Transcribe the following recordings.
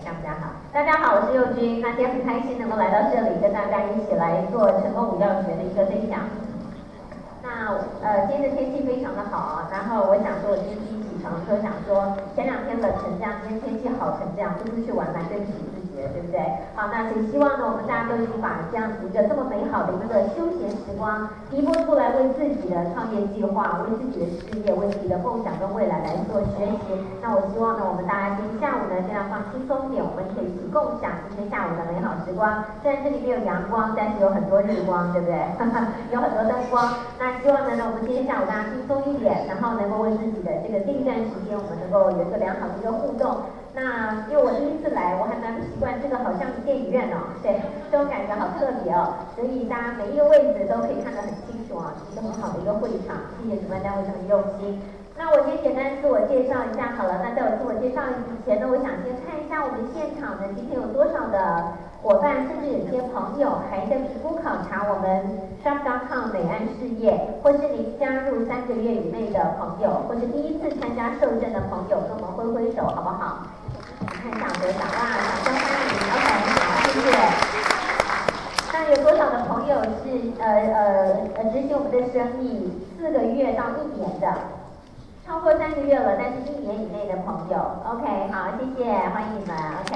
大家好，大家好，我是佑君。那今天很开心能够来到这里，跟大家一起来做成功五要诀的一个分享。那今天的天气非常的好，然后我想说，我今天第一起床的时候想说，前2天冷成这样，今天天气好成这样，不出去玩蛮对不起自己的，对不对？好，那所以希望呢，我们大家都可以把这样子一个这么美好的一个休闲时光提拨出来，为自己的创业计划、为自己的事业、为自己的梦想跟未来来做学习。那我希望呢，我们大家今天下午呢，尽量放轻松点，我们可以一起共享今天下午的美好时光。虽然这里没有阳光，但是有很多日光，对不对？有很多灯光。那希望呢，我们今天下午大家轻松一点，然后能够为自己的这个第一段时间，我们能够有一个良好的一个互动。那因为我第一次来，我还蛮不习惯，这个好像电影院哦，对，这种感觉好特别哦。所以大家每一个位置都可以看得很清楚啊，是一个很好的一个会场，谢谢主办单位这么用心。那我先简单自我介绍一下好了。那在我自我介绍以前呢，我想先看一下我们现场呢，今天有多少的伙伴，甚至有些朋友还在评估考察我们 Shop.com 美安事业，或是您加入3个月以内的朋友，或是第一次参加受证的朋友，跟我们挥挥手好不好？看一下多少哇，掌声欢迎 ，OK， 好，谢谢。那有多少的朋友是执行我们的生意4个月到1年的？超过3个月了，但是1年以内的朋友 ，OK， 好，谢谢，欢迎你们 ，OK，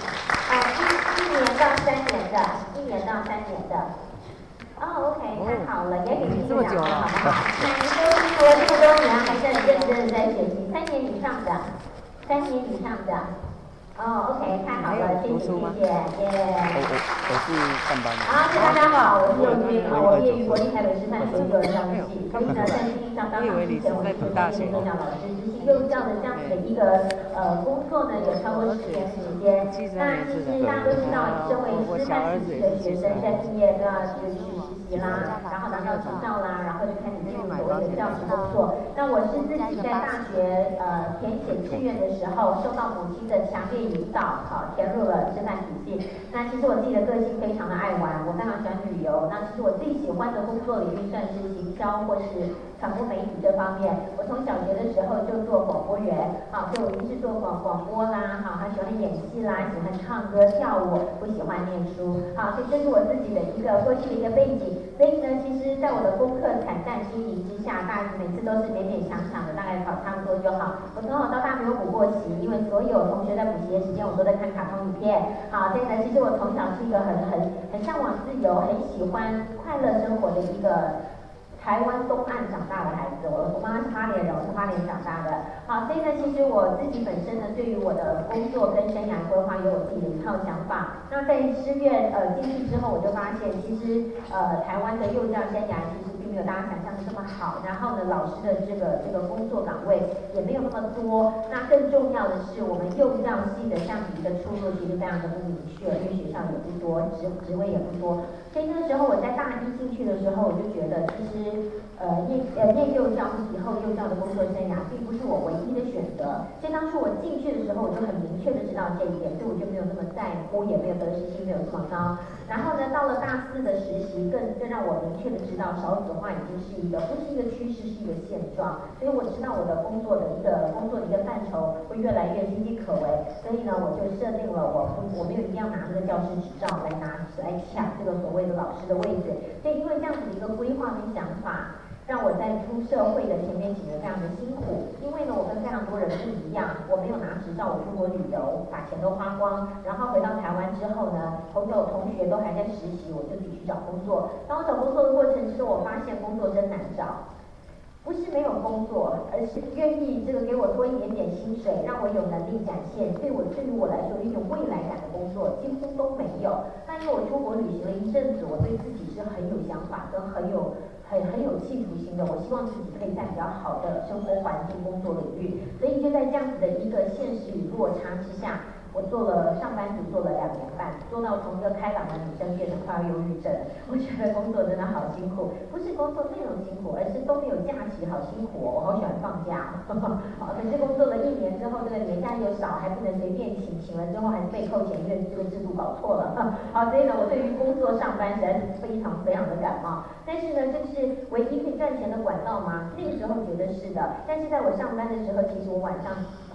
1年到3年的，1年到3年的，哦 ，OK， 太好了，也给您这么久了，好不好？那您都听了这么多年，还是很认真的在学习，3年以上的，3年以上的。哦 ，OK， 太好了，谢谢，谢谢，耶。 我是上班。 好，大家好，我是佑君，我毕业于国立台北师范学院幼儿教育系，所以呢，在经营上当之前，我是做专业幼教老师，执行幼教的这样子的一个工作呢，有超过10年的时间。那其实大家都知道，身为师范体系的学生，在毕业都要去实习啦，然后拿到执照啦，然后就开始进入所谓的教职工作。那我是自己在大学填写志愿的时候，受到母亲的强烈引导，好填入了师范体系。那其实我自己的个性非常的爱玩，我非常喜欢旅游。那其实我最喜欢的工作领域算是行销或是传播媒体这方面。我从小学的时候就做广播员，好，就一直做广播啦，好，还喜欢演戏啦，喜欢唱歌跳舞，不喜欢念书，好，所以这是我自己的一个过去的一个背景。所以呢，其实在我的功课惨淡经营之下，大家每次都是勉勉强强的，大概考差不多就好。我从小到大没有补过习，因为所有同学在补习的时间，我都在看卡通影片。好，所以呢，其实我从小是一个很向往自由，很喜欢快乐生活的一个台湾东岸长大的孩子。我妈妈是花莲人，我是花莲长大的。好，所以呢，其实我自己本身呢，对于我的工作跟生涯规划有我自己的一套想法。那在师院进去之后，我就发现，其实台湾的幼教生涯其实没有大家想象的这么好，然后呢，老师的这个工作岗位也没有那么多。那更重要的是，我们幼教系的这样子一个出路其实非常的不明确，因为学校也不多，职位也不多。所以那个时候我在大一进去的时候，我就觉得其实念幼教以后幼教的工作生涯并不是我唯一的选择。所以当初我进去的时候，我就很明确的知道这一点，所以我就没有那么在乎，也没有得失心没有这么高。然后呢，到了大4的实习，更让我明确的知道少子化已经是一个不是一个趋势，是一个现状。所以我知道我的工作的一个范畴会越来越岌岌可危。所以呢，我就设定了我没有一定要拿这个教师执照来抢这个所谓的老师的位置。所以因为这样子的一个规划跟想法，让我在出社会的前面几年非常的辛苦。因为呢，我跟非常多人不一样，我没有拿执照，我出国旅游，把钱都花光，然后回到台湾之后呢，朋友同学都还在实习，我就自己去找工作。当我找工作的过程中，我发现工作真难找。不是没有工作，而是愿意这个给我多一点点薪水，让我有能力展现，对于我来说有一种未来感的工作几乎都没有。那因为我出国旅行了一阵子，我对自己是很有想法跟很有企图心的。我希望自己可以在比较好的生活环境、工作领域，所以就在这样子的一个现实与落差之下，我做了上班族，做了2年半，做到从一个开朗的女生变成快要忧郁症。我觉得工作真的好辛苦，不是工作内容辛苦，而是都没有假期，好辛苦哦，我好喜欢放假。好，可是工作了1年之后，这个年假又少，还不能随便请，请了之后还是被扣钱，因为这个制度搞错了。好，所以呢，我对于工作上班实在是非常非常的感冒。但是呢，这是唯一可以赚钱的管道吗？那个时候觉得是的，但是在我上班的时候，其实我晚上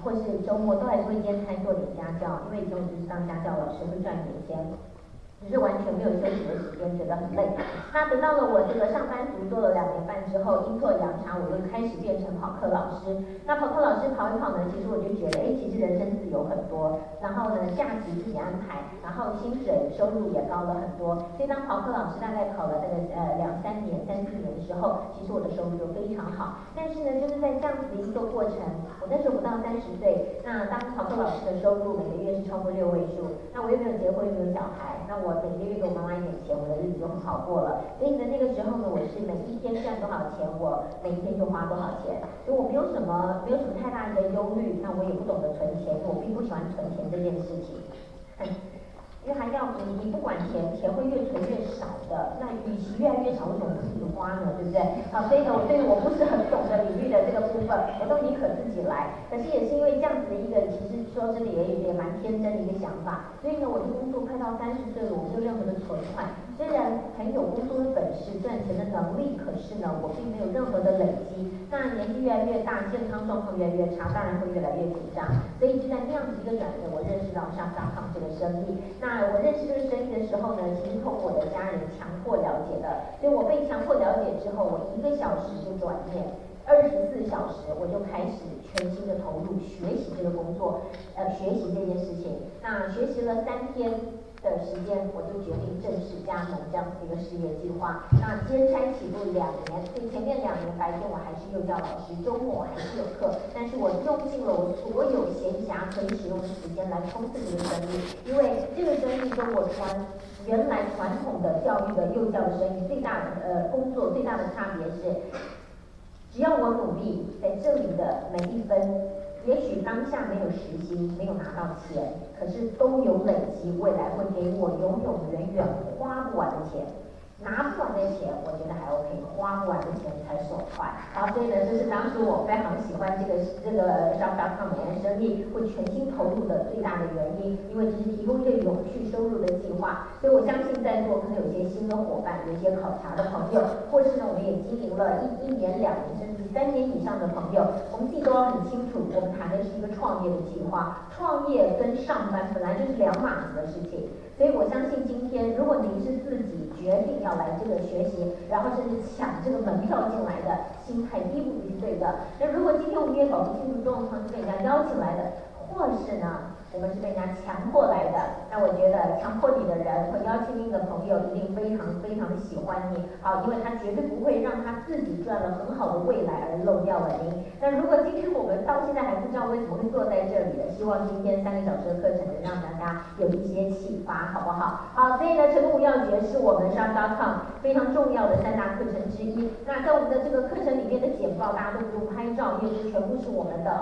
或是周末都还是会兼差做点家教，因为以前我就是当家教老师会赚点钱。只是完全没有休息的时间，觉得很累。那等到了我这个上班族做了2年半之后，阴错阳差，我就开始变成跑课老师。那跑课老师跑一跑呢，其实我就觉得，其实人生自由很多，然后呢，假期自己安排，然后薪水收入也高了很多。所以当跑课老师大概考了2、3年、3、4年的时候，其实我的收入就非常好。但是呢，就是在这样子的一个过程，我那时候不到30岁，那当跑课老师的收入每个月是超过6位数，那我又没有结婚，没有小孩，那我每个月给我妈妈一点钱，我的日子就很好过了。所以呢，那个时候呢，我是每一天赚多少钱，我每一天就花多少钱，所以我没有什么太大的忧虑。那我也不懂得存钱，因为我并不喜欢存钱这件事情。因为还要你不管钱会越存越少的，那与其越来越少，为什么不自己花呢？对不对？所以呢，我对于我不是很懂得领域的这个部分，我都宁可自己来。可是也是因为这样子的一个，其实说真的也蛮天真的一个想法，所以呢，我就工作快到30岁了，我没有任何的存款。虽然很有工作的本事、赚钱的能力，可是呢，我并没有任何的累积。那年纪越来越大，健康状况越来越差，当然会越来越紧张。所以就在那样子一个转折，我认识到ShopDotCom这个生意。那我认识这个生意的时候呢，其实透过我的家人强迫了解的，所以我被强迫了解之后，我1个小时就转念，24小时我就开始全心的投入学习这个工作，学习这件事情。那学习了3天的时间，我就决定正式加盟这样子的一个事业计划。那兼差起步2年，所以前面2年白天我还是幼教老师，周末我还是有课，但是我用尽了我所有闲暇可以使用的时间来冲刺这个生意，因为这个生意跟我原来传统的教育的幼教的生意最大的工作最大的差别是，只要我努力，在这里的每一分，也许当下没有实薪，没有拿到钱，可是都有累积，未来会给我永永远远花不完的钱。拿不完的钱，我觉得还 OK， 花不完的钱才爽快。所以呢，这是当时我非常喜欢这个ShopDotCom美安生意，会全心投入的最大的原因，因为这是提供一个永续收入的计划。所以我相信在座可能有些新的伙伴，有一些考察的朋友，或是呢我们也经营了1年、2年甚至3年以上的朋友，我们自己都要很清楚，我们谈的是一个创业的计划，创业跟上班本来就是2码子的事情。所以我相信今天，如果您是自己决定要来这个学习，然后甚至抢这个门票进来的，心态第一步是对的。那如果今天我们也搞不清楚状况，是被人家邀请来的，或是呢，我们是被人家强迫来的，那我觉得强迫你的人和邀请你的朋友一定非常非常的喜欢你，因为他绝对不会让他自己赚了很好的未来而漏掉了您。那如果今天我们到现在还不知道为什么会坐在这里的，希望今天3个小时的课程能让大家有一些启发，好不好？所以呢，成功无要诀是我们ShopDotCom非常重要的3大课程之一。那在我们的这个课程里面的简报，大家都不用拍照，因为这全部是我们的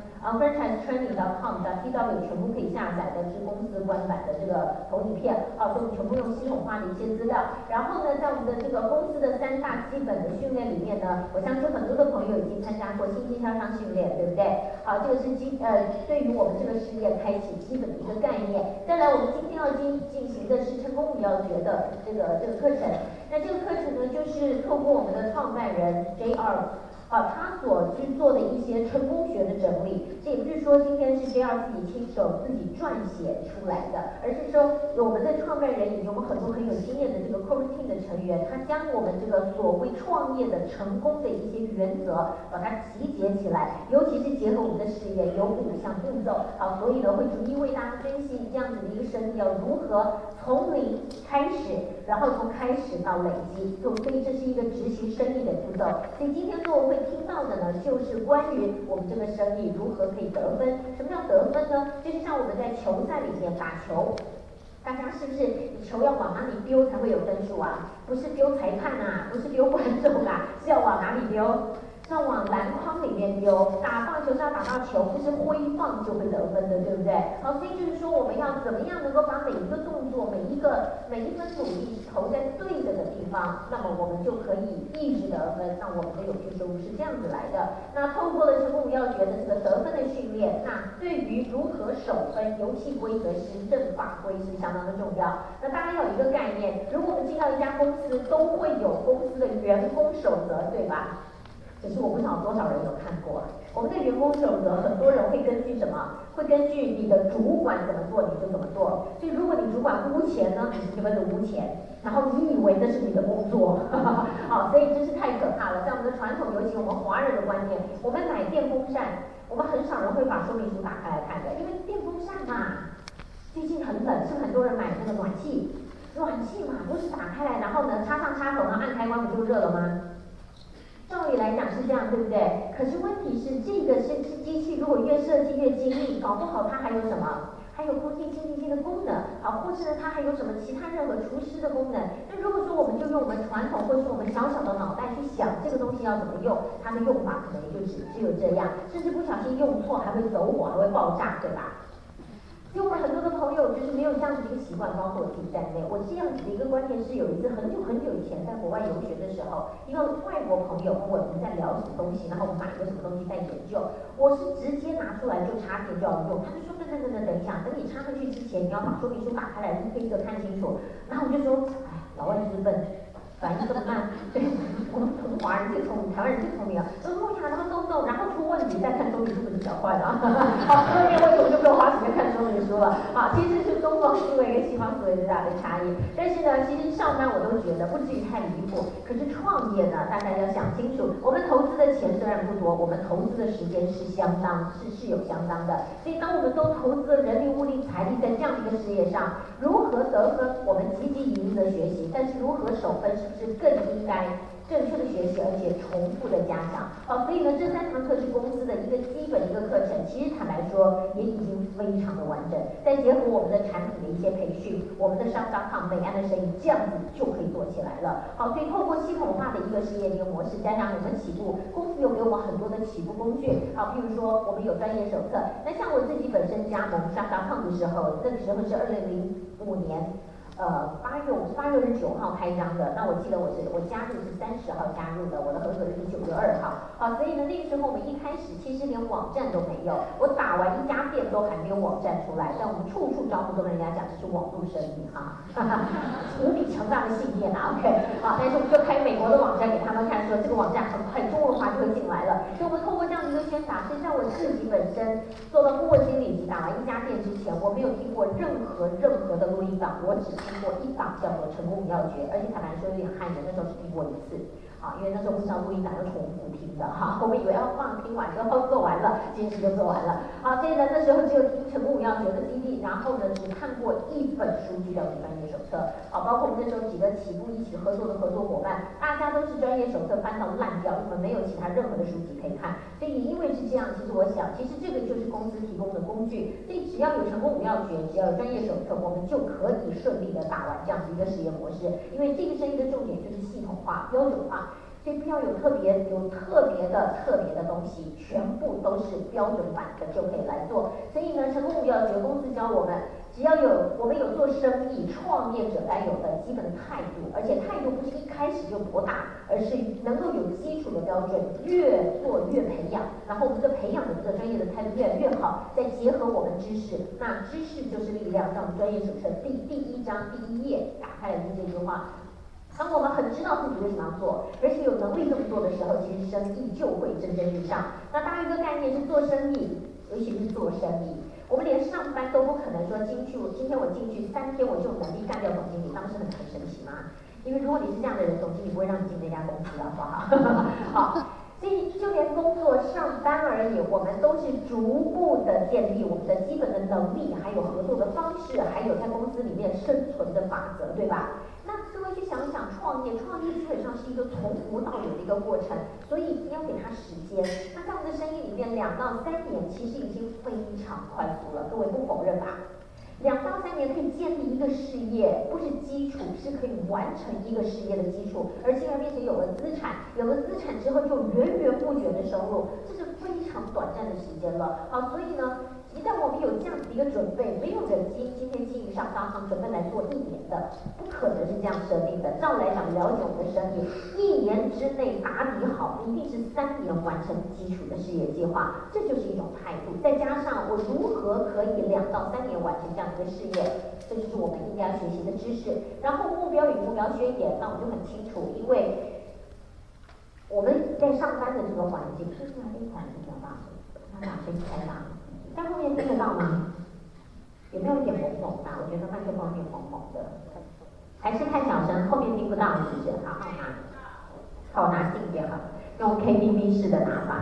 franchisetraining.com.tw 全部可以下载的，是公司官版的这个投影片，所以我们全部用系统化的一些资料。然后呢，在我们的这个公司的3大基本的训练里面呢，我相信很多的朋友已经参加过新经销商训练，对不对？这个是对于我们这个事业开启基本的一个概念。再来，我们今天要进行的是成功无要诀的这个课程。那这个课程呢，就是透过我们的创办人 JR。他所去做的一些成功学的整理，这也不是说今天是 JR 自己亲手自己撰写出来的，而是说我们的创办人以及我们很多很有经验的这个 core team 的成员，他将我们这个所谓创业的成功的一些原则，把它集结起来，尤其是结合我们的事业有5项步骤，所以呢会逐一为大家分析这样子的一个生意要如何从零开始，然后从开始到累积，所以这是一个执行生意的步骤。所以今天座会听到的呢，就是关于我们这个生意如何可以得分。什么叫得分呢？就是像我们在球赛里面打球，大家是不是你球要往哪里丢才会有分数啊？不是丢裁判啊，不是丢观众啊，是要往哪里丢？要往篮筐里面丢。打棒球是要打到球，不是挥棒就会得分的，对不对？所以就是说我们要怎么样能够把每一个动作、每一分努力投在对的地方，那么我们就可以一直得分。那我们的有趣收入是这样子来的。那透过了成功无要诀的这个得分的训练，那对于如何守分、游戏规则、行政法规是相当的重要。那大家有一个概念，如果我们进到一家公司，都会有公司的员工守则，对吧？ 只是我不知道多少人有看过。我们的员工守则，很多人会根据什么？会根据你的主管怎么做，你就怎么做。所以如果你主管污钱呢，你就跟着污钱，然后你以为那是你的工作，好，所以真是太可怕了。在我们的传统，尤其我们华人的观念，我们买电风扇，我们很少人会把说明书打开来看的，因为电风扇嘛，最近很冷，是不是很多人买那个暖气？暖气嘛，不是打开来，然后呢插上插头，然后按开关不就热了吗？照理来讲是这样，对不对？可是问题是，这个是机器，如果越设计越精密，搞不好它还有什么？还有空气清净机的功能，啊，或是呢它还有什么其他任何除湿的功能？那如果说我们就用我们传统或是我们小小的脑袋去想这个东西要怎么用，它的用法可能也就只有这样，甚至不小心用错还会走火，还会爆炸，对吧？所以我们很多的朋友就是没有这样子的一个习惯，包括我自己在内。我这样子的一个观念是有一次很久以前在国外游学的时候，一个外国朋友跟我们在聊什么东西，然后我们买个什么东西在研究，我是直接拿出来就插电就要用，他就说等一下，等你插上去之前，你要把说明书打开来一个一个看清楚。然后我就说，哎，老外就是笨。反应这么慢，对，我们华人最聪明，台湾人最聪明了。都弄呀，他们都弄，然后出问题再看说明书，不是比较快了？好，所以为什么就不用花时间看说明书了？啊，其实是东方思维跟西方思维最大的差异。但是呢，其实上班我都觉得不至于太离谱。可是创业呢，大家要想清楚，我们投资的钱虽然不多，我们投资的时间是有相当的。所以当我们都投资了人力、物力、财力在这样的一个事业上，如何得分，我们积极营的学习，但是如何守分是更应该正确的学习，而且重复的加强。好，所以呢，这3堂课是公司的一个基本一个课程，其实坦白说也已经非常的完整。再结合我们的产品的一些培训，我们的商家美安的生意，这样子就可以做起来了。好，所以透过系统化的一个事业的一个模式，加上我们起步，公司有给我们很多的起步工具。好，譬如说我们有专业手册。那像我自己本身加盟商家的时候，那个时候是2005年。我是8月29号开张的，那我记得我加入是30号加入的，我的合伙人是9月2号。好，所以呢，那个时候我们一开始其实连网站都没有，我打完一家店都还没有网站出来，但我们处处招募都跟人家讲这是网络生意哈，无比强大的信念啊 ，OK， 好，但是我们就开美国的网站给他们看，说这个网站很快中文化就会进来了，所以我们透过这样的一个宣打，实际上我自己本身做到顾问经理级，打完一家店之前，我没有听过任何的录音档，我只听过一档叫做成功要诀，而且坦白说有点害人，那时候只听过1次，啊，因为那时候不知道录音档要重复听的哈，我们以为要放听完之后做完了，坚持就做完了，好，所以呢那时候只有听成功要诀的 CD， 然后呢只看过1本书就叫做专业手册，好，包括我们那时候几个起步一起合作的合作伙伴，大家都是专业手册翻到烂掉，因为没有其他任何的书籍可以看，所以因为是这样，其实我想，其实这个就是公司提供的工具，所以只要有成功要诀，只要有专业手册，我们就可以顺利的打完这样子一个实验模式，因为这个生意的重点就是系统化、标准化，所以不要有特别的东西，全部都是标准版的就可以来做。所以呢，成功要诀公司教我们，只要我们有做生意创业者该有的基本的态度，而且态度不是一开始就博大，而是能够有基础的标准，越做越培养，然后我们的培养的这个专业的态度越来越好，再结合我们知识，那知识就是力量。像我们专业手册第1章第1页打开来就是这句话。当我们很知道自己为什么要做，而且有能力这么做的时候，其实生意就会蒸蒸日上。那大家一个概念是做生意，尤其是做生意，我们连上班都不可能说今天我进去3天我就有能力干掉总经理，那不是很神奇吗？因为如果你是这样的人，总经理不会让你进这家公司的，好不好？好。所以就连工作上班而已，我们都是逐步的建立我们的基本的能力，还有合作的方式，还有在公司里面生存的法则，对吧？那各位去想想，创业基本上是一个从无到有的一个过程，所以要给他时间。那在我们的生意里面，2到3年其实已经非常快速了，各位不否认吧？2到3年可以建立一个事业，不是基础，是可以完成一个事业的基础，而且变成有了资产，有了资产之后就源源不绝的收入，这是非常短暂的时间了。好，所以呢，一旦我们有这样子的一个准备，没有人今天经营上商行准备来做1年的，不可能是这样设定的。照来讲，了解我们的生意，1年之内打底好，一定是3年完成基础的事业计划，这就是一种态度。再加上我如何可以2到3年完成这样的事业，这就是我们应该学习的知识。然后目标与目标宣言，那我就很清楚，因为我们在上班的这个环境，是不是那一款比较大声？他把声音开大，在后面听得到吗？有没有一点懵懵的？我觉得麦克风有点懵懵的，还是太小声，后面听不到，是不是？好，好拿近一点好，用 KTV 式的拿法。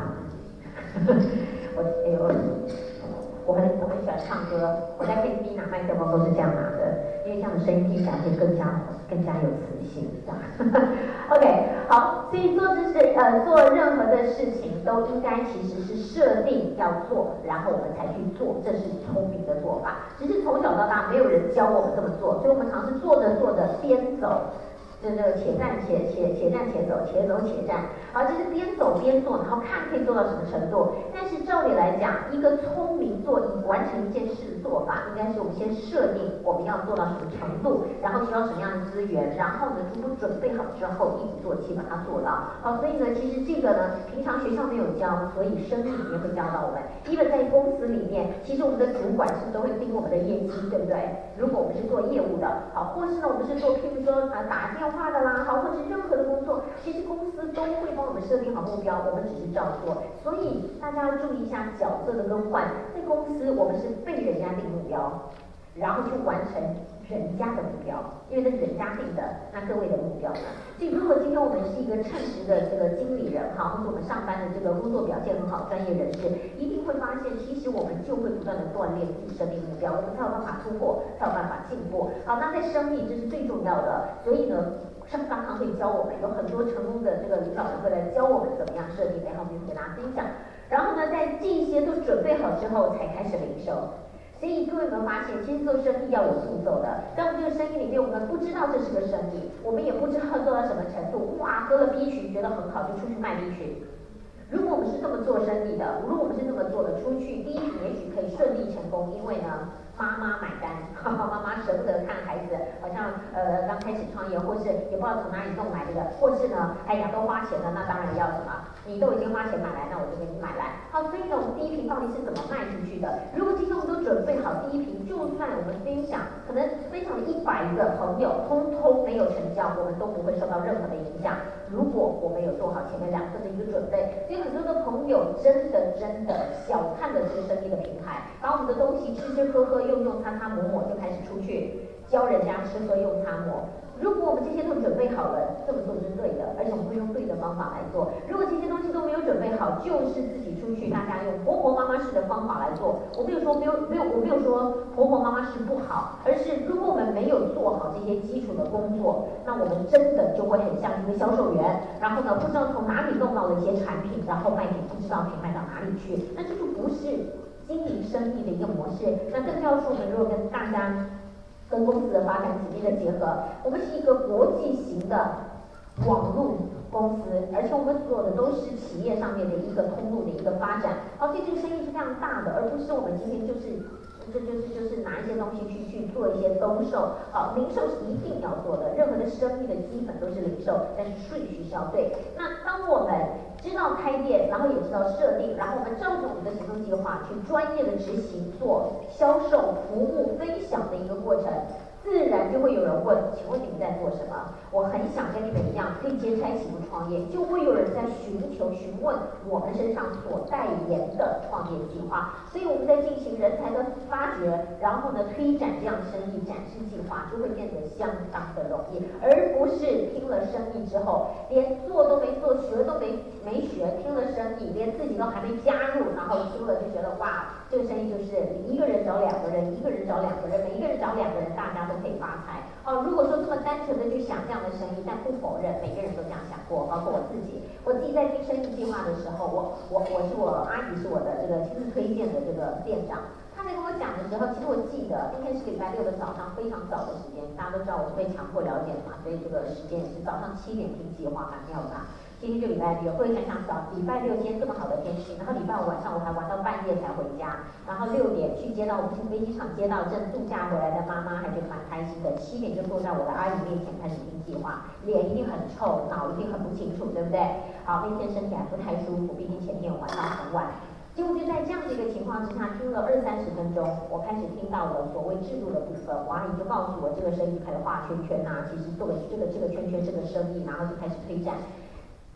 我很喜欢唱歌，我在 KTV 拿麦克风都是这样拿的，因为这样的声音听起来会更加有磁性，这样。OK， 好，所以做任何的事情都应该其实是设定要做，然后我们才去做，这是聪明的做法。只是从小到大没有人教我们这么做，所以我们常是做着做着边走。这个且战且走，且走且战，就是边走边做，然后看可以做到什么程度。但是照理来讲，一个聪明完成一件事的做法，应该是我们先设定我们要做到什么程度，然后需要什么样的资源，然后呢，逐步准备好之后，一鼓作气把它做到。所以呢，其实这个呢，平常学校没有教，所以生意里面会教到我们。因为在公司里面，其实我们的主管是不是都会盯我们的业绩，对不对？如果我们是做业务的，或是呢，我们是做譬如说打电话的啦，或是任何的工作，其实公司都会帮我们设定好目标，我们只是照做。所以大家要注意一下角色的更换，在公司我们是被人家定目标，然后去完成人家的目标，因为那是人家定的，那各位的目标呢？所以如果今天我们是一个称职的这个经理人或者我们上班的这个工作表现很好，专业人士，一定会发现，其实我们就会不断的锻炼自己设定目标，我们才有办法突破，才有办法进步。好，那在生意这是最重要的，所以呢，上刚刚会教我们，有很多成功的这个领导人会来教我们怎么样设定，然后我们就给大家分享。然后呢，在这些都准备好之后，才开始零售。所以各位有没有发现，其实做生意要有步骤的。在我们这个生意里面，我们不知道这是个生意，我们也不知道做到什么程度。哇，喝了 B 群觉得很好，就出去卖 B 群。如果我们是这么做生意的，如果我们是这么做的，出去第一瓶也许可以顺利成功，因为呢，妈妈买单，妈妈舍不得看孩子，好像刚开始创业，或是也不知道从哪里弄来这个，或是呢，哎呀都花钱了，那当然要什么？你都已经花钱买来，那我就给你买来。好，所以呢，我们第一瓶到底是怎么卖出去的？如果今天我们都准备好第一瓶，就算我们分享，可能分享了100个朋友，通通没有成交，我们都不会受到任何的影响。如果我们有做好前面2份的一个准备，所以很多的朋友真的小看了这个生意的平台，把我们的东西吃吃喝喝用擦擦抹抹就开始出去教人家吃喝用擦抹。如果我们这些都准备好了，这么做是对的，而且我们会用对的方法来做。如果这些东西都没有准备好，就是自己出去，大家用婆婆妈妈式的方法来做。我没有说婆婆妈妈式不好，而是如果我们没有做好这些基础的工作，那我们真的就会很像一个销售员，然后呢不知道从哪里弄到了一些产品，然后卖给不知道可以卖到哪里去，那这就不是经营生意的一个模式。那更要说我们如果跟大家跟公司的发展紧密的结合，我们是一个国际型的网络公司，而且我们所有的都是企业上面的一个通路的一个发展。所以这个生意是非常大的，而不是我们今天就是拿一些东西去做一些兜售。零售是一定要做的，任何的生意的基本都是零售，但是顺序是要对。那当我们知道开店，然后也知道设定，然后我们照着我们的行动计划去专业的执行，做销售、服务、分享的一个过程。自然就会有人问，请问你们在做什么？我很想跟你们一样，可以兼差起步创业，就会有人在询问我们身上所代言的创业计划。所以我们在进行人才的发掘，然后呢推展这样的生意展示计划，就会变得相当的容易，而不是听了生意之后，连做都没做，学都没学，听了生意，连自己都还没加入，然后听了就觉得哇，这个生意就是一个人找2个人，一个人找2个人，每一个人找2个人，大家都可以发财。如果说这么单纯的去想这样的生意，但不否认每个人都这样想过，包括我自己。我自己在听生意计划的时候，我阿姨是我的这个亲自推荐的这个店长。他在跟我讲的时候，其实我记得那天是礼拜6的早上，非常早的时间。大家都知道我是被强迫了解的嘛，所以这个时间也是早上7点听计划，蛮妙的。今天就礼拜6，各位想想礼拜6今天这么好的天气，然后礼拜5晚上我还玩到半夜才回家，然后6点去接到我们从飞机场接到正度假回来的妈妈，还觉得蛮开心的。7点就坐在我的阿姨面前开始听计划，脸一定很臭，脑一定很不清楚，对不对？好，那天身体还不太舒服，毕竟前天我玩到很晚。结果就在这样的一个情况之下，听了20-30分钟，我开始听到了所谓制度的部分。我阿姨就告诉我，这个生意开始画圈圈啊，其实做了这个圈圈是个生意，然后就开始推展。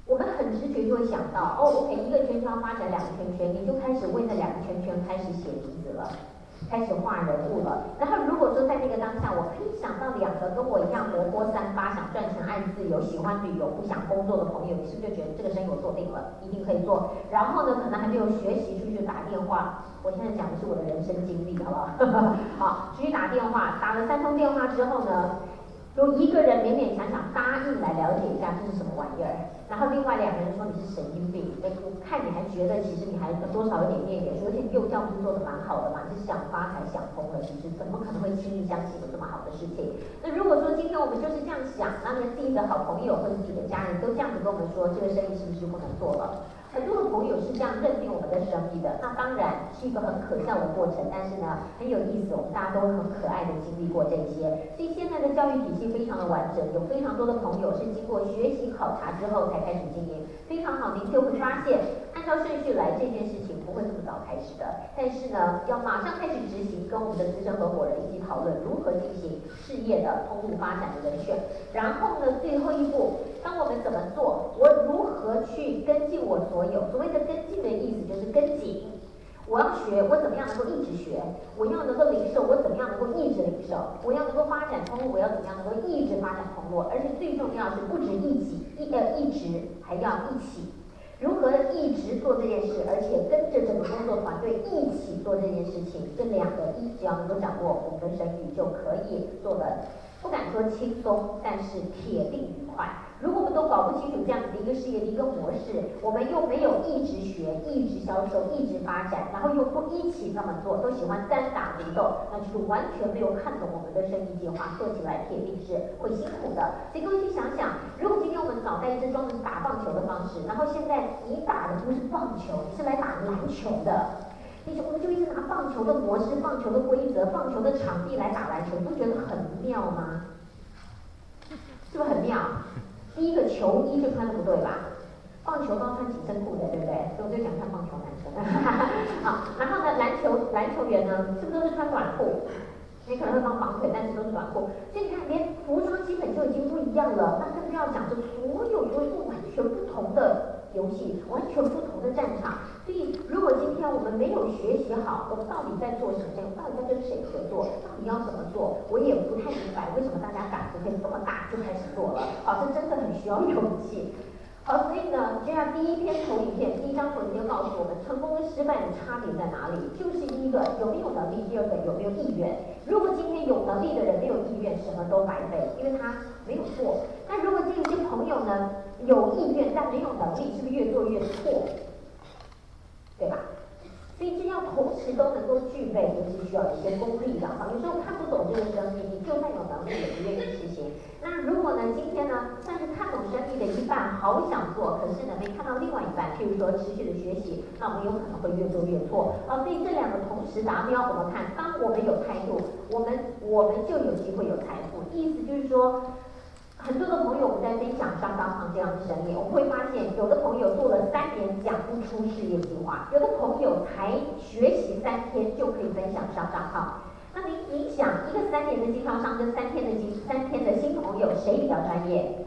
我们很直觉就会想到，哦 ，OK， 一个圈圈发展两个圈圈，你就开始为那两个圈圈开始写名字了。开始画人物了，然后如果说在那个当下，我可以想到两个跟我一样活泼三八，想赚钱爱自由，喜欢旅游，不想工作的朋友，你是不是就觉得这个生意我做定了，一定可以做？然后呢，可能还没有学习，出去打电话。我现在讲的是我的人生经历，好不好？好，出去打电话，打了3通电话之后呢，有一个人勉勉强强答应来了解一下这是什么玩意儿，然后另外2个人说你是神经病，我看你还觉得其实你还多少有点面点，而且幼教不是做的蛮好的嘛，你是想发财想通了，其实怎么可能会轻易相信有这么好的事情？那如果说今天我们就是这样想，那连自己的好朋友或者自己的家人都这样子跟我们说，这个生意是不是不能做了？很多的朋友是这样认定我们的生意的，那当然是一个很可笑的过程，但是呢很有意思，我们大家都很可爱的经历过这些。所以现在的教育体系非常的完整，有非常多的朋友是经过学习考察之后才开始经营，非常好，您就会发现按照顺序来，这件事情不会这么早开始的，但是呢要马上开始执行，跟我们的资深合伙人一起讨论如何进行事业的通路发展的人选，然后呢最后一步，当我们怎么做，我如何去跟进我所谓的跟进的意思就是跟紧，我要学，我怎么样能够一直学？我要能够零售，我怎么样能够一直零售？我要能够发展通路，我要怎么样能够一直发展通路？而且最重要是不止一直，还要一起。如何一直做这件事，而且跟着整个工作团队一起做这件事情，这2个只要能够掌握，我们的生意就可以做得不敢说轻松，但是铁定愉快。如果我们都搞不清楚这样子的一个事业的一个模式，我们又没有一直学、一直销售、一直发展，然后又不一起这么做，都喜欢单打独斗，那就是完全没有看懂我们的生意计划，做起来铁定是会辛苦的。所以各位去想想，如果今天我们脑袋一直装的是打棒球的方式，然后现在你打的不是棒球，你是来打篮球的。我们就一直拿棒球的模式、棒球的规则、棒球的场地来打篮球，你不觉得很妙吗？是不是很妙？第一个球衣就穿的不对吧？棒球都要穿紧身裤的，对不对？所以我就想看棒球男生。好，然后呢，篮球员呢，是不是都是穿短裤？你可能会帮绑腿，但是都是短裤。所以你看，连服装基本就已经不一样了，那更不要讲，这所有都是完全不同的游戏，完全不同的战场。所以，如果今天我们没有学习好，我们到底在做什么？我到底在跟谁合作？到底要怎么做？我也不太明白，为什么大家胆子可以这么大就开始做了？好，这真的很需要勇气。好，所以呢，这样第一篇投影片，第一张投影片告诉我们，成功跟失败的差别在哪里？就是第一个有没有能力，第二个有没有意愿。如果今天有能力的人没有意愿，什么都白费，因为他没有做。那如果这些朋友呢，有意愿但没有能力，是不是越做越错？对吧？所以这要同时都能够具备，尤其需要一些功力的哈。有时候看不懂这个生意，你就算有能力也不愿意实行。那如果呢，今天呢算是看懂生意的一半，好想做，可是呢没看到另外一半，譬如说持续的学习，那我们有可能会越做越错。所以这2个同时达标，我们看，当我们有态度，我们就有机会有财富。意思就是说。很多的朋友，我们在分享上当行这样的生意，我们会发现，有的朋友做了3年讲不出事业计划，有的朋友才学习3天就可以分享上当号。那您想，一个3年的经销商跟3天的新朋友，谁比较专业？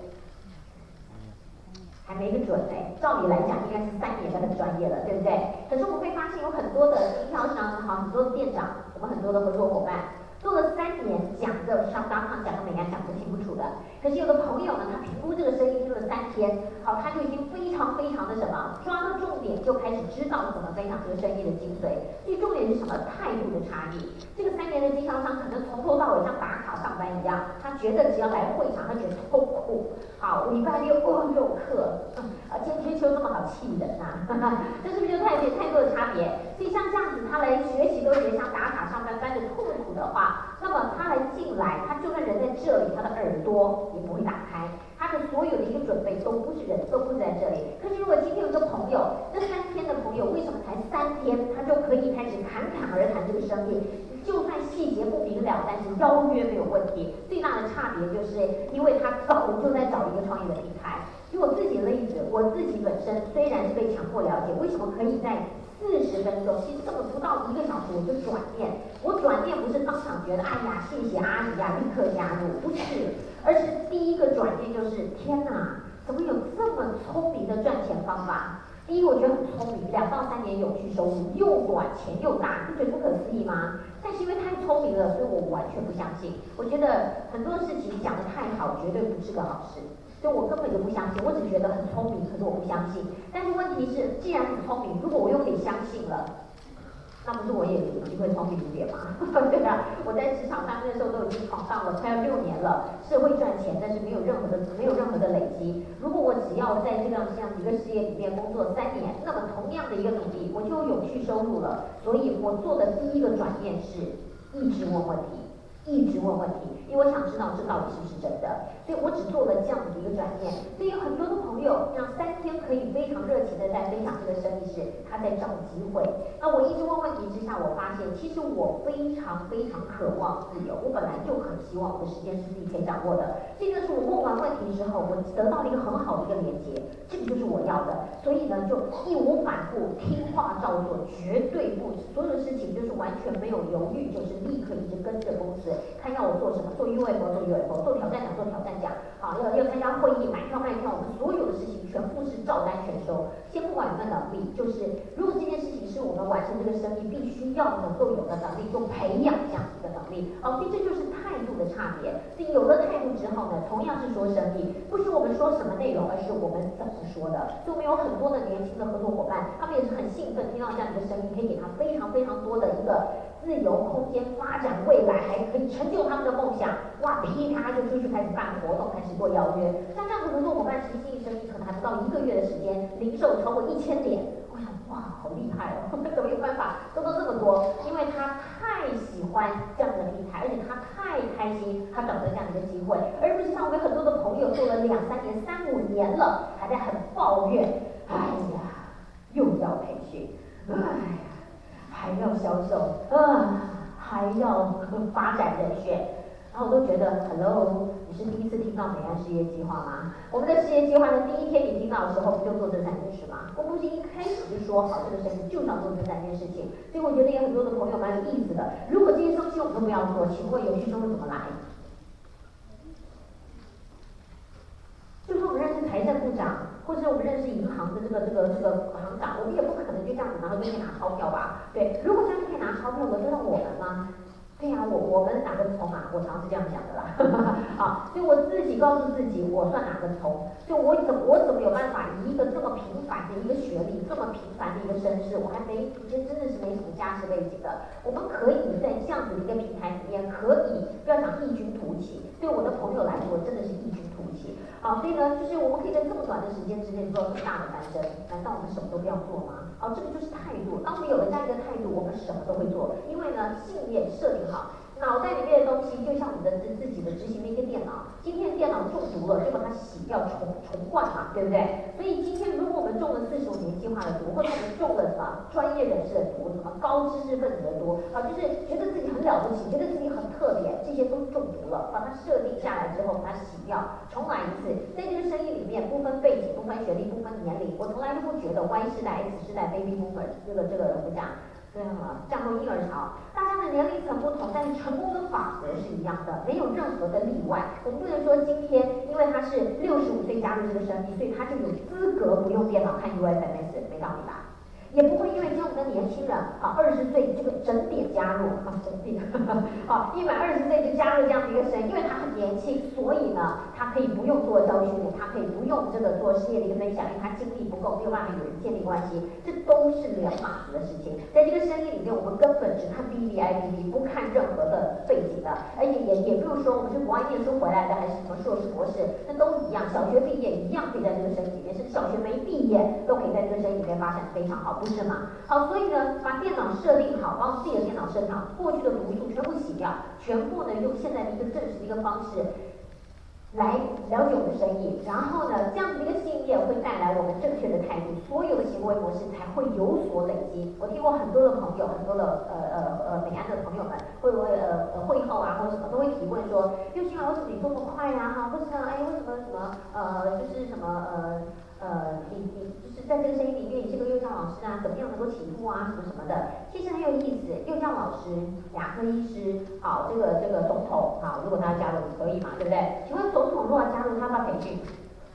还没个准嘞，照理来讲应该是3年的很专业了，对不对？可是我们会发现有很多的经销商，很多的店长，我们很多的合作伙伴。做了3年，讲的上当行，讲的美安，讲的清不楚的。可是有的朋友呢，他评估这个生意做了3天，好，他就已经非常的什么，抓到重点，就开始知道怎么分享这个生意的精髓。最重点是什么？态度的差异。这个3年的经销商可能从头到尾像打卡上班一样，他觉得只要来会场，他觉得痛苦。好，礼拜六有课，今天秋这么好气人呐，这是不是就太多的差别？所以像这样子，他来学习都觉得像打卡上班般的痛苦的话，那么他来进来，他就算人在这里，他的耳朵也不会打开，他的所有的一个准备都不是在这里。可是如果今天有一个朋友，这3天的朋友为什么才3天，他就可以开始侃侃而谈这个生意？就算细节不明了，但是邀约没有问题。最大的差别就是，因为他早就在找一个创业的平台。以我自己的例子，我自己本身虽然是被强迫了解，为什么可以在40分钟，其实根本不到1个小时我就转念。我转念不是当场觉得哎呀谢谢阿姨呀，立刻加入，不是，而是第一个转念就是天哪， 怎么有这么聪明的赚钱方法？第一，我觉得很聪明，2到3年永续收入，又短钱又大，你不觉得不可思议吗？但是因为太聪明了，所以我完全不相信。我觉得很多事情讲得太好，绝对不是个好事。所以我根本就不相信，我只觉得很聪明，可是我不相信。但是问题是，既然很聪明，如果我又可以相信了，那不是我也有机会聪明一点吗？对啊，我在职场上那时候都已经闯荡了快要6年了，是会赚钱，但是没有任何的累积。如果我只要在这样一个事业里面工作3年，那么同样的一个努力，我就有永续收入了。所以我做的第一个转念是一直问问题。一直问问题，因为我想知道这到底是不是真的，所以我只做了这样子的一个转念。所以有很多的朋友，让3天可以非常热情的在分享这个生意是他在找机会。那我一直问问题之下，我发现其实我非常渴望自由，我本来就很希望我的时间是自己可以掌握的。这个是我问完问题之后，我得到了一个很好的一个连接，这个就是我要的。所以呢，就义无反顾，听话照做，绝对不所有的事情就是完全没有犹豫，就是立刻一直跟着公司。看要我做什么，做 UFO 做 UFO， 做挑战奖做挑战奖，好，要参加会议，买票卖票，我们所有的事情全部是照单全收。先不管有没有能力，就是如果这件事情是我们完成这个生意必须要能够有的能力，就培养这样子的能力。所以这就是态度的差别。所以有了态度之后呢，同样是说生意，不是我们说什么内容，而是我们怎么说的。所以我们有很多的年轻的合作伙伴，他们也是很兴奋听到这样一个生意，可以给他非常多的一个自由空间发展未来，还可以成就他们的梦想。哇，噼啪就出去开始办活动，开始做邀约。像这样子合作伙伴，其实经营生意可能还不到1个月的时间，零售超过1000点。我想，哇，好厉害哦！怎么有办法做到这么多？因为他太喜欢这样的平台，而且他太开心，他找到这样的一个机会，而不是像我们很多的朋友做了2、3年、3、5年了，还在很抱怨，哎呀，又要培训，哎呀，还要销售，还要发展人选，然后我都觉得 ，Hello， 你是第一次听到美安事业计划吗？我们的事业计划的第1天你听到的时候，不就做这3件事吗？我不是一开始就说好这个生意就是要做这3件事情，所以我觉得有很多的朋友蛮有意思的。如果这些东西我们都不要做，请问永续收入怎么来？就说我们认识财政部长，或者我们认识银行的这个行长，我们也不可能就这样子，然后就可以拿钞票吧？对，如果这样就可以拿钞票，轮得到我们吗？对呀，我们哪个葱啊？我常是这样想的啦。啊，所以我自己告诉自己，我算哪个葱？就我怎么有办法以一个这么平凡的一个学历，这么平凡的一个身世，我还没，真的是没什么家世背景的。我们可以在这样子的一个平台里面，可以不要讲异军突起，对我的朋友来说，真的是异军突起。好，所以呢，就是我们可以在这么短的时间之内做这么大的翻身，难道我们什么都不要做吗？这个就是态度。当我们有了这样一个态度，我们什么都会做，因为呢，信念设定好。脑袋里面的东西就像你的自己的执行的一个电脑，今天电脑中毒了，就把它洗掉重灌嘛，对不对？所以今天如果我们中了45年计划的毒，或者我们中了什么专业人士的毒，什么高知识分子的毒，就是觉得自己很了不起，觉得自己很特别，这些都中毒了，把它设定下来之后，把它洗掉，重来一次。在这个生意里面，不分背景，不分学历，不分年龄，我从来都不觉得 Y 世代、X 世代、Baby Boomer 这个不讲。对啊，战后婴儿潮，大家的年龄层不同，但是成功的法则是一样的，没有任何的例外。我们不能说今天因为他是65岁加入这个生意，所以他就有资格不用电脑看 UFMS， 没道理吧？也不会因为今天我们的年轻人20岁这个整点加入整点1满20岁就加入这样的一个生意，因为他很年轻，所以呢他可以不用做教训，他可以不用这个做事业的一个分享，因为他精力不够，没有办法与人建立关系，这都是2码子的事情。在这个生意里面，我们根本只看 BVIPV， 不看任何的背景的，而且也不是说我们是国外念书回来的，还是什么硕士博士，那都一样，小学毕业一样可以在这个生意里面，甚至小学没毕业都可以在这个生意里面发展非常好。不是吗？好，所以呢，把电脑设定好，把自己的电脑设定好，过去的毒素全部洗掉，全部呢用现在的一个正式的一个方式来了解我们的生意，然后呢，这样子的一个信念会带来我们正确的态度，所有的行为模式才会有所累积。我听过很多的朋友，很多的美安的朋友们，会会后啊或者什么都会提问说，佑欣啊，为什么你做那么快呀？或者呢，为什么就是什么你就是在这个生意里面，你是个幼教老师啊，怎么样能够起步啊，什么什么的，其实很有意思。幼教老师、牙科医师，好，这个总统，好，如果他要加入可以嘛，对不对？请问总统如果要加入，他要不要培训？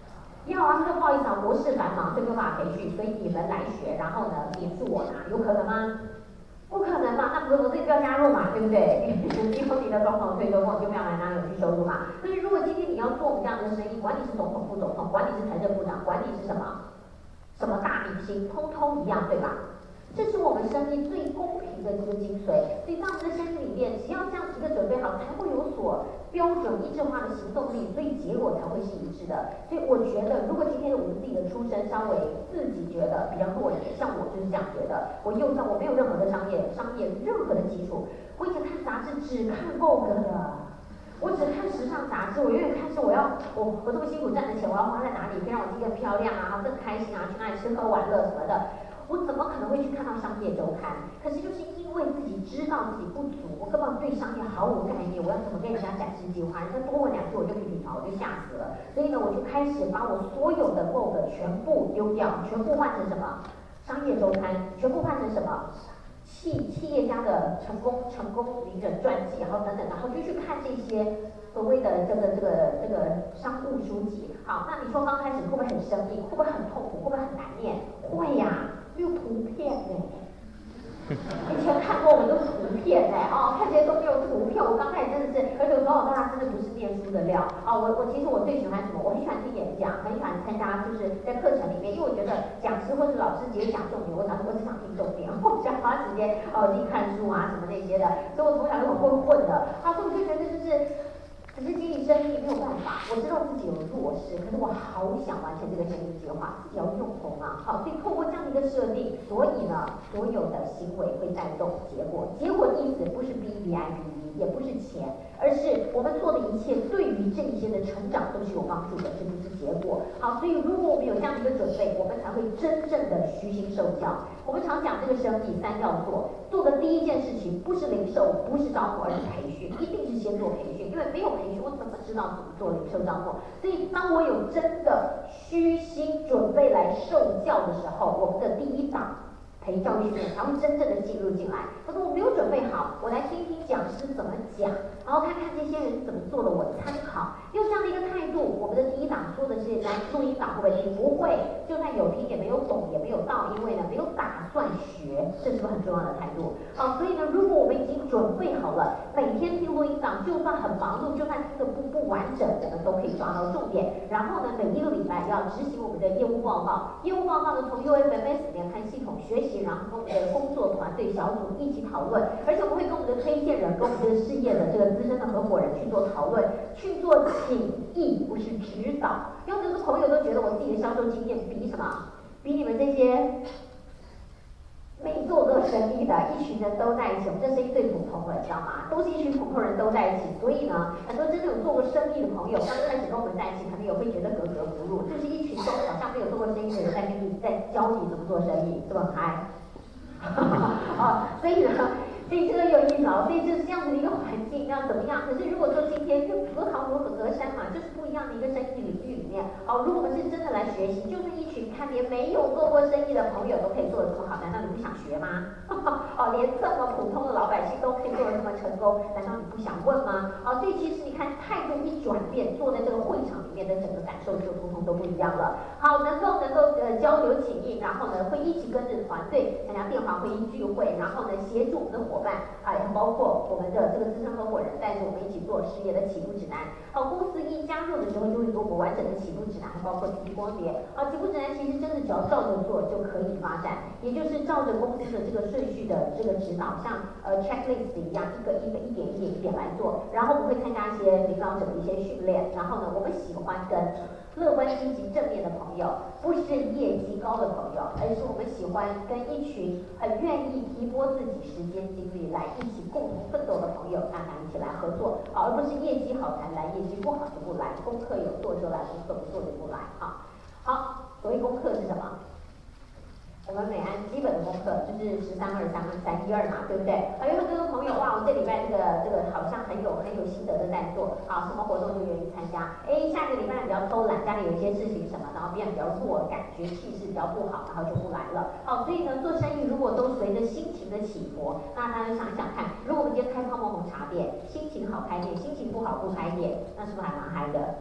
要啊，他说不好意思啊，国事繁忙，所以没有办法培训，所以你们来学，然后呢，协助我拿，有可能吗？不可能嘛，那不是我自己不要加入嘛，对不对？以后你的总统退休后就不要来拿有去收入嘛。所以如果今天你要做我们这样的生意，管你是总统、副总统，管你是财政部长，管你是什么大明星，通通一样，对吧？这是我们生意最公平的这个精髓。所以在我们的生意里面，只要这样一个准备好，才会有所标准一致化的行动力，所以结果才会是一致的。所以我觉得，如果今天我们自己的出身稍微自己觉得比较弱一点，像我就是这样觉得，我幼教我没有任何的商业任何的基础，我以前看杂志只看 Vogue 的。我只看时尚杂志，我永远看是我这么辛苦赚的钱，我要花在哪里，可以让我自己更漂亮啊，然后更开心啊，去哪里吃喝玩乐什么的。我怎么可能会去看到商业周刊？可是就是因为自己知道自己不足，我根本对商业毫无概念，我要怎么跟人家展示计划？人家多问2句我就噼里啪啦，我就吓死了。所以呢，我就开始把我所有的 Vogue 全部丢掉，全部换成什么？商业周刊，全部换成什么？企业家的成功名人传记，然后等等，然后就去看这些所谓的这个商务书籍。好，那你说刚开始会不会很生硬？会不会很痛苦？会不会很难念？会呀，没有图片呢。以前看过我们都是图片看这些都没有图片。我刚开始真的是，而且从小到大真的不是念书的料其实我最喜欢什么？我很喜欢听演讲，很喜欢参加就是在课程里面，因为我觉得讲师或是老师直接讲重点，我只想听重点，我不想花时间自己看书啊什么那些的，所以我从小就很混的所以我就觉得就是只是经营生意没有办法，我知道自己有弱势，可是我好想完成这个生意计划，自己要用功啊。好，所以透过这样的一个设定，所以呢，所有的行为会带动结果。结果的意思不是 BBIBV， 也不是钱，而是我们做的一切对于这一些的成长都是有帮助的，这就是结果。好，所以如果我们有这样的一个准备，我们才会真正的虚心受教。我们常讲这个生意3要做，做的第一件事情不是零售，不是招募，而是培训，一定是先做培训，因为没有培训，我怎么知道怎么做零售招募？所以当我有真的虚心准备来受教的时候，我们的第一档陪教育训练才会真正的进入进来。可是我没有准备好，我来听听讲师怎么讲，然后看看这些人怎么做的，我参考。用这样的一个态度，我们的第一档说的是来录音档会不会听？不会，就算有听也没有懂，也没有到，因为呢没有打算学，这是不是很重要的态度？好，所以呢，如果我们已经准备好了，每天听录音档，就算很忙碌，就算听得不完整，我们都可以抓到重点。然后呢，每一个礼拜要执行我们的业务报告，业务报告呢从 UFMS 连看系统学习，然后跟我们的工作团队小组一起讨论，而且我们会跟我们的推荐人、跟我们的事业的这个资深的合伙人去做讨论，去做请益，不是指导。因为很多朋友都觉得我自己的销售经验比什么？比你们这些没做过生意的一群人都在一起，我们这生意最普通了，你知道吗？都是一群普通人都在一起，所以呢，很多真的有做过生意的朋友，刚开始跟我们在一起，可能也会觉得格格不入，就是一群都好像没有做过生意的人在教你怎么做生意，是不是很嗨？所以呢，所以这个有意思所以就是这样子的一个环境，要怎么样？可是如果说今天就隔行如隔山嘛，就是不一样的一个生意领域里面，如果我们是真的来学习，就是一群看连没有做过生意的朋友都可以做得这么好，难道你不想学吗？连这么普通的老百姓都可以做得这么成功，难道你不想问吗？所以其实你看态度一转变，坐在这个会场里面的整个感受就通通都不一样了。好，能够交流请益，然后呢会一起跟着团队参加电话会议聚会，然后呢协助我们的伙伴也包括我们的这个资深合伙人带着我们一起做事业的起步指南。公司一加入的时候就会给我们完整的起步指南，还包括提光碟。起步指南其实真的只要照着做就可以发展，也就是照着公司的这个顺序的这个指导，像checklist 一样，一点来做。然后我们会参加一些领导者的一些训练，然后呢，我们喜欢跟乐观、积极、正面的朋友，不是业绩高的朋友，而是我们喜欢跟一群很愿意提拨自己时间精力来一起共同奋斗的朋友，大家一起来合作，而不是业绩好才来，业绩不好就不来，功课有做就来，功课不做就不来好，所谓功课是什么？我们美安基本的功课就是13231312嘛，对不对？有很多朋友我这礼拜这个好像很有心得的在做，什么活动就愿意参加。下个礼拜比较偷懒，家里有一些事情什么，然后变得比较弱，感觉气势比较不好，然后就不来了。所以呢，做生意如果都随着心情的起伏，那大家想想看，如果我们今天开泡沫红茶店，心情好开店，心情不好不开店，那是不是还蛮嗨的？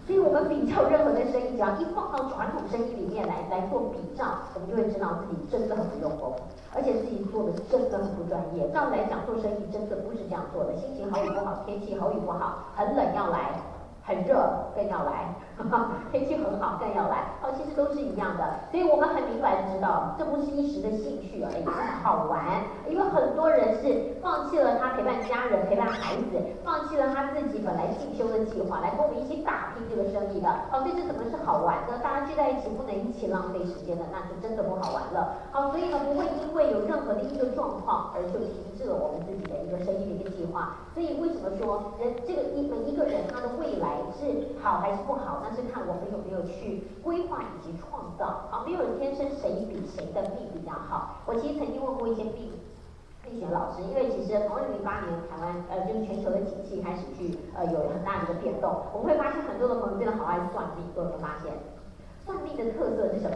所以我们比较任何的生意，只要一放到传统生意里面来做比照，我们就会知道自己真的很不用功，而且自己做的真的很不专业。照理来讲，做生意真的不是这样做的，心情好与不好，天气好与不好，很冷要来，很热更要来，天气很好更要来，其实都是一样的。所以我们很明白的知道，这不是一时的兴趣而已，是好玩。因为很多人是放弃了他陪伴家人、陪伴孩子，放弃了他自己本来进修的计划，来跟我们一起打拼这个生意的。所以这怎么是好玩呢？大家聚在一起不能一起浪费时间的，那就真的不好玩了。所以呢，不会因为有任何的一个状况而就停滞了我们自己的一个生意的一个计划。所以为什么说这个每一个人他的未来是好还是不好，那是看我们有没有去规划以及创造。没有人天生谁比谁的命比较好。我其实曾经问过一些命学老师，因为其实从2008年台湾就是全球的景气开始去有很大的一个变动，我们会发现很多的朋友真的好爱算命，有没有发现？算命的特色是什么？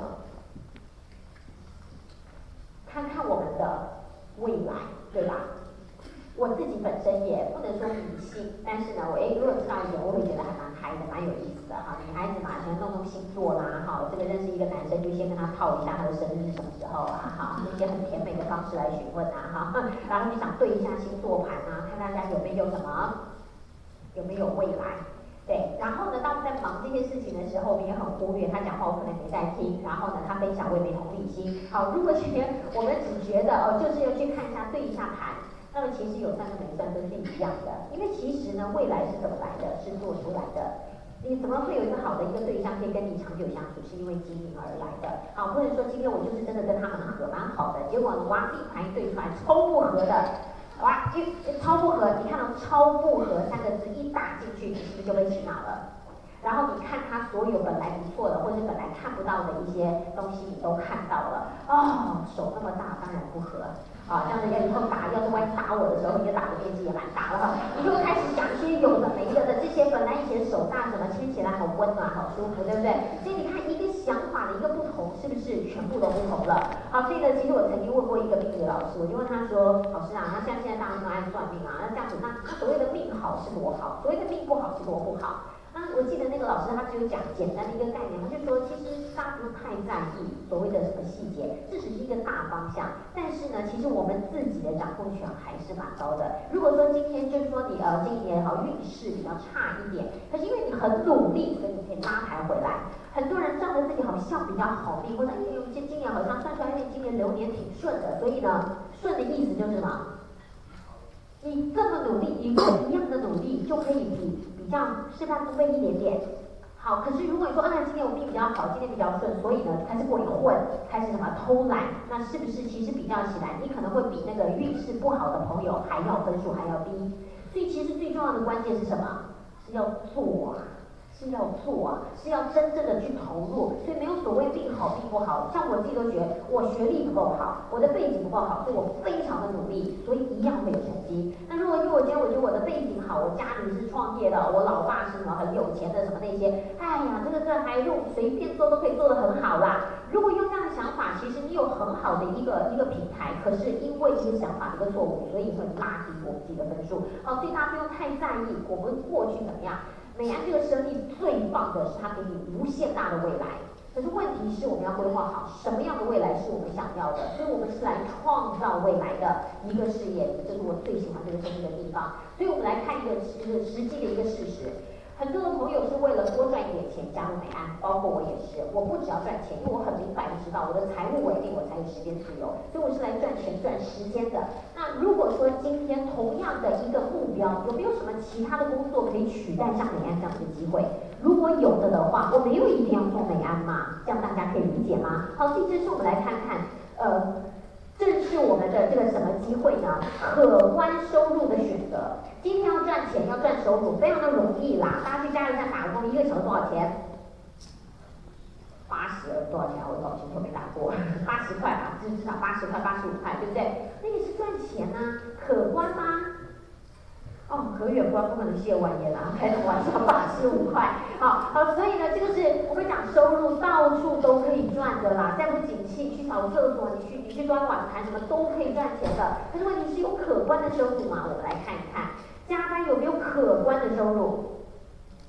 看看我们的未来，对吧？我自己本身也不能说迷信，但是呢，如果知道一点，我会觉得还蛮嗨的，蛮有意思的哈。女孩子嘛，喜欢弄星座啦，这个认识一个男生就先跟他套一下他的生日是什么时候啊，那些很甜美的方式来询问啊，然后就想对一下星座盘啊，看大家有没有什么，有没有未来。对，然后呢，当我们在忙这些事情的时候，我们也很忽略他讲话，我可能没在听，然后呢，他分享我也没同理心。如果今天我们只觉得就是要去看一下对一下盘，那么其实有算跟没算都是一样的，因为其实呢，未来是怎么来的？是做出来的。你怎么会有一个好的一个对象可以跟你长久相处？是因为经营而来的。不能说今天我就是真的跟他们合蛮好的，结果呢，哇，命盘一对出来超不合的。哇，超不合，你看到超不合3个字一打进去，你是不是就被洗脑了？然后你看他所有本来不错的，或者本来看不到的一些东西，你都看到了。手那么大，当然不合。这样子以后要是万一打我的时候，你的打的面积也蛮大了。你就开始讲一些有的没的这些本来以前手大什么牵起来好温暖、好舒服，对不对？所以你看一个想法的一个不同，是不是全部都不同了？所以呢，其实我曾经问过一个命理老师，我就问他说：“老师啊，那像现在大家那么爱算命啊，那这样子，那所谓的命好是多好，所谓的命不好是多不好？”我记得那个老师他只有讲简单的一个概念，他就说其实大家不用太在意所谓的什么细节，这只是一个大方向。但是呢，其实我们自己的掌控权还是蛮高的。如果说今天就是说你今年运势比较差一点，可是因为你很努力，所以你可以拉抬回来。很多人仗着自己好像比较好命，或者今年好像算出来今年流年挺顺的，所以呢，顺的意思就是什么？你这么努力，一样的努力就可以比较事半功倍一点点。可是如果你说今年我命比较好，今年比较顺，所以呢开始鬼混，开始什么偷懒，那是不是其实比较起来，你可能会比那个运势不好的朋友还要分数还要低？所以其实最重要的关键是什么？是要做是要真正的去投入，所以没有所谓命好命不好。像我自己都觉得我学历不够好，我的背景不够好，所以我非常的努力，所以一样会有成绩。那如果因为我觉得我的背景好，我家里是创业的，我老爸是什么很有钱的什么那些，这还用随便做都可以做得很好啦。如果用这样的想法，其实你有很好的一个平台，可是因为一个想法的一个错误，所以会拉低我们自己的分数。所以大家不用太在意我们过去怎么样。美安这个生意最棒的是它给你无限大的未来，可是问题是我们要规划好什么样的未来是我们想要的，所以我们是来创造未来的一个事业，这是我最喜欢这个生意的地方。所以我们来看一个实际的一个事实。很多的朋友是为了多赚一点钱加入美安，包括我也是。我不只要赚钱，因为我很明白的知道我的财务稳定，我才有时间自由，所以我是来赚钱赚时间的。那如果说今天同样的一个目标，有没有什么其他的工作可以取代像美安这样的机会？如果有的话，我没有一定要做美安嘛，这样大家可以理解吗？所以这是我们来看看，这是我们的这个什么机会呢？可观收入的选择。今天要赚钱，要赚收入，非常的容易啦。大家去加油站打个工，1个小时多少钱？80多少钱？我搞清楚没打过，80块吧，至少80块、85块，对不对？那个是赚钱啊，可观吗？可远观不可能谢完颜啦，开什么玩笑，85块。所以呢，这个是我们讲收入到处都可以赚的啦。再不景气，去扫厕所，你去端碗盘，什么都可以赚钱的。可是问题是有可观的收入吗？我们来看一看，加班有没有可观的收入？要加班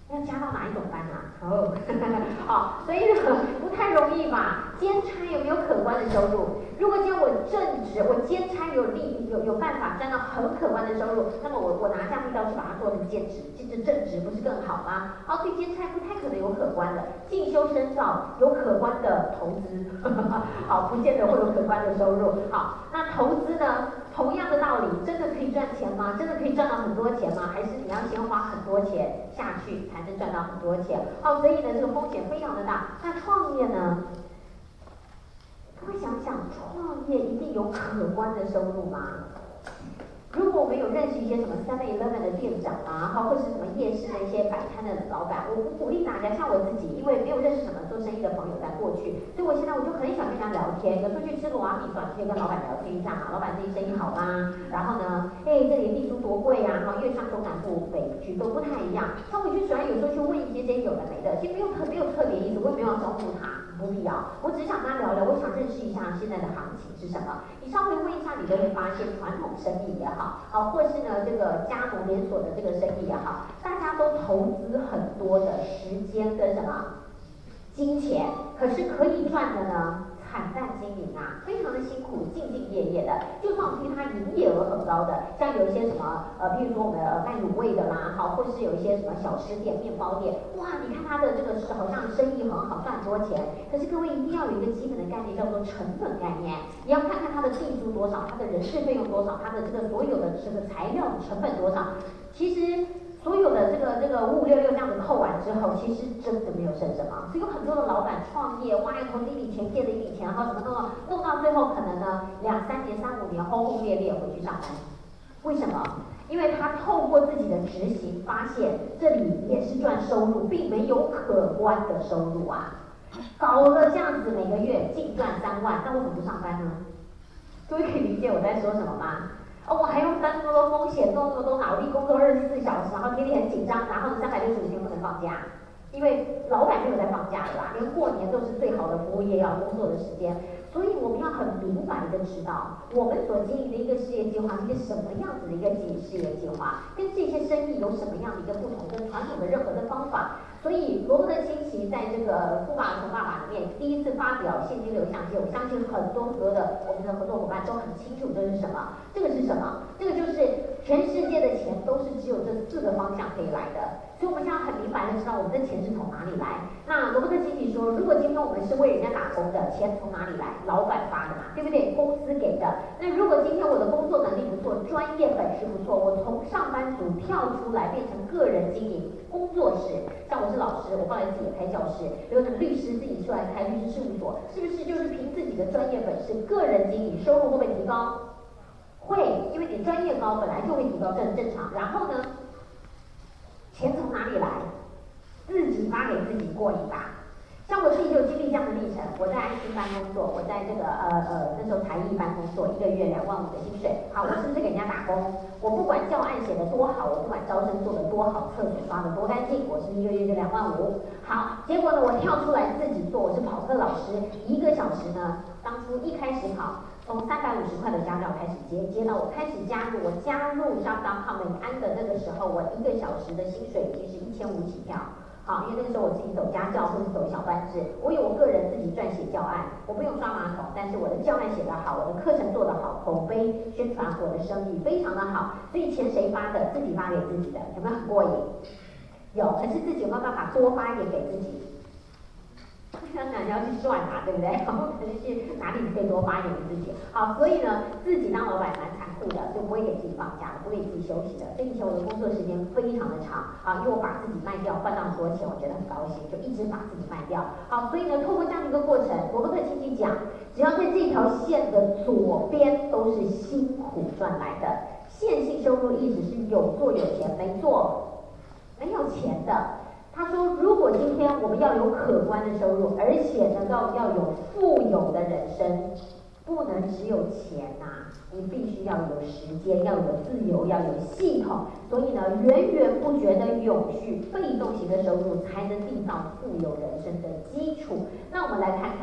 到哪一种班啊？哦，好，所以呢不太容易吧？兼差有没有可观的收入？如果今天我正职，我兼差有办法赚到很可观的收入，那么我拿下力道去把它做成兼职，这正职不是更好吗？好，所以兼差不太可能有可观的，进修深造有可观的投资，好，不见得会有可观的收入。好，那投资呢？同样的道理，真的可以赚钱吗？真的可以赚到很多钱吗？还是你要先花很多钱下去才能赚到很多钱？好，所以呢，这个风险非常的大。那创业呢？各位想想，创业一定有可观的收入吗？如果我们有认识一些什么 7-Eleven 的店长啊，或是什么夜市的一些摆摊的老板，我鼓励大家，像我自己，因为没有认识什么做生意的朋友在过去，所以我现在我就很喜欢跟人家聊天。有时候去吃螺米粉，可以跟老板聊天一下嘛，老板最近生意好吗？然后呢，这里地租多贵啊，因为像中南部、北区都不太一样。像我就喜欢有时候去问一些有的没的，其实没有特别意思，我也没有要招呼他。不必要，我只是想跟他聊聊，我想认识一下现在的行情是什么。你稍微问一下，你就会发现传统生意也好，或是呢这个加盟连锁的这个生意也好，大家都投资很多的时间跟什么金钱，可是可以赚的呢？惨淡经营啊，非常的辛苦，兢兢业业的。就算我们听他营业额很高的，像有一些什么比如说我们卖卤味的啦，或是有一些什么小吃店、面包店，哇，你看他的这个好像生意很好，赚很多钱。可是各位一定要有一个基本的概念，叫做成本概念。你要看看他的地租多少，他的人事费用多少，他的这个所有的这个材料成本多少。其实所有的这个5、5、6、6这样子扣完之后，其实真的没有剩什么。所以有很多的老板创业，哇，要投资一笔钱，借了一笔钱，然后什么弄到最后，可能呢2、3年、3、5年轰轰烈烈回去上班。为什么？因为他透过自己的执行，发现这里也是赚收入，并没有可观的收入啊。搞了这样子每个月净赚3万，那为什么不上班呢？各位可以理解我在说什么吗？我还用担那么多风险，弄那么多脑力，工作24小时，然后天天很紧张，然后呢365天不能放假，因为老板没有在放假的啦，连过年都是最好的服务业要工作的时间。所以我们要很明白的知道，我们所经营的一个事业计划是一个什么样子的一个事业计划，跟这些生意有什么样的一个不同，跟传统的任何的方法。所以罗伯特清崎在这个《富爸爸穷爸爸》里面第一次发表现金流象限，我相信很多的我们的合作伙伴都很清楚这是什么。这个是什么？这个就是全世界的钱都是只有这4个方向可以来的。所以我们现在很明白的知道我们的钱是从哪里来。那罗伯特清崎说，如果今天我们是为人家打工的，钱从哪里来？老板发的嘛，对不对？公司给的。那如果今天我的工作能力不错，专业本事不错，我从上班族跳出来变成个人经营工作室，像我是老师，我后来自己也开教室，有的律师自己出来开律师事务所，是不是就是凭自己的专业本事，个人经营，收入会不会提高？会，因为你专业高，本来就会提高，这很正常。然后呢，钱从哪里来？自己发给自己过瘾吧。像我自己就经历这样的历程，我在安心班工作，我在这个那时候才艺班工作，1个月2万5的薪水。好，我是不是给人家打工？我不管教案写得多好，我不管招生做得多好，厕所刷得多干净，我是1个月就2万5。好，结果呢，我跳出来自己做，我是跑课老师，1个小时呢，当初一开始跑，从350块的家教开始接到我开始加入Shop.com 美安的那个时候，我1个小时的薪水已经是1500起跳。好，因为那个时候我自己走家教或是走小班制，我有我个人自己撰写教案，我不用刷马桶，但是我的教案写得好，我的课程做得好，口碑宣传我的生意非常的好，所以钱谁发的？自己发给自己的，有没有很过瘾？有，可是自己有没有办法多发一点给自己？当然要去赚嘛，对不对？然后可能去哪里可以多发一点给自己。好，所以呢，自己当老板蛮残酷的，就不会给自己放假的，不会给自己休息的。所以以前我的工作时间非常的长，因为我把自己卖掉，换到很多钱，我觉得很高兴，就一直把自己卖掉。好，所以呢，透过这样的一个过程，罗伯特清崎讲，只要在这条线的左边都是辛苦赚来的。线性收入意思是有做有钱，没做没有钱的。他说，如果今天我们要有可观的收入，而且能够要有富有的人生，不能只有钱呐，你必须要有时间，要有自由，要有系统。所以呢，源源不绝的永续被动型的收入才能缔造富有人生的基础。那我们来看看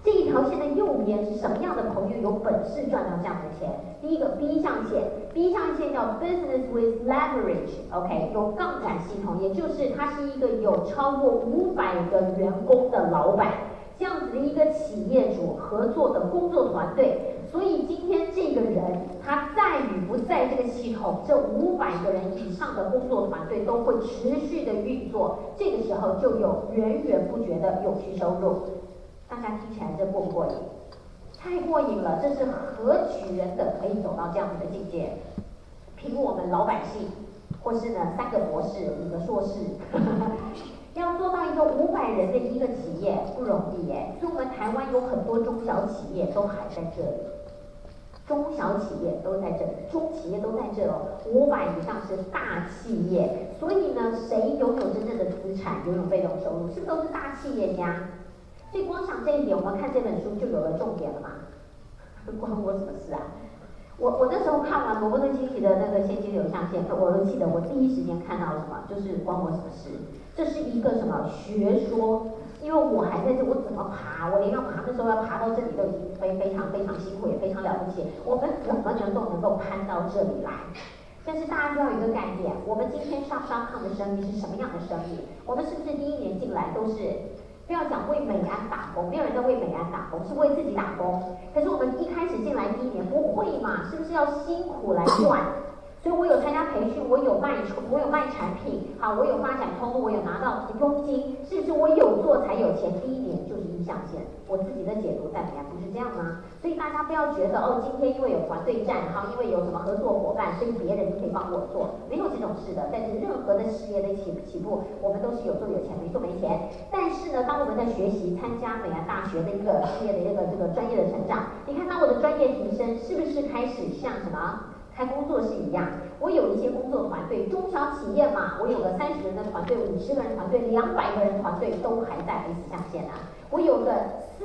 这一条线的右边是什么样的朋友有本事赚到这样的钱？第一个 B 象限 ，B 象限叫 Business with Leverage，OK， 有杠杆系统，也就是它是一个有超过500个员工的老板，这样子的一个企业主合作的工作团队。所以今天这个人他在与不在这个系统，这500个人以上的工作团队都会持续的运作，这个时候就有源源不绝的永续收入。大家听起来这过不过瘾？太过瘾了！这是何许人等可以走到这样子的境界？凭我们老百姓，或是呢3个博士、5个硕士，要做到一个500人的一个企业不容易耶。所以我们台湾有很多中小企业都还在这里，中小企业都在这里，中企业都在这哦，500以上是大企业。所以呢，谁拥有真正的资产，拥有被动收入，是不是都是大企业家？所以光想这一点，我们看这本书就有了重点了嘛？关我什么事啊？我那时候看完罗伯特清崎的那个现金流象限，我都记得我第一时间看到什么，就是关我什么事？这是一个什么学说？因为我还在这，我怎么爬？我连要爬的时候要爬到这里都已经非常辛苦，也非常了不起。我们怎么能够攀到这里来？但是大家就要有一个概念，我们今天上商抗的生意是什么样的生意？我们是不是第一年进来都是？不要讲为美安打工，没有人在为美安打工，是为自己打工。可是我们一开始进来第一年不会嘛，是不是要辛苦来赚？所以我有参加培训，我有卖产品，好，我有发展通路，我有拿到佣金，是不是我有做才有钱？第一年就是1象限，我自己的解读在美安不是这样吗？所以大家不要觉得哦，今天因为有团队战，好，因为有什么合作伙伴，所以别人就可以帮我做，没有这种事的。在任何的事业的起步，我们都是有做有钱，没做没钱。但是呢，当我们在学习参加美安大学的一个事业的这个专业的成长，你看当我的专业提升，是不是开始像什么？开工作室一样，我有一些工作团队，中小企业嘛，我有个30人的团队、50个人团队、200个人团队都还在 S 象限啊，我有个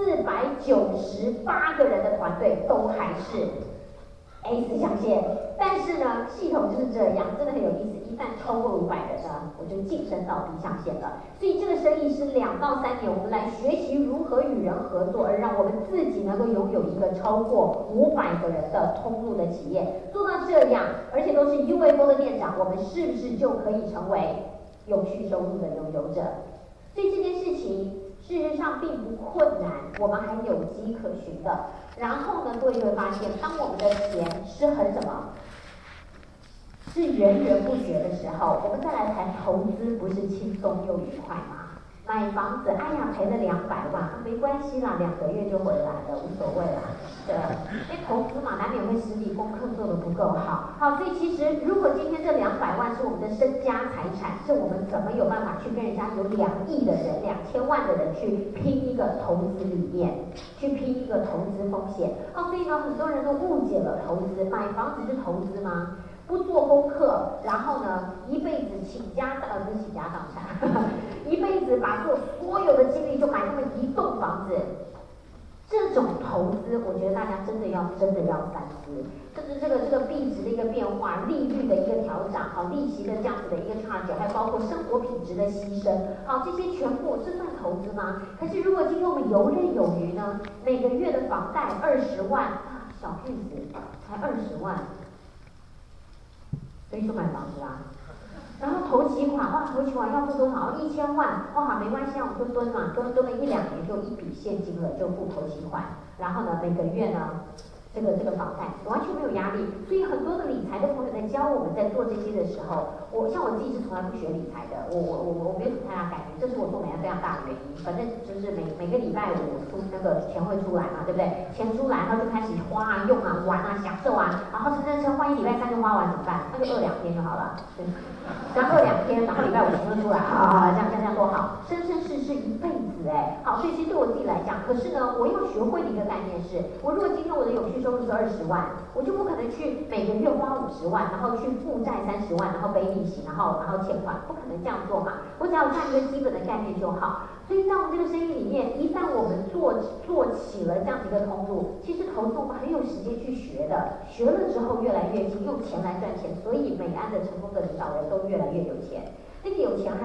498个人的团队都还是 S 象限，但是呢，系统就是这样，真的很有意思。一旦超过500人呢，我就晋升到 B 象限了。所以这个生意是2到3年，我们来学习如何与人合作，而让我们自己能够拥有一个超过500个人的通路的企业。做到这样，而且都是 UFO 的店长，我们是不是就可以成为永续收入的拥有者？所以这件事情事实上并不困难，我们还有迹可循的。然后呢，各位就会发现，当我们的钱是很什么？是源源不绝的时候，我们再来谈投资，不是轻松又愉快吗？买房子，哎呀，赔了200万，没关系啦，2个月就回来了，无所谓啦。对，因为投资嘛，难免会失利，功课做得不够好。好，所以其实如果今天这200万是我们的身家财产，是我们怎么有办法去跟人家有2亿的人、2000万的人去拼一个投资理念，去拼一个投资风险？好，所以呢，很多人都误解了投资，买房子是投资吗？不做功课，然后呢，一辈子不是倾家荡产，一辈子把所有的精力就买那么一栋房子，这种投资，我觉得大家真的要三思。甚至这个币值的一个变化，利率的一个调整，好，利息的这样子的一个 charge， 还包括生活品质的牺牲，好，这些全部这算投资吗？可是如果今天我们游刃有余呢，每个月的房贷20万，小骗子才20万。所以就买房子啦，然后头期款，哇，头期款要付多少？1000万，哇，没关系啊，我们就蹲嘛，蹲了1、2年就一笔现金了，就付头期款，然后呢，每个月呢，这个房贷完全没有压力。所以很多的理财的朋友在教我们在做这些的时候，像我自己是从来不学理财的，我没有什么太大感觉，这是我做美安非常大的原因。反正就是每个礼拜我出那个钱会出来嘛，对不对？钱出来，然后就开始花啊、用啊、玩啊、享受啊，然后撑，万一礼拜3就花完怎么办？那就饿2天就好了，对，只要饿2天，然后礼拜5钱就出来啊，这样多好，生世一辈子哎，好，所以其实对我自己来讲，可是呢，我要学会的一个概念是，我如果今天我的永续收入是20万，我就不可能去每个月花50万，然后去负债30万，然后背利息，然后欠款，不可能这样做嘛。我只要看一个基本的概念就好。所以在我们这个生意里面，一旦我们做起了这样的一个通路，其实投资我们很有时间去学的，学了之后越来越精，用钱来赚钱，所以美安的成功的领导人都越来越有钱。那个有钱还不单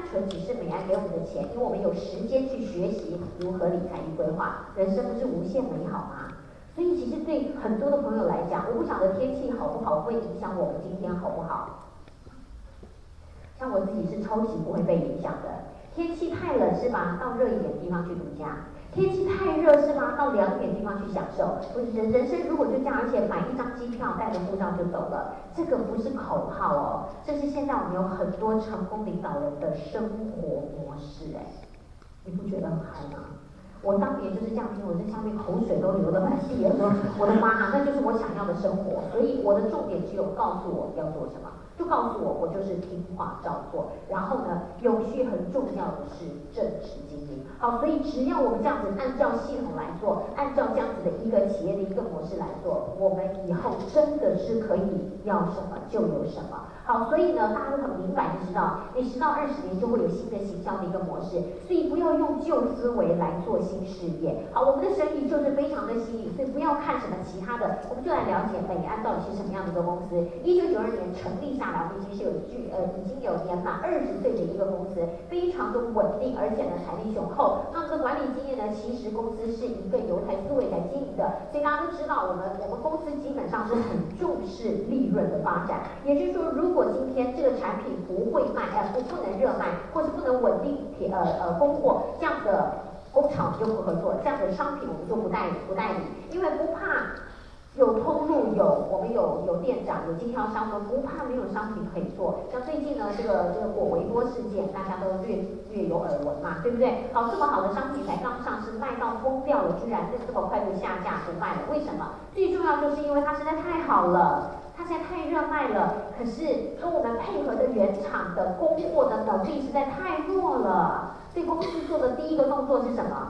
纯只是美安给我们的钱，因为我们有时间去学习如何理财与规划，人生不是无限美好吗？所以其实对很多的朋友来讲，我不晓得天气好不好会影响我们今天好不好。像我自己是超级不会被影响的，天气太冷是吧？到热一点的地方去度假。天气太热是吗？到凉一点地方去享受。人生如果就这样，而且买一张机票，带着护照就走了，这个不是口号哦，这是现在我们有很多成功领导人的生活模式哎，你不觉得很嗨吗？我当年就是这样听，我在下面口水都流了满地了，说我的妈，那就是我想要的生活。所以我的重点只有告诉我要做什么，就告诉我，我就是听话照做。然后呢，永续很重要的是正直经营。好，所以只要我们这样子按照系统来做，按照这样子的一个企业的一个模式来做，我们以后真的是可以要什么就有什么。好，所以呢，大家都很明白的知道，你10到20年就会有新的行销的一个模式，所以不要用旧思维来做新事业。好，我们的生意就是非常的新颖，所以不要看什么其他的，我们就来了解美安到底是什么样的一个公司。1992年成立下来，我们已经是已经有年满20岁的一个公司，非常的稳定，而且呢财力雄厚。那我们的管理经验呢，其实公司是一个由台思维来经营的，所以大家都知道，我们公司基本上是很重视利润的发展。也就是说，如果今天这个产品不会卖，不能热卖，或是不能稳定供货，这样的工厂我们就不合作，这样的商品我们就不代理，因为不怕有通路，我们有店长，有经销商，我们不怕没有商品可以做。像最近呢，这个果维多事件，大家都略有耳闻嘛，对不对？好，这么好的商品才刚上市，卖到疯掉了，居然这么快就下架不卖了，为什么？最重要就是因为它实在太好了。它现在太热卖了，可是跟我们配合的原厂的供货的能力实在太弱了。所以公司做的第一个动作是什么？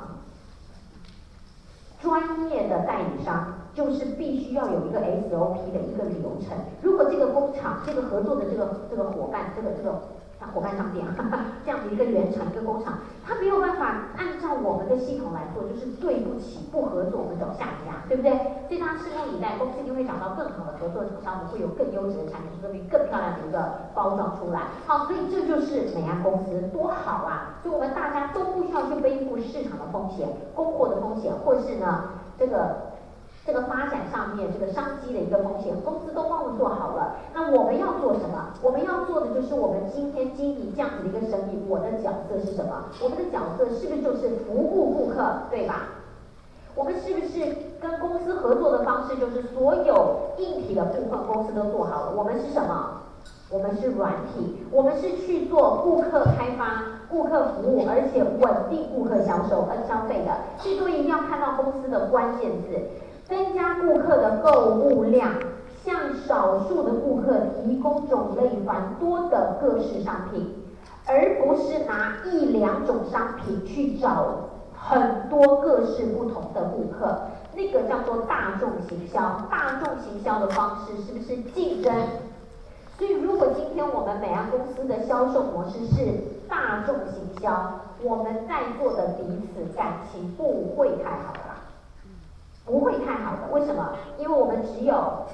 专业的代理商就是必须要有一个 SOP 的一个流程。如果这个工厂、这个合作的这个伙伴、伙伴商店这样的一个原厂、一个工厂，他没有办法按照我们的系统来做，就是对不起，不合作我们走下家，对不对？所以大家拭目以待，公司一定会找到更好的合作厂商，我们会有更优质的产品，说明更漂亮的一个包装出来。好，所以这就是美安公司多好啊！所以我们大家都不需要去背负市场的风险、供货的风险，或是呢这个发展上面这个商机的一个风险，公司都帮我们做好了。那我们要做什么？我们要做的就是我们今天经营这样子的一个生意，我的角色是什么？我们的角色是不是就是服务顾客，对吧？我们是不是跟公司合作的方式就是所有硬体的部分公司都做好了？我们是什么？我们是软体，我们是去做顾客开发、顾客服务，而且稳定顾客消费的。所以各位一定要看到公司的关键字。增加顾客的购物量，向少数的顾客提供种类繁多的各式商品，而不是拿1、2种商品去找很多各式不同的顾客，那个叫做大众行销。大众行销的方式是不是竞争？所以如果今天我们美安公司的销售模式是大众行销，我们在座的彼此感情不会太好啦。不会太好的，为什么？因为我们只有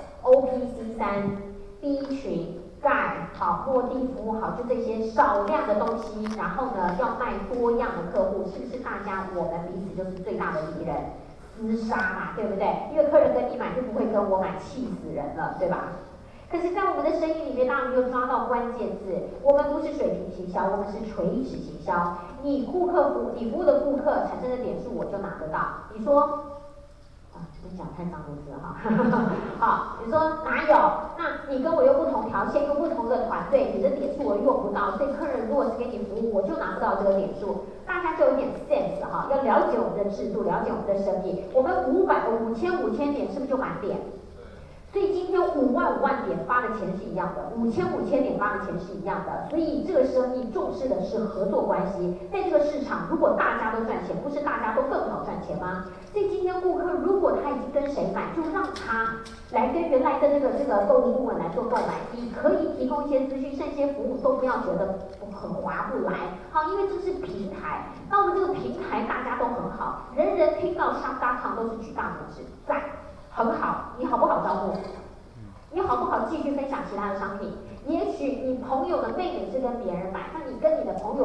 OPC3、B 群、钙好、落地服务好，就这些少量的东西，然后呢要卖多样的客户，是不是大家我们彼此就是最大的敌人？厮杀嘛，对不对？因为客人跟你买就不会跟我买，气死人了，对吧？可是，在我们的生意里面，当然没有抓到关键字。我们不是水平行销，我们是垂直行销。你服务的顾客产生的点数，我就拿得到。你说？讲太脏了字哈，好，你说哪有？那你跟我又不同条线，又不同的团队，你的点数我用不到，所以客人如果是给你服务，我就拿不到这个点数。大家就有点 sense 哈，要了解我们的制度，了解我们的生意。我们5000点是不是就满点？所以今天5万点发的钱是一样的，5000点发的钱是一样的，所以这个生意重视的是合作关系。在这个市场，如果大家都赚钱，不是大家都更好赚钱吗？所以今天顾客如果他已经跟谁买，就让他来跟原来的这个购物部门来做购买，你可以提供一些资讯，甚至一些服务都不要觉得很划不来。好，因为这是平台，那我们这个平台大家都很好，人人听到商.com都是举大拇指，赞。很好，你好不好招募？你好不好继续分享其他的商品？也许你朋友的妹妹是跟别人买，那你跟你的朋友分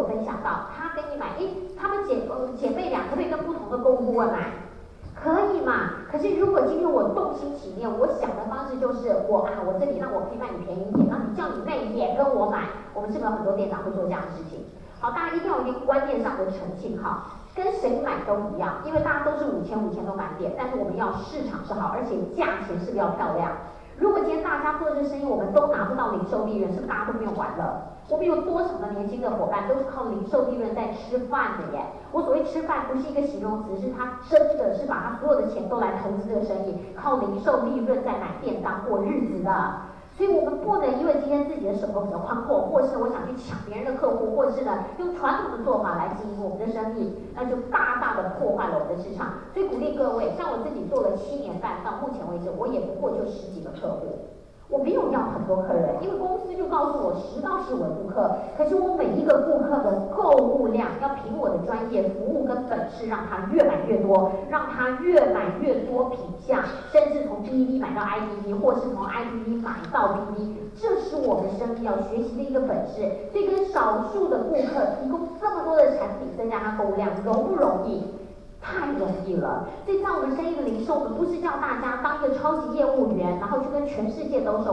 到，他跟你买，他们姐妹俩可不可以跟不同的购物顾问买？可以嘛？可是如果今天我动心起念，我想的方式就是我这里让我可以卖你便宜一点，那你叫你妹也跟我买，我们是不是有很多店长会做这样的事情？好，大家一定要有一个观念上的澄清哈，跟谁买都一样，因为大家都是5000都满点，但是我们要市场是好，而且价钱是不是要漂亮？如果今天大家做这生意，我们都拿不到零售利润，是不是大家都没有玩了？我们有多少的年轻的伙伴都是靠零售利润在吃饭的耶？我所谓吃饭不是一个形容词，是他真的是把他所有的钱都来投资这个生意，靠零售利润在买便当过日子的。所以我们不能因为今天自己的手头比较宽阔，或是我想去抢别人的客户，或是呢用传统的做法来经营我们的生意，那就大大的破坏了我们的市场。所以鼓励各位，像我自己做了7年半，到目前为止，我也不过就10几个客户。我没有要很多客人，因为公司就告诉我10到15位顾客，可是我每一个顾客的购物量要凭我的专业服务跟本事，让他越买越多，让他越买越多品项，甚至从 BD 买到 IPD， 或是从 IPD 买到 BD， 这是我们生意要学习的一个本事。所以跟少数的顾客提供这么多的产品，增加他购物量，容不容易？太容易了。所以在我们生意的零售，我们不是叫大家当一个超级业务员，然后去跟全世界都售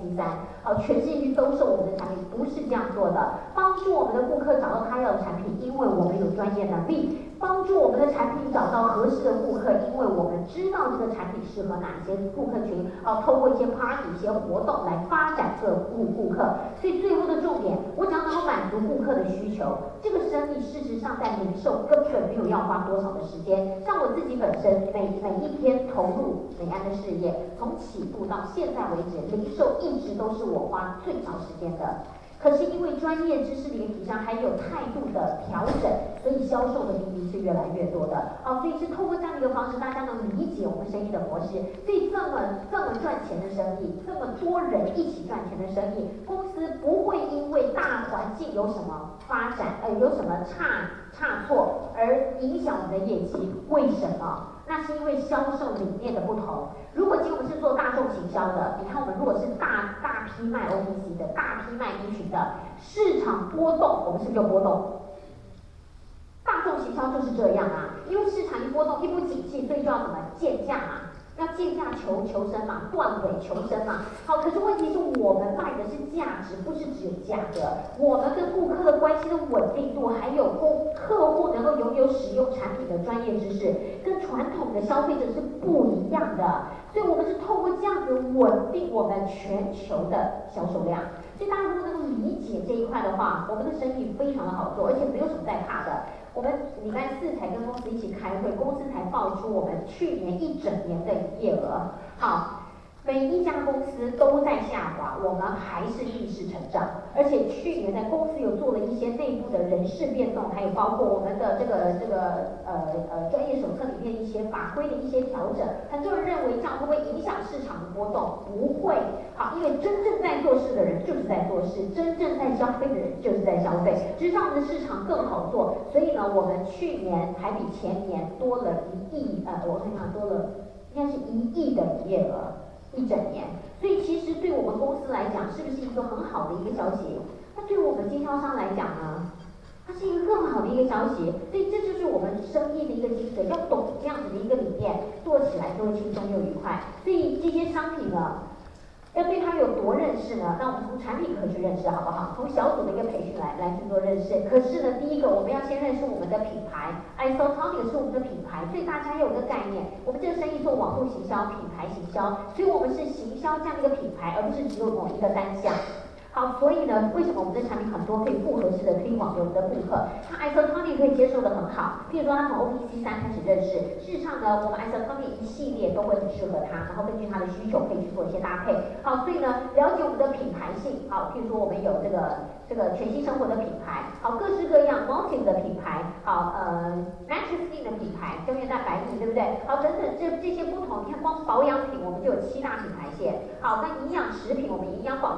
OPC3，全世界去兜售我们的产品，不是这样做的。帮助我们的顾客找到他要的产品，因为我们有专业能力；帮助我们的产品找到合适的顾客，因为我们知道这个产品适合哪些顾客群，透过一些 party 一些活动来发展这个顾客。所以最后的重点，我只要能够满足顾客的需求，这个生意事实上在零售根本没有要花多少的时间。像我自己本身每一天投入美安的事业，从起步到现在为止，零售一直都是我花最少时间的。可是因为专业知识的一个提升，还有态度的调整，所以销售的比例是越来越多的。所以是透过这样的一个方式，大家能理解我们生意的模式。所以这么赚钱的生意，这么多人一起赚钱的生意，公司不会因为大环境有什么发展，有什么差错而影响我们的业绩。为什么？那是因为销售理念的不同。如果今天我们是做大众行销的，你看我们如果是大批卖 OPC 的，大批卖B群的，市场波动，我们是不是就波动？大众行销就是这样啊，因为市场一波动，一不景气，所以就要怎么贱价嘛。要贱价求生嘛，断尾求生嘛。好，可是问题是我们卖的是价值，不是只有价格。我们跟顾客的关系的稳定度，还有客户能够拥有使用产品的专业知识，跟传统的消费者是不一样的。所以我们是透过这样子稳定我们全球的销售量。所以大家如果能够理解这一块的话，我们的生意非常的好做，而且没有什么在怕的。我们礼拜4才跟公司一起开会，公司才报出我们去年1整年的营业额。好，每一家公司都在下滑，我们还是逆势成长。而且去年在公司有做了一些内部的人事变动，还有包括我们的这个专业手册里面一些法规的一些调整。很多人认为这样会不会影响市场的波动？不会。好，因为真正在做事的人就是在做事，真正在消费的人就是在消费，只是让我们的市场更好做。所以呢，我们去年还比前年多了1亿，我看看多了应该是1亿的营业额。1整年，所以其实对我们公司来讲，是不是一个很好的一个消息？那对我们经销商来讲呢，它是一个更好的一个消息。所以这就是我们生意的一个精髓，要懂这样子的一个理念，做起来就会轻松又愉快。所以这些商品呢，要对它有多认识呢？那我们从产品科去认识好不好？从小组的一个培训来去做认识。可是呢，第一个我们要先认识我们的品牌 ，Isotonic 是我们的品牌，所以大家要有个概念，我们这个生意做网络行销、品牌行销，所以我们是行销这样的一个品牌，而不是只有某一个单项。好，所以呢，为什么我们的产品很多可以复合式的推广给我们的顾客？那 Isotonic 可以接受的很好，譬如说他从 OPC3开始认识，事实上呢，我们 Isotonic 一系列都会很适合他，然后根据他的需求可以去做一些搭配。好，所以呢，了解我们的品牌性，好，譬如说我们有这个全新生活的品牌，好，各式各样 Motive 的品牌，好，Natural Skin 的品牌，胶原蛋白饮，对不对？好，等等这些不同，你看光保养品我们就有7大品牌线，好，那营养食品我们营养保健品我们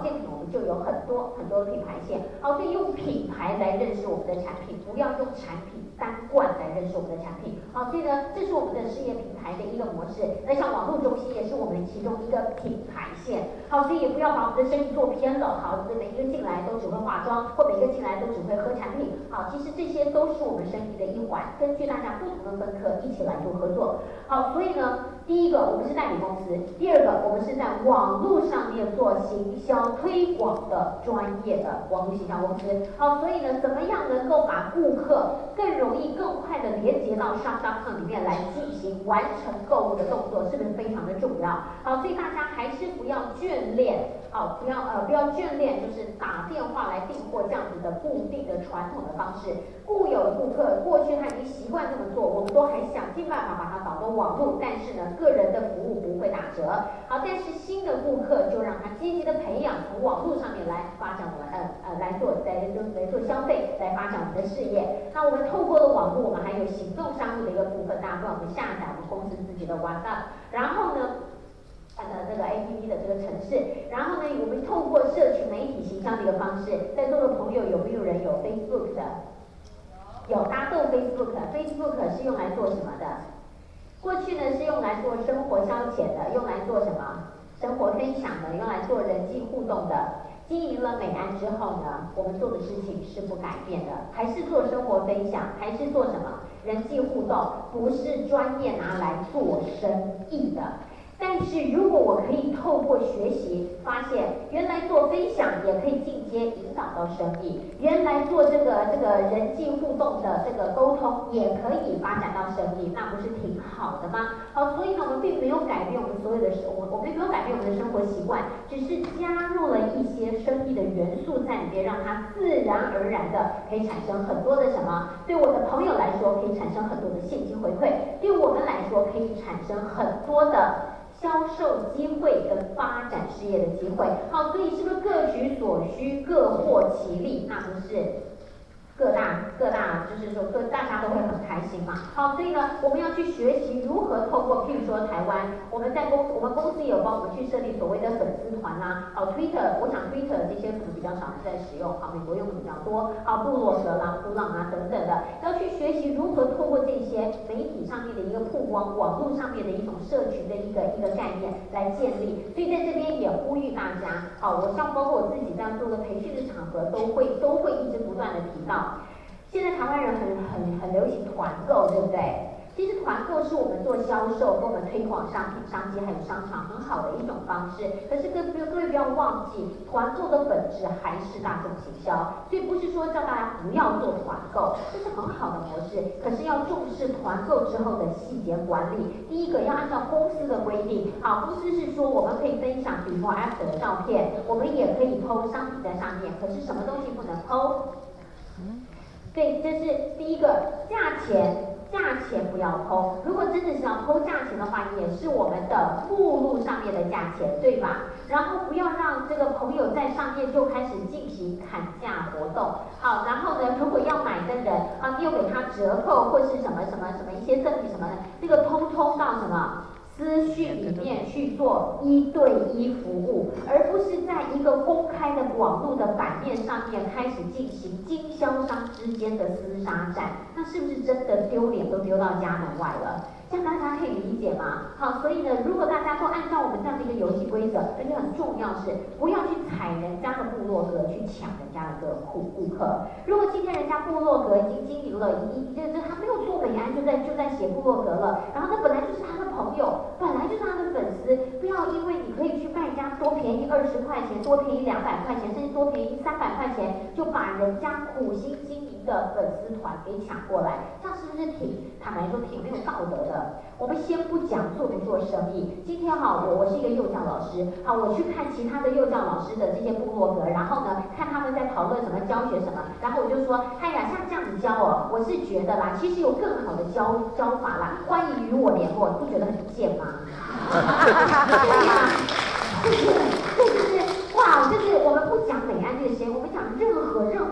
就有很多的品牌线。好，所以用品牌来认识我们的产品，不要用产品单罐来认识我们的产品。好，所以呢，这是我们的事业品牌的一个模式。那像网络中心也是我们其中一个品牌线。好，所以也不要把我们的生意做偏了。好，每一个进来都只会化妆，或每一个进来都只会喝产品。好，其实这些都是我们生意的一环，根据大家不同的分科一起来做合作。好，所以呢，第一个我们是代理公司，第二个我们是在网络上面做行销推广的专业的网络行销公司。好，所以呢，怎么样能够把顾客更容易、更快的连接到商里面来进行完成购物的动作，是不是非常的重要？好，所以大家还是不要眷恋，好，不要眷恋，就是打电话来订货这样子的固定的传统的方式。固有的顾客过去他已经习惯这么做，我们都还想尽办法把它导到网络，但是呢，个人的服务不会打折。好，但是新的顾客就让他积极的培养，从网络上面来发展我们来做消费，来发展我们的事业。那我们透过了网络，我们还有行动商务的一个部分，大家帮我们下载我们公司自己的WhatsApp，然后呢，这个 APP 的这个程式，然后呢，我们透过社群媒体行销的一个方式，在座的朋友有没有人有 Facebook 的？有，大家都有 Facebook 是用来做什么的？过去呢是用来做生活消遣的，用来做什么？生活分享的，用来做人际互动的。经营了美安之后呢，我们做的事情是不改变的，还是做生活分享，还是做什么人际互动，不是专业拿来做生意的。但是如果我可以透过学习发现，原来做分享也可以进阶引导到生意，原来做这个人际互动的这个沟通也可以发展到生意，那不是挺好的吗？好，所以呢，我们并没有改变我们所有的我们没有改变我们的生活习惯，只是加入了一些生意的元素在里面，让它自然而然的可以产生很多的什么？对我的朋友来说，可以产生很多的现金回馈；对我们来说，可以产生很多的销售机会跟发展事业的机会。好，所以是不是各取所需，各获其利？那不是各大，就是说大家都会很开心嘛。好，所以呢，我们要去学习如何透过，譬如说台湾，我们公司也有帮我们去设立所谓的粉丝团啦。好 ，Twitter， 我想 Twitter 这些可能比较少人在使用，好，美国用的比较多。好，部落格啦、鼓浪啊等等的，要去学习如何透过这些媒体上面的一个曝光，网络上面的一种社群的一个概念来建立。所以在这边也呼吁大家，好，我像包括我自己在做的培训的场合，都会一直不断的提到。现在台湾人很流行团购，对不对？其实团购是我们做销售、跟我们推广商品、商机还有商场很好的一种方式。可是各位不要忘记，团购的本质还是大众行销，所以不是说叫大家不要做团购，这是很好的模式。可是要重视团购之后的细节管理。第一个要按照公司的规定，好，公司是说我们可以分享 before after 的照片，我们也可以 po 商品在上面，可是什么东西不能 po？对，这是第一个，价钱不要抛。如果真的是要抛价钱的话，也是我们的目录上面的价钱，对吧？然后不要让这个朋友在上面就开始进行砍价活动。好，然后呢，如果要买的人啊，你有给他折扣或是什么一些赠品什么的，这个通通到什么？资讯里面去做1对1服务，而不是在一个公开的网络的版面上面开始进行经销商之间的厮杀战，那是不是真的丢脸都丢到家门外了？这样大家可以理解吗？好，所以呢，如果大家都按照我们这样的一个游戏规则，而且很重要是不要去踩人家的部落格去抢人家的顾客。如果今天人家部落格已经经营了就是他没有做美安，就在写部落格了，然后那本来就是他的朋友，本来就是他的粉丝，不要因为你可以去卖人家多便宜20块钱，多便宜200块钱，甚至多便宜300块钱，就把人家苦心经营的粉丝团给抢过来，这样是不是坦白说挺没有道德的？我们先不讲做不做生意，今天哈，我是一个幼教老师，好，我去看其他的幼教老师的这些部落格，然后呢，看他们在讨论什么教学什么，然后我就说，哎呀，像这样子教哦，我是觉得啦，其实有更好的教法啦，欢迎与我联络，你不觉得很贱吗？对呀，就是哇，就是我们不讲美安这些，我们讲任何的品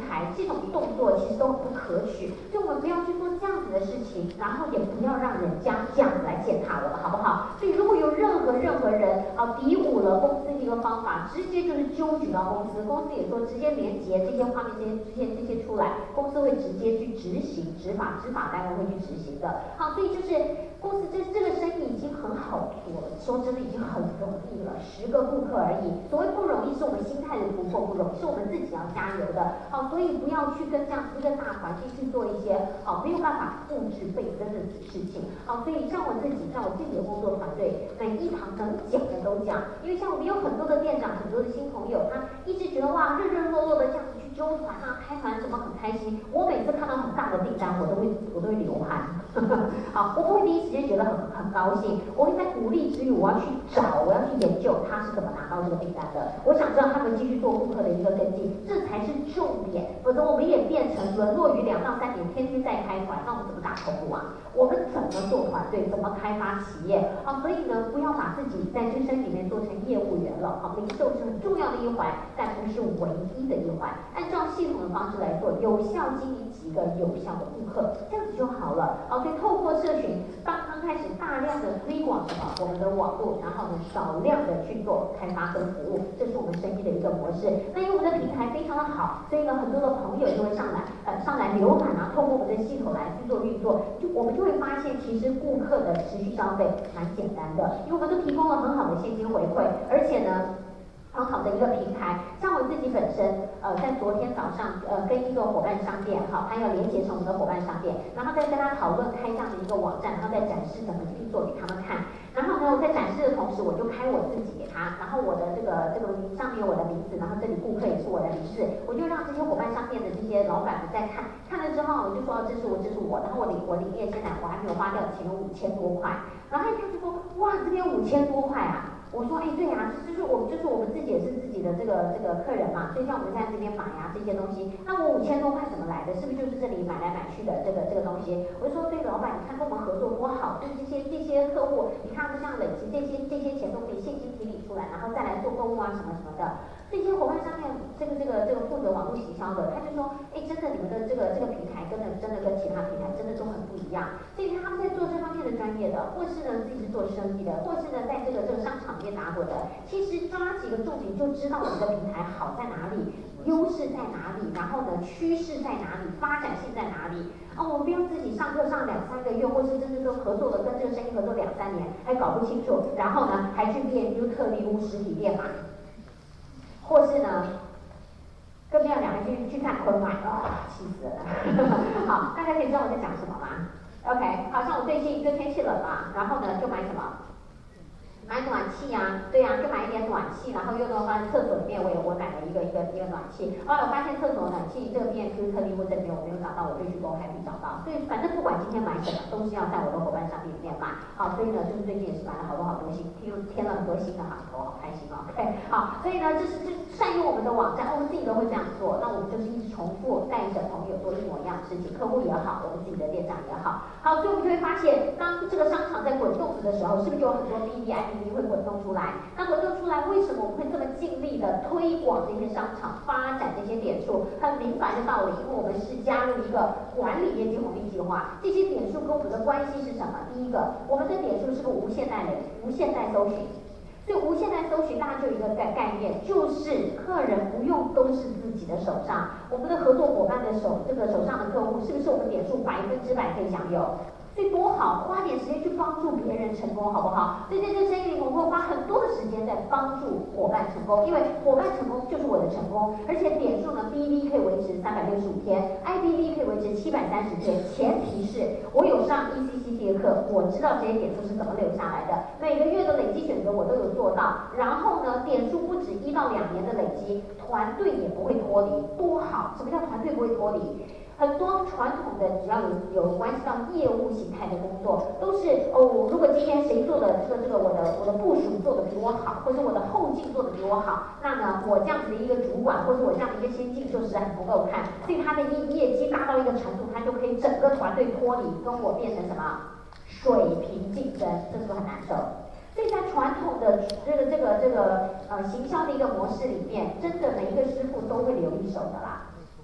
台这种动作其实都不可取，所以我们不要去做这样子的事情，然后也不要让人家这样子来践踏我们，好不好？所以如果有任何人敌误了公司的一个方法，直接就是纠举到公司，公司也说直接连结这些画面这些出来，公司会直接去执行执法单位会去执行的。好，所以就是公司这个生意已经很好做了，说真的已经很容易了，10个顾客而已。所谓不容易是我们心态的突破不容易，是我们自己要加油的。好，所以不要去跟这样一个大环境去做一些没有办法复制倍增的事情。好，所以像我自己的工作团队，每一堂能讲的都讲，因为像我们有很多的店长，很多的新朋友，他一直觉得哇热热络络的这样子去揪团开团什么很开心。我每次看到很大的订单，我都会流汗。好，我不会第一时间觉得很高兴，我会在鼓励之余，我要去研究他是怎么拿到这个订单的。我想知道他们继续做顾客的一个跟进，这才是重点。否则我们也变成沦落于2到3年天天在开团，那我们怎么打头部啊？我们怎么做团队？怎么开发企业？所以呢，不要把自己在这生里面做成业务员了。零售是很重要的一环，但不是唯一的一环。按照系统的方式来做，有效经营几个有效的顾客，这样子就好了。所以透过社群，刚开始大量的推广我们的网络，然后呢少量的去做开发跟服务，这是我们生意的一个模式。那因为我们的平台非常的好，所以呢很多的朋友就会上来浏览透过我们的系统来去做运作，我们就会发现其实顾客的持续消费蛮简单的，因为我们都提供了很好的现金回馈，而且呢很好的一个平台。像我自己本身在昨天早上跟一个伙伴商店他要连接成我们的伙伴商店，然后再跟他讨论开这样的一个网站，然后再展示怎么去做给他们看。然后呢我在展示的同时，我就开我自己给他，然后我的这个上面有我的名字，然后这里顾客也是我的名字，我就让这些伙伴商店的这些老板们在看了之后，我就说这是我，然后我营业现在我还没有花掉钱有5000多块，然后他一看就说哇这边5000多块啊。我说对啊，就是我们自己也是自己的这个客人嘛，所以像我们在这边买这些东西，那我5000多块怎么来的？是不是就是这里买来买去的这个东西？我就说对，老板，你看跟我们合作多好，就是这些客户，你看这样累积这些钱都可以现金提领出来，然后再来做购物什么什么的。这些伙伴商店这个负责网络行销的，他就说真的你们的这个平台真的跟其他平台真的都很不一样。所以他们在做这方面的专业的，或是呢自己是做生意的，或是呢在这个商场里面打滚的，其实抓几个重点就知道你的平台好在哪里，优势在哪里，然后呢趋势在哪里，发展性在哪里。我们不要自己上课上2-3个月，或是真正合作的跟这个生意合作2-3年还搞不清楚，然后呢还去练特例屋实体店嘛。或是呢，更漂亮，去看昆买，气死了！好，大家可以知道我在讲什么吗 ？OK， 好像我最近这天气冷嘛，然后呢就买什么？买暖气啊，对啊，就买一点暖气，然后又的话，厕所里面我买了一个暖气。后来我发现厕所暖气这边特例屋这边我没有找到，我就去公开找到。所以反正不管今天买什么，都是要在我的伙伴商店里面买。好，所以呢，就是最近也是买了好多新，添了很多新的行头，好开心哦。OK， 好，所以呢，就是善用我们的网站，我们自己都会这样做。那我们就是一直重复带着朋友做一模一样的事情，客户也好，我们自己的店长也好。好，所以我们就会发现，当这个商场在滚动的时候，是不是就有很多 BBIB会滚动出来？那滚动出来，为什么我们会这么尽力的推广这些商场，发展这些点数？很明白的道理，因为我们是加入一个管理业绩红利计划。这些点数跟我们的关系是什么？第一个，我们的点数是个无限代搜寻。所以无限代搜寻，大家就有一个概念，就是客人不用都是自己的手上，我们的合作伙伴的手上的客户，是不是我们点数100%可以享有？所以多好，花点时间去帮助别人成功，好不好？所以在这生意里，我们会花很多的时间在帮助伙伴成功，因为伙伴成功就是我的成功，而且点数呢 ，BV 可以维持365天 ，IBV 可以维持730天，前提是我有上 ECCT 的课，我知道这些点数是怎么留下来的，每个月的累积选择我都有做到，然后呢，点数不止1到2年的累积，团队也不会脱离，多好！什么叫团队不会脱离？很多传统的只要有关系到业务形态的工作，都是如果今天谁做的我的部署做的比我好，或者我的后进做的比我好，那呢我这样子的一个主管或者我这样的一个先进就是很不够看，所以他的业绩达到一个程度，他就可以整个团队脱离，跟我变成什么水平竞争，这是很难受。所以在传统的行销的一个模式里面，真的每一个师傅都会留一手的啦。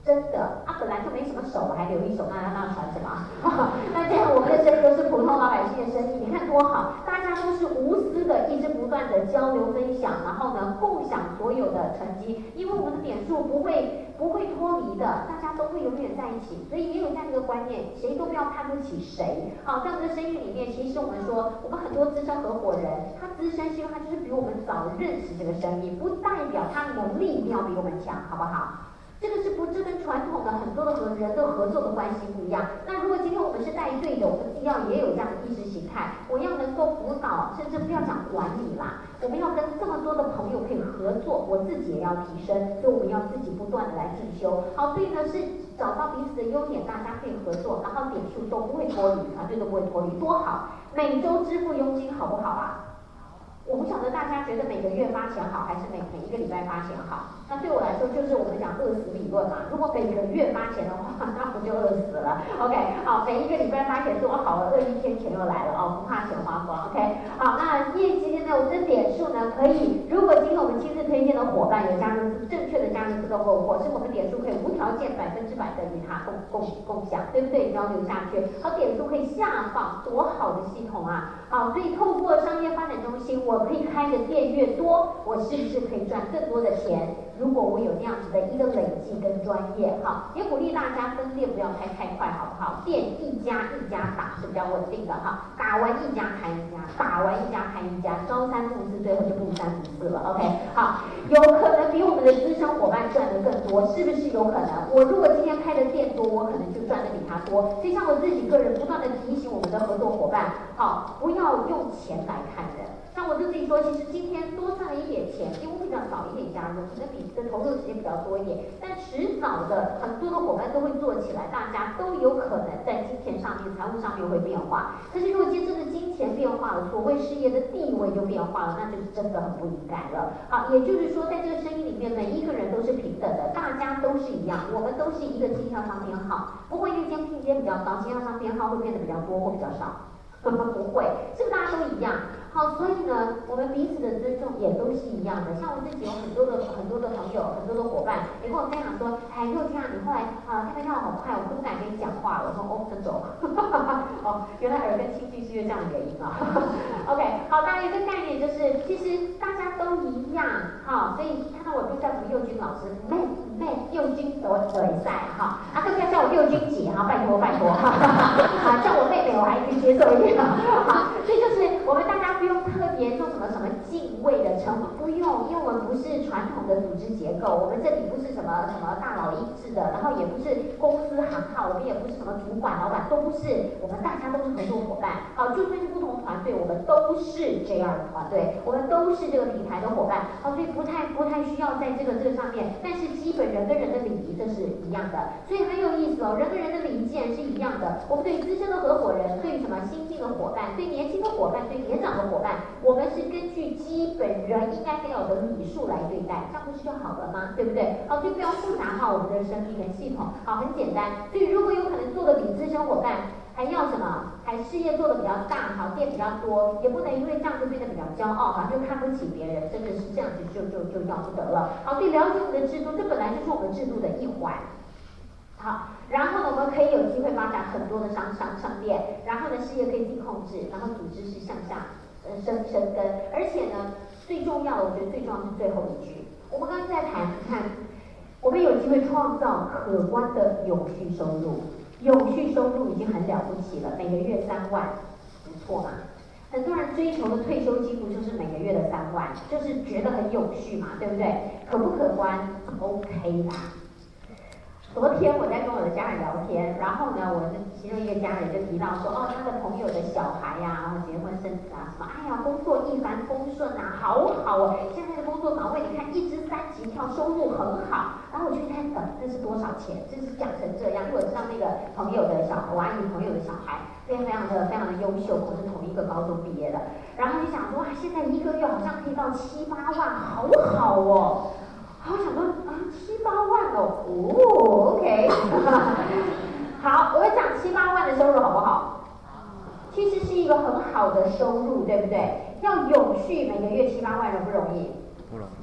真的，本来就没什么手了，还留一手，那传什么？那这样我们的生意都是普通老百姓的生意，你看多好，大家都是无私的，一直不断的交流分享，然后呢，共享所有的成绩，因为我们的点数不会脱离的，大家都会永远在一起，所以也有这样一个观念，谁都不要看不起谁。好，在我们的生意里面，其实我们说，我们很多资深合伙人，他资深是因为他就是比我们早认识这个生意，不代表他能力一定要比我们强，好不好？这跟传统的很多的人的合作的关系不一样。那如果今天我们是带队的，我们自己也有这样的意识形态，我要能够辅导，甚至不要讲管理啦，我们要跟这么多的朋友可以合作，我自己也要提升，所以我们要自己不断的来进修。好，所以呢是找到彼此的优点，大家可以合作，然后点数都不会脱离，团队都不会脱离，多好！每周支付佣金好不好啊？我不晓得大家觉得每个月发钱好，还是每一个礼拜发钱好？那对我来说，就是我们讲饿死理论嘛。如果每个月发钱的话，那不就饿死了 ？OK， 好，每一个礼拜发钱多好了，饿一天钱又来了哦，不怕钱花光。OK， 好，那业绩呢，我们的点数呢，可以，如果今天我们亲自推荐的伙伴有加入正确的加入这个购货，是我们点数可以无条件100%的与他共享，对不对？交流下去，好，点数可以下放，多好的系统啊！好，所以透过商业发展中心，我可以开的店越多，我是不是可以赚更多的钱？如果我有那样子的一个累积跟专业，好，也鼓励大家分店不要开太快，好不好？店一家一家打是比较稳定的哈，打完一家开一家，打完一家开一家，朝三暮四，最后就不三不四了。OK， 好，有可能比我们的资深伙伴赚的更多，是不是有可能？我如果今天开的店多，我可能就赚的比他多。就像我自己个人不断的提醒我们的合作伙伴，好，不要用钱来看人。像我就自己说，其实今天多赚了一点钱，因为我比较早一点加入，可能比的投入时间比较多一点，但迟早的很多的伙伴都会做起来，大家都有可能在金钱上面、财务上面会变化。可是如果今天这个金钱变化了，所谓事业的地位就变化了，那就是真的很不应该了。好，也就是说，在这个生意里面，每一个人都是平等的，大家都是一样，我们都是一个经销商编号，不会因为今天聘阶比较高，经销商编号会变得比较多或比较少。不会，是不是大家都一样？好，所以呢，我们彼此的尊重也都是一样的。像我自己有很多的朋友，很多的伙伴也跟我分享说，哎，佑君啊，你后来跳跳好快，我都不敢跟你讲话了。我说哦，真的哦，原来耳根清净是因为这样的原因啊。OK， 好，大家一个概念就是，其实大家都一样，好，所以看到我就叫什么佑君老师，妹佑君的赛哈，更不要叫我佑君姐哈，拜托，叫我妹妹我还可以接受一点。好，所以就是我们大家不用特别做什么敬畏的称呼，不用，因为我们不是传统的组织结构，我们这里不是什么大佬一致的，然后也不是公司行号，我们也不是什么主管老板，都不是，我们大家都是合作伙伴。好，就算是不同团队，我们都是这样的团队，我们都是这个平台的伙伴。好，所以不太需要在这个上面，但是基本人跟人的礼仪这是一样的，所以很有意思哦。人跟人的礼仪既然是一样的，我们对资深的合伙人，对什么新进的伙伴，对年轻的伙伴，对年长的伙伴，我们是根据基本人应该有的礼数来对待，这样不是就好了吗？对不对？好，所以不要复杂化我们的生命跟系统，好，很简单。所以如果有可能做的比资深伙伴还要什么，还事业做的比较大，好，店比较多，也不能因为这样就变得比较骄傲，好，就看不起别人，真的是这样子就要不得了。好，所以了解我们的制度，这本来就是我们制度的一环。好，然后呢，我们可以有机会发展很多的商店，然后呢，事业可以自己控制，然后组织是向下生根，而且呢，最重要的，我觉得最重要是最后一句，我们刚刚在谈，看，我们有机会创造可观的永续收入，永续收入已经很了不起了，每个月3万，不错嘛。很多人追求的退休金不就是每个月的3万，就是觉得很永续嘛，对不对？可不可观 ？OK 啦。昨天我在跟我的家人聊天，然后呢，我的其中一个家人就提到说，哦，他的朋友的小孩呀，然后结婚生子啊，什么，哎呀，工作一帆风顺啊，好好哦，现在的工作岗位你看一直3级跳，收入很好。然后我就看，这是多少钱？这是讲成这样，因为我知道那个朋友的小孩，我阿姨朋友的小孩，非常的优秀，我是同一个高中毕业的。然后就想说，哇，现在一个月好像可以到7、8万，好好哦。好，我想说啊，7、8万哦，OK， 好，我讲7、8万的收入好不好？其实是一个很好的收入，对不对？要永续每个月7、8万容不容易？ 不容易。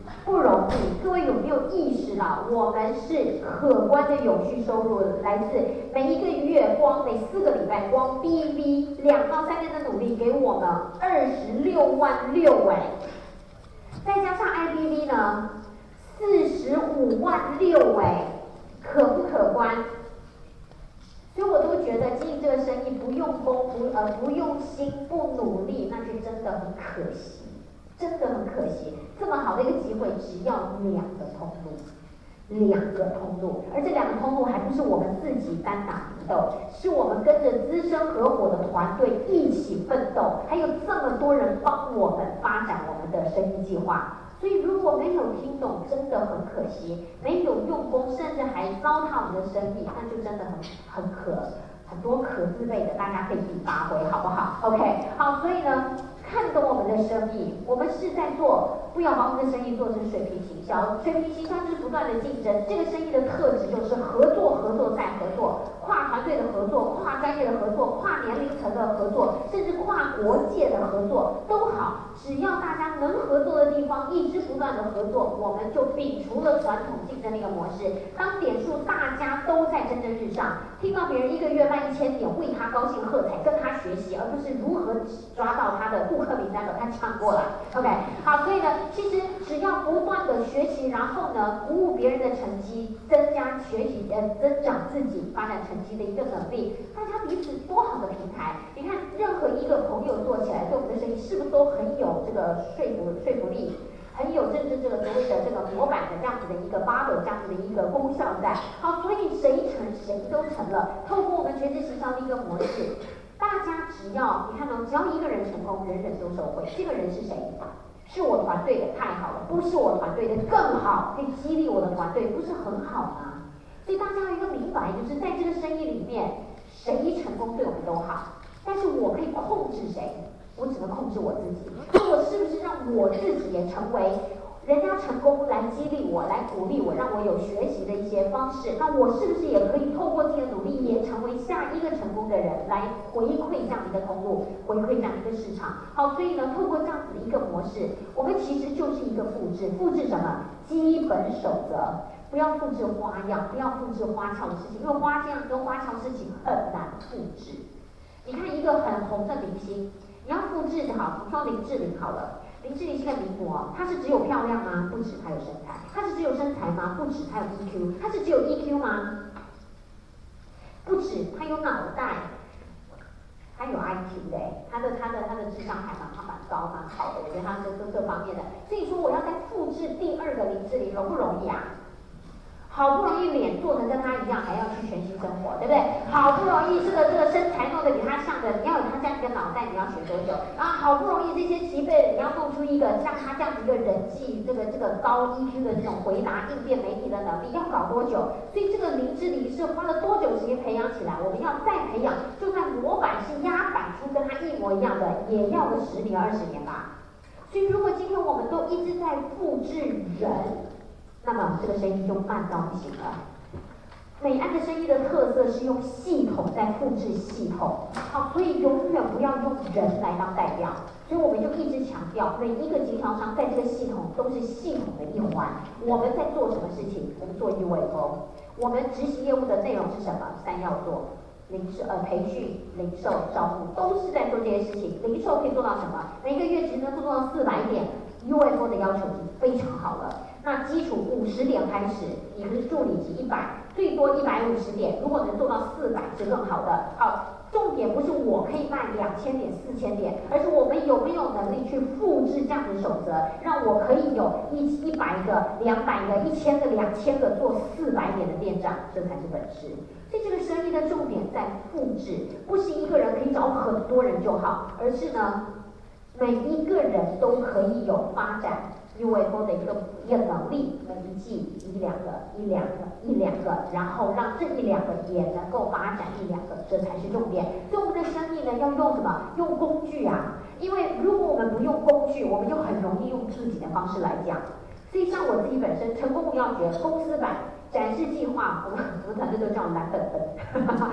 不容易。各位有没有意识到，我们是可观的永续收入来自每一个月光每4个礼拜光 BV 2到3年的努力给我们26.6万再加上 IBV 呢45.6万可不可观？所以我都觉得经营这个生意不用功、不用心、不努力，那就真的很可惜，真的很可惜。这么好的一个机会，只要2个通路，而这2个通路还不是我们自己单打独斗，是我们跟着资深合伙的团队一起奋斗，还有这么多人帮我们发展我们的生意计划。所以如果没有听懂，真的很可惜；没有用功，甚至还糟蹋我们的生意，那就真的很多可自备的，大家可以自己发挥，好不好 ？OK， 好，所以呢，看懂我们的生意，我们是在做，不要把我们的生意做成水平行销。水平行销就是不断的竞争，这个生意的特质就是合作再合作，跨团队的合作，跨专业的合作，跨年龄层的合作，甚至跨国界的合作都好，只要大家能合作的地方一直不断的合作，我们就摒除了传统竞争的一个模式。当点数大家都在蒸蒸日上，听到别人1个月卖1000点，为他高兴喝彩，跟他学习，而不是如何抓到他的顾客名单把他抢过来。OK， 好，所以呢，其实只要不断的学习，然后呢，鼓舞别人的成绩，增加学习增长自己发展成绩的一个能力，大家彼此多好的平台。你看，任何一个朋友做起来，对我们的生意是不是都很有这个说服力？很有这个所谓的这个模板的这样子的一个 model 这样子的一个功效在。好，所以谁成谁都成了。透过我们垂直行销的一个模式，大家只要你看到，只要一个人成功，人人都受惠。这个人是谁？是我团队的，太好了；不是我团队的更好，可以激励我的团队，不是很好吗？所以大家有一个明白，就是在这个生意里面，谁成功对我们都好，但是我可以控制谁？我只能控制我自己。那我是不是让我自己也成为人家成功来激励我，来鼓励我，让我有学习的一些方式？那我是不是也可以透过自己的努力，也成为下一个成功的人，来回馈这样的一个通路，回馈这样一个市场？好，所以呢，透过这样子的一个模式，我们其实就是一个复制什么？基本守则。不要复制花样，不要复制花俏的事情，因为花样跟花俏事情很难复制。你看一个很红的明星，你要复制好，比如说林志玲好了，林志玲是个名模，她是只有漂亮吗？不止，她有身材。她是只有身材吗？不止，她有 EQ。她是只有 EQ 吗？不止，她有脑袋，她有 IQ 的，她的智商还蛮高蛮好的，我觉得她各方面的。所以说我要再复制第2个林志玲容不容易啊？好不容易脸做成跟他一样，还要去全新生活，对不对？好不容易这个身材弄得比他像的，你要有他这样一个脑袋，你要学多久？然后好不容易这些齐备的，你要弄出一个像他这样子一个人际这个高 EQ 的这种回答应变媒体的能力，要搞多久？所以这个林志玲是花了多久时间培养起来？我们要再培养，就算模板是压板出跟他一模一样的，也要个10年20年吧。所以如果今天我们都一直在复制人，那么这个生意就慢到不行了。美安的生意的特色是用系统在复制系统，好，所以永远不要用人来当代表。所以我们就一直强调，每一个经销商在这个系统都是系统的一环。我们在做什么事情？我们做UFO，我们执行业务的内容是什么？3要做。培训、零售、招募都是在做这些事情。零售可以做到什么？每个月只能做到400点 ，UFO 的要求已经非常好了。那基础50点开始，你是助理级100，最多150点。如果能做到400是更好的。好，重点不是我可以卖2000点、4000点，而是我们有没有能力去复制这样的守则，让我可以有100个、200个、1000个、2000个做400点的店长，这才是本事。所以这个生意的重点在复制，不是一个人可以找很多人就好，而是呢，每一个人都可以有发展UFO 的一个能力，每一季1两个，然后让这1两个也能够发展1两个，这才是重点。所以我们的生意呢，要用什么？用工具啊！因为如果我们不用工具，我们就很容易用自己的方式来讲。所以像我自己本身，成功不要诀公司版展示计划，我们团队都叫蓝本本，啊，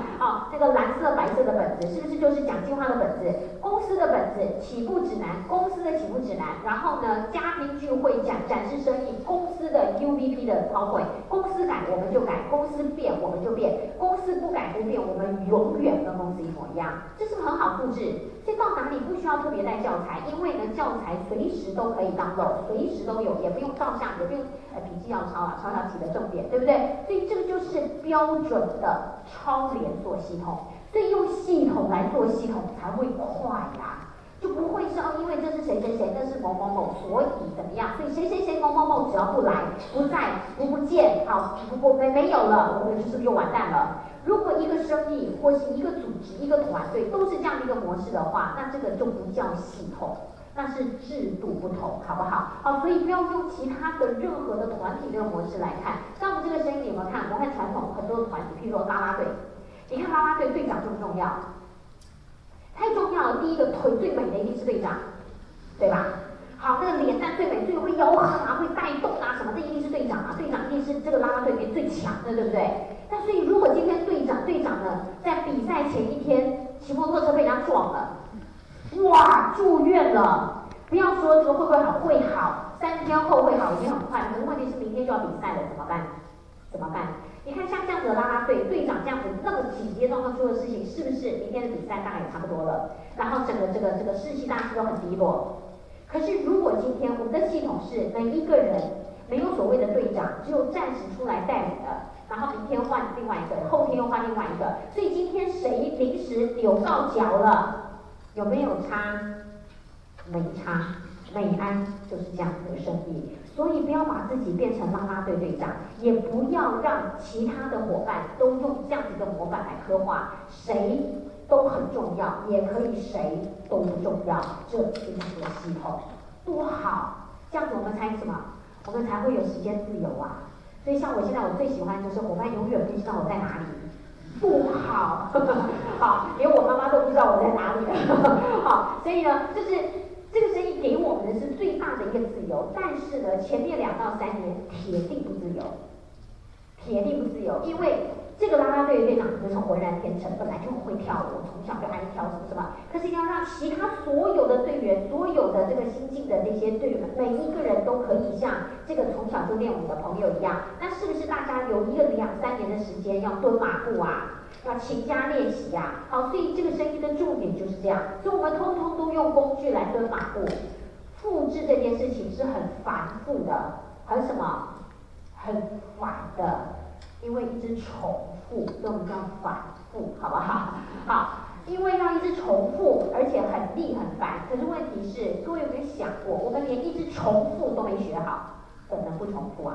那个蓝色白色的本子是不是就是讲计划的本子？公司的本子，起步指南，公司的起步指南。然后呢，家庭聚会展示生意，公司的 UVP 的PowerPoint，公司改我们就改，公司变我们就变，公司不改不变，我们永远跟公司一模一样，这是不是很好复制？所以到哪里不需要特别带教材，因为呢教材随时都可以download，随时都有，也不用照相，也不用笔记要抄啊，抄几个重点，对不对？所以这个就是标准的超连锁系统，所以用系统来做系统才会快呀。就不会是因为这是谁谁谁，那是某某某，所以怎么样？所以谁谁谁某某某只要不来、不在、不见，好，没有了，我们就是就完蛋了。如果一个生意或是一个组织、一个团队都是这样的一个模式的话，那这个就不叫系统，那是制度不同，好不好？好，所以不要用其他的任何的团体这个模式来看。像我们这个生意有没有看？我们看传统很多的团体，譬如说啦啦队，你看啦啦队队长重不重要？太重要了，第一个腿最美的一定是队长，对吧？好，那个脸蛋最美、最会吆喝啊、会带动啊什么的，一定是队长啊。队长一定是这个啦啦队里面最强的，对不对？那所以如果今天队长呢，在比赛前一天骑摩托车被人家撞了，哇，住院了。不要说这个会不会好，会好，3天后会好，已经很快。可是问题是明天就要比赛了，怎么办？怎么办？你看像这样子的啦啦队，队长这样子那么紧急状况出的事情，是不是明天的比赛大概也差不多了？然后整个这个士气大势都很低落。可是如果今天我们的系统是每一个人没有所谓的队长，只有暂时出来带领的，然后明天换另外一个，后天又换另外一个，所以今天谁临时扭到脚了，有没有差？没差。美安就是这样子的生意，所以不要把自己变成啦啦队队长，也不要让其他的伙伴都用这样子的模板来刻画，谁都很重要，也可以谁都不重要，这就是个系统，多好！这样子我们才什么？我们才会有时间自由啊！所以像我现在我最喜欢就是伙伴永远不知道我在哪里。不好，好，连我妈妈都不知道我在哪里了，好，所以呢，就是这个生意给我们的是最大的一个自由，但是呢，前面2到3年铁定不自由，铁定不自由，因为这个啦啦队的队长可能是浑然天成，本来就很会跳舞，从小就爱跳什么什么，可是要让其他所有的队员，所有的这个新进的这些队员，每一个人都可以像这个从小就练舞的朋友一样，那是不是大家有一个2、3年的时间要蹲马步啊？要勤加练习呀，好，所以这个生意的重点就是这样，所以我们通通都用工具来蹲马步，复制这件事情是很繁复的，很什么？很烦的，因为一直重复，所以我们叫反复，好不好？好，因为要一直重复，而且很腻很烦。可是问题是，各位有没有想过，我们连一直重复都没学好，怎能不重复啊？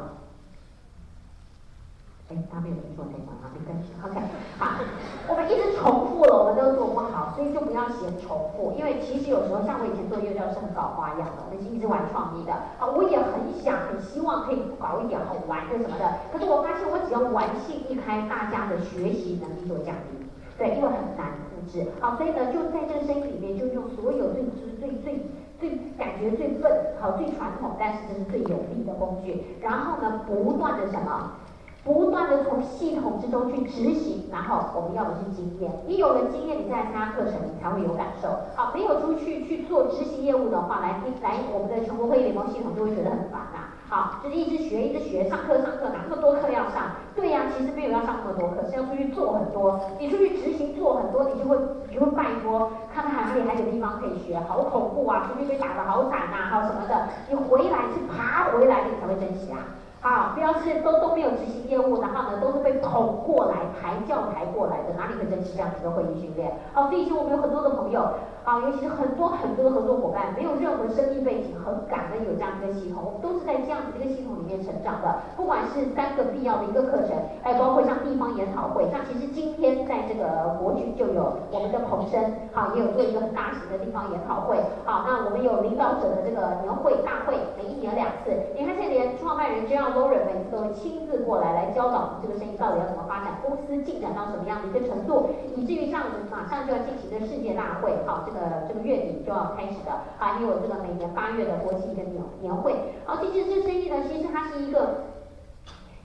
他没有听错这一段啊，没关系 ，OK， 好，我们一直重复了，我们都做不好，所以就不要嫌重复，因为其实有时候像我以前做幼教是很搞花样的，我们是一直玩创意的，好，我也很希望可以搞一点好玩的什么的，可是我发现我只要玩性一开，大家的学习能力就会降低，对，因为很难复制，好，所以呢，就在这个生意里面，就用所有最感觉最笨，好，最传统，但是这是最有力的工具，然后呢，不断的什么？不断的从系统之中去执行，然后我们要的是经验。你有了经验，你再来参加课程，你才会有感受。好，没有出去做执行业务的话，来我们的全国会议联盟系统就会觉得很烦啊。好，就是一直学，上课，哪那么多课要上？对呀，其实没有要上那么多课，是要出去做很多。你出去执行做很多，你就会拜托，看看哪里还有地方可以学。好恐怖啊，出去被打得好惨啊，还有什么的，你回来是爬回来，你才会珍惜啊。好，不要是都没有执行业务，然后呢都是被捧过来、抬轿抬过来的，哪里会珍惜这样子的会议训练？好，所以以前我们有很多的朋友，啊，尤其是很多的合作伙伴，没有任何生意背景，很感恩有这样一个系统，我们都是在这样子一个系统里面成长的。不管是3个必要的一个课程，包括像地方研讨会，像其实今天在这个国剧就有我们的彭生，好，也有做一个很大型的地方研讨会，好，那我们有领导者的这个年会大会，每1年2次，你看现在连创办人这样。Lauren 每次都会亲自过来教导我们这个生意到底要怎么发展，公司进展到什么样的一个程度，以至于像我们马上就要进行的世界大会，好，这个月底就要开始的，还有这个每年8月的国际一个年会，好，其实这生意呢，其实它是一个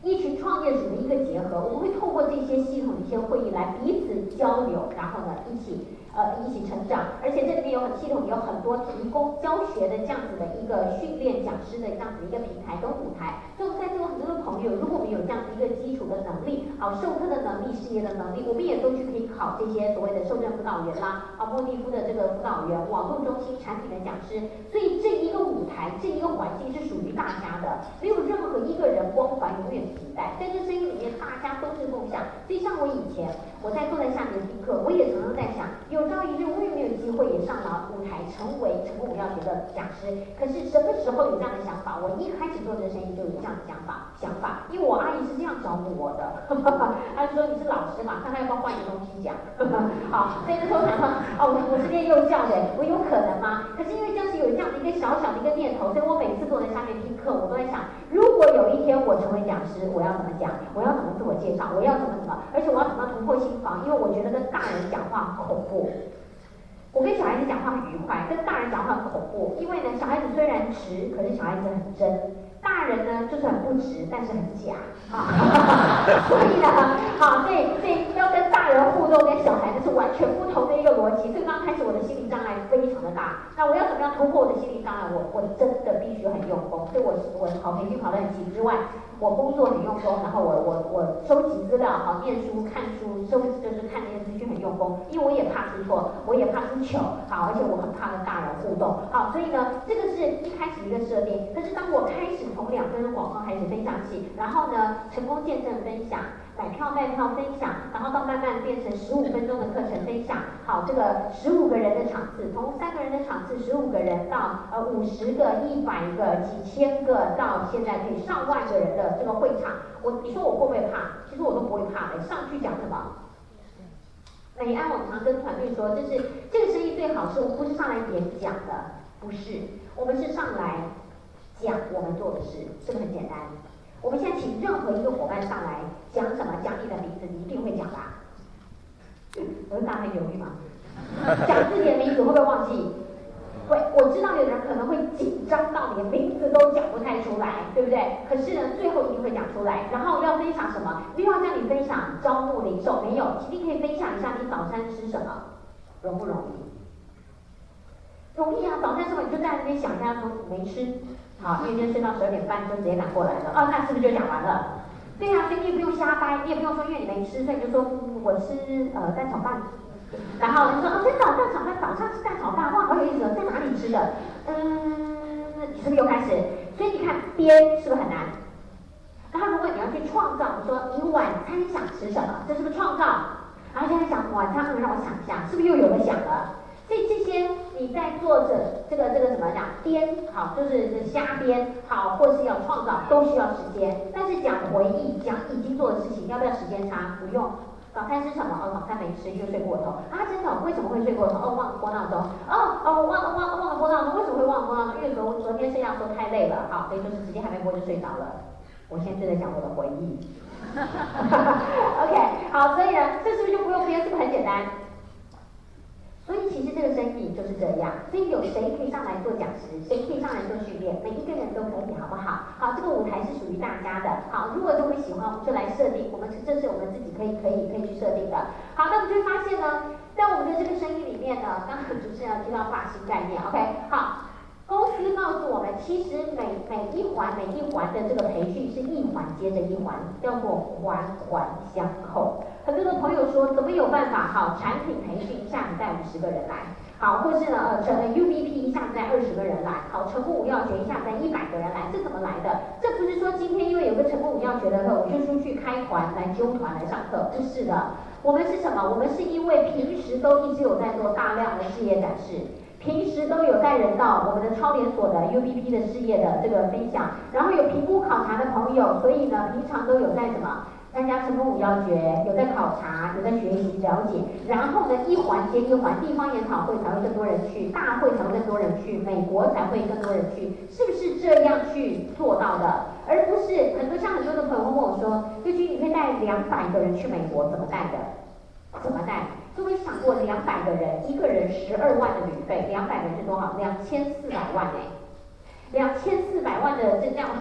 一群创业者的一个结合，我们会透过这些系统的一些会议来彼此交流，然后呢一起成长，而且这里面有系统有很多提供教学的这样子的一个训练讲师的这样子的一个平台跟舞台，所以我们在座很多的朋友，如果我们有这样子一个基础的能力，好授课的能力、事业的能力，我们也都去可以考这些所谓的受证辅导员啦，莫蒂夫的这个辅导员、网络中心产品的讲师，所以这一个舞台、这一个环境是属于大家的，没有任何一个人光环永远替代，在这声音里面大家都是共享。所以像我以前我在坐在下面听课，我也常常在想，有朝一日我有没有机会也上了舞台，成为成功舞要学的讲师？可是什么时候有这样的想法？我一开始做这个生意就有这样的想法，因为我阿姨是这样找我的，她就说你是老师嘛，看看要不要换一个东西讲，好，所以那时候想说，我是练幼教的，我有可能吗？可是因为就是有这样的一个小小的一个念头，所以我每次坐在下面听课，我都在想，如果有一天我成为讲师，我要怎么讲？我要怎么自我介绍？我要怎么，而且我要怎么突破心防？因为我觉得跟大人讲话很恐怖。我跟小孩子讲话很愉快，跟大人讲话很恐怖，因为呢，小孩子虽然直，可是小孩子很真。大人呢就是很不直，但是很假所以呢，所以要跟大人互动跟小孩子是完全不同的一个逻辑。所以刚开始我的心理障碍非常的大，那我要怎么样突破我的心理障碍？我真的必须很用功。所以我跑培训跑得很勤之外，我工作很用功，然后我收集资料，念书看书，就是看那些资讯很用功，因为我也怕出错，我也怕出糗，而且我很怕跟大人互动，所以呢，这个是一开始一个设定。可是当我开始从2分钟广告开始分享起，然后呢，成功见证分享，买票卖票分享，然后到慢慢变成15分钟的课程分享，这个15个人的场次，从3个人的场次15个人到50个、100个、几千个，到现在可以上万个人的这个会场，你说我会不会怕？其实我都不会怕的，上去讲什么？美安，我常跟团队说，就是这个生意最好是不是上来演讲的，不是，我们是上来讲我们做的事，这个很简单。我们现在请任何一个伙伴上来讲什么，讲你的名字，你一定会讲吧？我是大家很犹豫吗？讲自己的名字会不会忘记？会，我知道有人可能会紧张到连名字都讲不太出来，对不对？可是呢，最后一定会讲出来。然后要分享什么？没有要叫你分享招募零售，没有，一定可以分享一下你早餐吃什么，容不容易？容易啊！早餐吃什么你就在那边想一下，说没吃，好，因为今天睡到12点半就直接赶过来了，那是不是就讲完了？对啊，所以你也不用瞎掰，你也不用说因为你没吃，所以你就说我吃蛋炒饭。然后就说真的蛋炒饭，早上吃蛋炒饭，哇，好有意思哦，在哪里吃的？你是不是又开始？所以你看编是不是很难？然后如果你要去创造，你说你晚餐想吃什么，这是不是创造？然后现在想晚餐，让我想一下，是不是又有了想了？所以这些你在做着这个怎么讲编好，就是瞎编好，或是要创造都需要时间。但是讲回忆，讲已经做的事情，要不要时间差？不用。早餐吃什么？早餐没吃就睡过头啊！真的？为什么会睡过头？忘了拨闹钟。忘了拨闹钟。为什么会忘了拨闹钟？因为昨天睡觉的时候太累了，好，所以就是直接还没拨就睡着了。我现在就在讲我的回忆。OK， 好，所以呢，这是不是就不用编？是不是很简单？所以其实这个生意就是这样，所以有谁可以上来做讲师，谁可以上来做训练，每一个人都可以，好不好？好，这个舞台是属于大家的。好，如果都会喜欢，我们就来设定，这是我们自己可以去设定的。好，那我们就会发现呢，在我们的这个生意里面呢，刚刚主持人提到发型概念 ，OK， 好。公司告诉我们，其实每一环的这个培训是一环接着一环，叫做环环相扣。很多的朋友说，怎么有办法？好，产品培训一下子带50个人来，好，或是呢UBP 一下子带20个人来，好，成功舞要学一下子带100个人来，这怎么来的？这不是说今天因为有个成功舞要学的课，我就出去开团来揪团来上课，不是的。我们是什么？我们是因为平时都一直有在做大量的事业展示。平时都有带人到我们的超连锁的 UBP 的事业的这个分享，然后有评估考察的朋友，所以呢，平常都有在什么参加成功舞要诀，有在考察，有在学习了解，然后呢，一环接一环，地方研讨会才会更多人去，大会才会更多人去，美国才会更多人去，是不是这样去做到的？而不是很多的朋友会问我说，尤其你会带200个人去美国，怎么带的？怎么带？各位想过200个人，一个人12万的旅费，200人是多少？2400万哎，2400万的这样，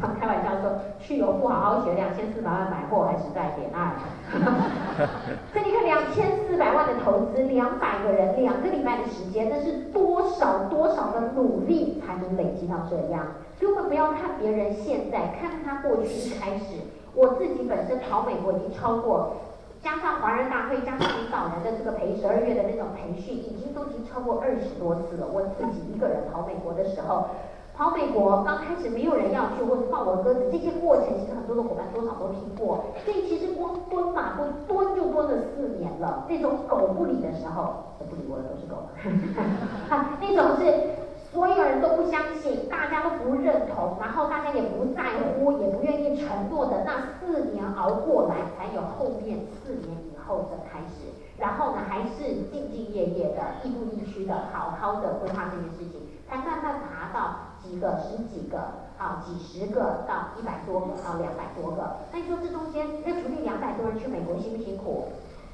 常开玩笑说，去油不好好学，2400万买货还实在点爱。所以你看2400万的投资，200个人2个礼拜的时间，那是多少的努力才能累积到这样？所以我们不要看别人现在，看他过去一开始。我自己本身跑美国已经超过，加上华人大会，加上领导人的这个12月的那种培训，已经超过20多次了。我自己一个人跑美国的时候。跑美国刚开始没有人要去，或者放我鸽子，这些过程其实很多的伙伴多少都听过。所以其实光蹲马步蹲就蹲了4年了。那种狗不理的时候，不理我的都是狗，那种是所有人都不相信，大家都不认同，然后大家也不在乎，也不愿意承诺的那4年熬过来，才有后面4年以后的开始。然后呢，还是兢兢业业的、亦步亦趋的，好好的规划这件事情，才慢慢爬到几个、10几个、几十个到100多个到200多个。那你说这中间要处理200多人去美国辛不辛苦？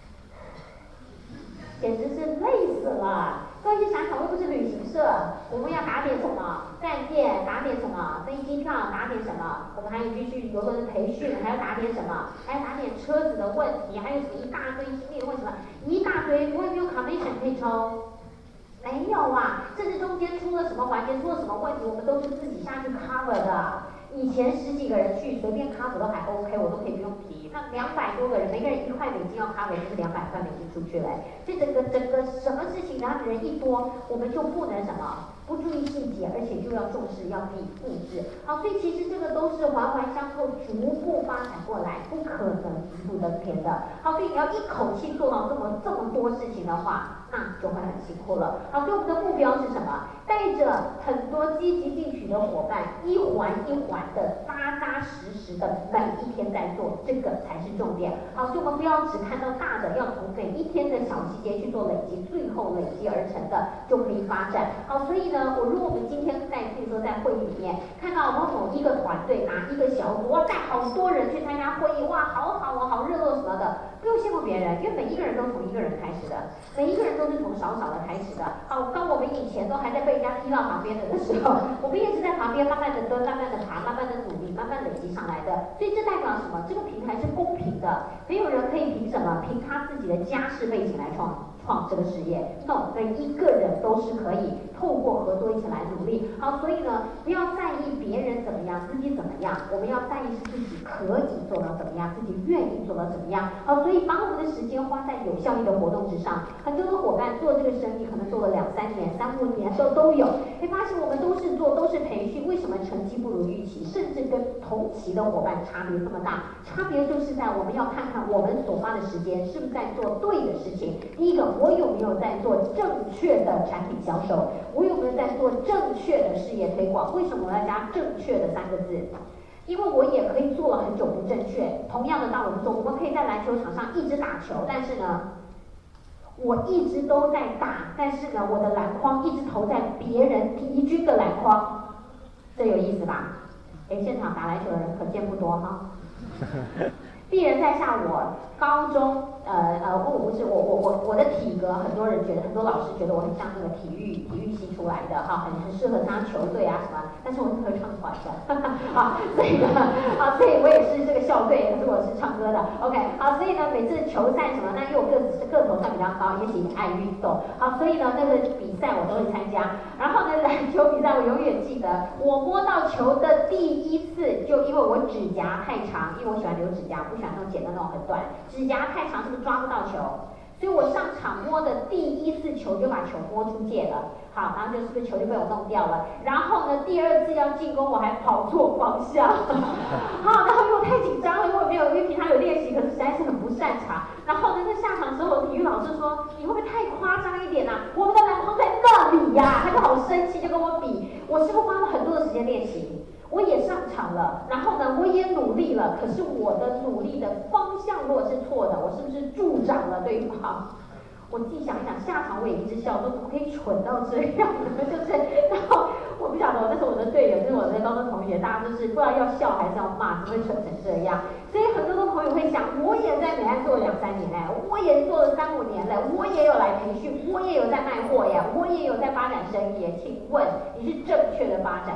简直是累死了！各位去想想，我又不是旅行社，我们要打点什么？饭店打点什么？飞机票打点什么？我们还有继续邮轮培训，还要打点什么？还要打点车子的问题，还有什么一大堆经历问什么一大堆，我也没有 commission 可以抽。没有啊，甚至中间出了什么环节，出了什么问题，我们都是自己下去 cover 的。以前10几个人去，随便 cover 都还 OK， 我都可以不用提。那200多个人，每个人1块美金要 cover， 就是200块美金出去了。所以整个什么事情，然后人一多，我们就不能什么不注意细节，而且就要重视，要自己复制。好，所以其实这个都是环环相扣，逐步发展过来，不可能一步登天的。好，所以你要一口气做到这么多事情的话，那就会很辛苦了。好，所以我们的目标是什么？带着很多积极进取的伙伴，一环一环的扎扎实实的每一天在做，这个才是重点。好，所以我们不要只看到大的，要从每一天的小细节去做累积，最后累积而成的就可以发展。好，所以呢，如果我们今天比如说在会议里面看到某一个团队哪一个小组，哇，带好多人去参加会议，哇，好好哦，好热络什么的，不用羡慕别人，因为每一个人都从一个人开始的，每一个人都是从少少的开始的。好，当我们以前都还在被人家踢到旁边的时候，我们也是在旁边慢慢的蹲，慢慢的爬，慢慢的努力，慢慢累积上来的。所以这代表什么？这个平台是公平的，没有人可以凭什么？凭他自己的家世背景来创这个事业。No， 每一个人都是可以透过合作一起来努力。好，所以呢，不要在意别人怎么样，自己怎么样，我们要在意是自己可以做到怎么样，自己愿意做到怎么样。好，所以把我们的时间花在有效益的活动之上。很多的伙伴做这个生意，可能做了2、3年、3、5年都有，会发现我们都是培训，为什么成绩不如预期，甚至跟同期的伙伴差别这么大？差别就是在我们要看看我们所花的时间是不是在做对的事情。第一个，我有没有在做正确的产品销售？我有没有在做正确的事业推广？为什么我要加正确的3个字？因为我也可以做了很久不正确。同样的道理说，我们可以在篮球场上一直打球，但是呢，我一直都在打，但是呢，我的篮筐一直投在别人敌军的篮筐，这有意思吧？现场打篮球的人可见不多哈。鄙人在下，我高中不是我的体格，很多人觉得，很多老师觉得我很像那个体育系出来的哈，很适合参加球队啊什么，但是我是合唱团的，所以呢所以我也是这个校队，可是我是唱歌的 ，OK， 好，所以呢每次球赛什么，那因为我个头算比较高，也许爱运动，好，所以呢那个比赛我都会参加，然后呢篮球比赛我永远记得，我摸到球的第一次，就因为我指甲太长，因为我喜欢留指甲，不喜欢那种剪的那种很短，指甲太长是不是抓不到球？所以我上场摸的第一次球就把球摸出界了，好，然后就是不是球就被我弄掉了，然后呢第2次要进攻我还跑错方向，好，然后因为我太紧张了，因为平常有练习，可是实在是很不擅长，然后呢在下场之后，体育老师说你会不会太夸张一点啊？我们的篮筐在那里呀，他就好生气，就跟我比，我是不是花了很多的时间练习？我也上场了，然后呢，我也努力了，可是我的努力的方向如果是错的，我是不是助长了对方？我自己想一想，下场我也一直笑，说怎么可以蠢到这样呢？就是，然后我不晓得，那是我的队友，就是我的高中同学，大家就是不知道要笑还是要骂，怎么会蠢成这样？所以很多的朋友会想，我也在美安做了2、3年嘞，我也做了3、5年嘞，我也有来培训，我也有在卖货呀，我也有在发展生意。请问你是正确的发展吗？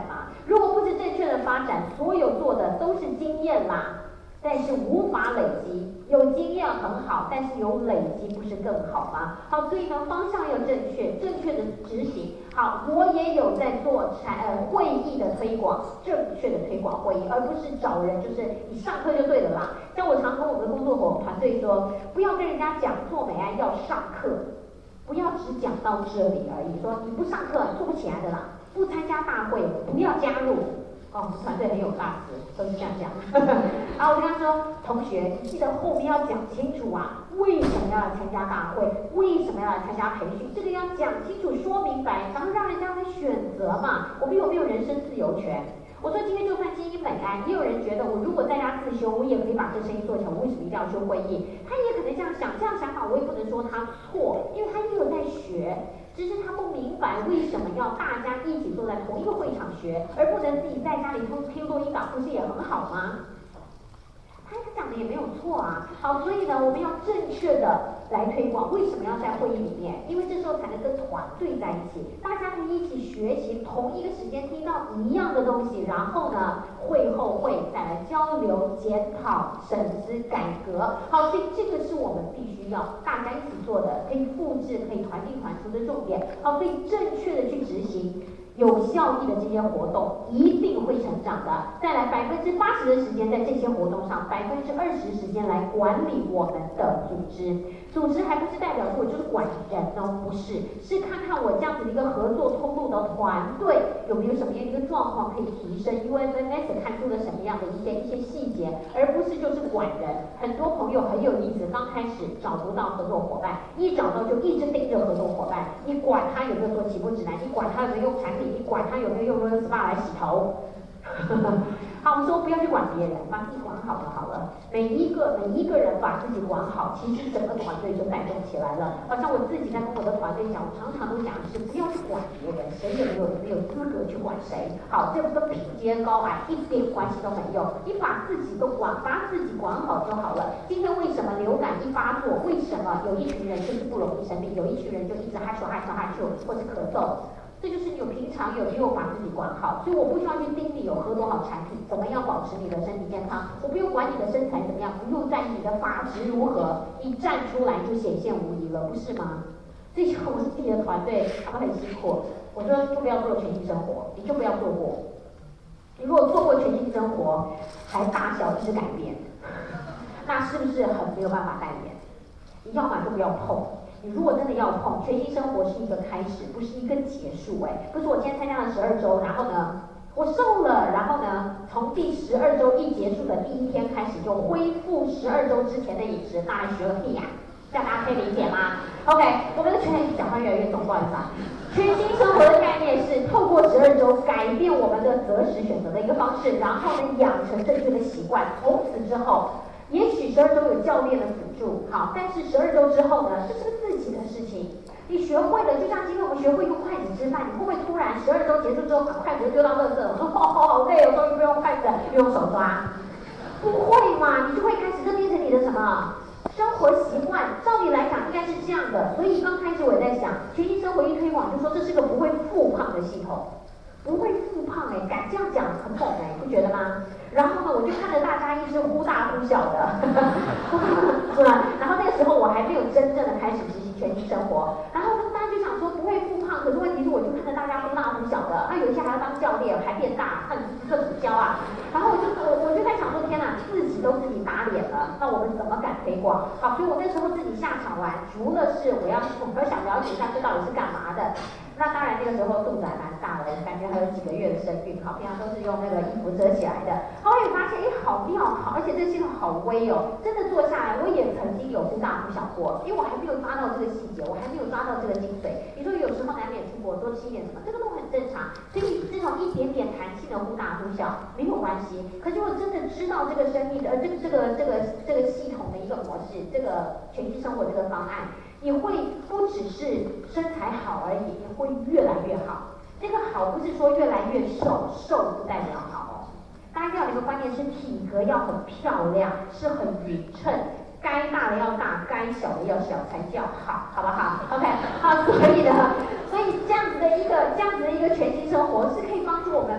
如果不是正确的发展，所有做的都是经验啦。但是无法累积，有经验很好，但是有累积不是更好吗？好，所以呢，方向要正确，正确的执行。好，我也有在做会议的推广，正确的推广会议，而不是找人就是你上课就对了啦。像我常跟我们的工作团队说，不要跟人家讲做美安要上课，不要只讲到这里而已，说你不上课做不起来的啦，不参加大会不要加入。哦，我们团队很有大志，都是这样讲。然后我跟他说，同学，你记得后面要讲清楚啊，为什么要来参加大会，为什么要来参加培训，这个要讲清楚，说明白，然后让人家来选择嘛。我们有没有人身自由权？我说今天就算精英美安，也有人觉得我如果在家自修，我也可以把这生意做起来，我为什么一定要修会议？他也可能这样想，这样想法我也不能说他错，因为他也有在学。只是他不明白为什么要大家一起坐在同一个会场学，而不能自己在家里听录音档，不是也很好吗？他讲的也没有错啊。好，所以呢，我们要正确的来推广。为什么要在会议里面？因为这时候才能跟团队在一起，大家可以一起学习，同一个时间听到一样的东西，然后呢，会后会再来交流、检讨、审思、改革。好，所以这个是我们必须要大家一起做的，可以复制、可以团进团出的重点。好，所以正确的去执行。有效益的这些活动一定会成长的。再来80%的时间在这些活动上，20%时间来管理我们的组织。组织还不是代表说我就是管人哦，不是，是看看我这样子的一个合作通路的团队有没有什么样的一个状况可以提升 ，UFMS 看出了什么样的一些细节，而不是就是管人。很多朋友很有意思，刚开始找不到合作伙伴，一找到就一直盯着合作伙伴，你管他有没有做起步指南，你管他有没有用产品。你管他有没有用 Royal Spa 来洗头？好，我们说不要去管别人，把自己管好就好了。每一个人把自己管好，其实整个团队就带动起来了。好像我自己在跟我的团队讲，我常常都讲的是不要去管别人，谁也没有资格去管谁。好，这个跟品阶高矮一点关系都没有，你把自己把自己管好就好了。今天为什么流感一发作，为什么有一群人就是不容易生病，有一群人就一直哈啾，或是咳嗽？这就是你平常有没有把自己管好，所以我不需要去盯你有喝多少产品，怎么样保持你的身体健康，我不用管你的身材怎么样，不用在意你的发质如何，一站出来就显现无疑了，不是吗？所以我自己的团队他们很辛苦，我说就不要做全新生活，你就不要做过。你如果做过全新生活，还大小一直改变，那是不是很没有办法代言？你要么就不要碰。你如果真的要碰，全新生活是一个开始，不是一个结束。不是我今天参加了12周，然后呢，我瘦了，然后呢，从第12周一结束的第一天开始就恢复12周之前的饮食，那还学个屁呀！这样大家可以理解吗 ？OK， 我们的讲话越来越重，不好意思啊。全新生活的概念是透过12周改变我们的择食选择的一个方式，然后呢，养成正确的习惯，从此之后。也许12周有教练的辅助，好，但是12周之后呢，这是自己的事情。你学会了，就像今天我们学会用筷子吃饭，你会不会突然12周结束之后把筷子丢到垃圾？我说好累，我终于不用筷子，用手抓。不会嘛？你就会开始这变成你的什么生活习惯？照理来讲应该是这样的。所以刚开始我也在想，全新生活一推广就说这是个不会复胖的系统。不会复胖敢这样讲很猛不觉得吗？然后呢，我就看着大家一直忽大忽小的，是吧？然后那个时候我还没有真正的开始执行全新生活，然后大家就想说不会复胖，可是问题是我就看着大家忽大忽小的，有一些还要当教练，还变大，那这怎么教啊？然后我就在想说，天哪，自己都自己打脸了，那我们怎么敢推广？好，所以我那时候自己下场完，除了是我要想了解一下这到底是干嘛的。那当然，那个时候肚子还蛮大的，感觉还有几个月的身孕，好，平常都是用那个衣服遮起来的。后来也发现，好妙，好，而且这系统好微哦。真的做下来，我也曾经有忽大忽小过，因为我还没有抓到这个细节，我还没有抓到这个精髓。你说有时候难免出国多吃一点什么，这个都很正常。所以这种一点点弹性的忽大忽小没有关系。可是如果真的知道这个生命的这个系统的一个模式，这个全新生活这个方案。你会不只是身材好而已，你会越来越好。这个好不是说越来越瘦，瘦不代表好哦。大家要有一个观念是体格要很漂亮，是很匀称，该大的要大，该小的要小才叫好，好不好 ？OK， 好，所以这样子的一个全新生活是可以帮助我们，不管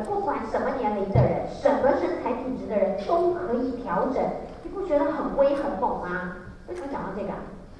什么年龄的人、什么身材体质的人都可以调整，你不觉得很威很猛吗？为什么讲到这个啊？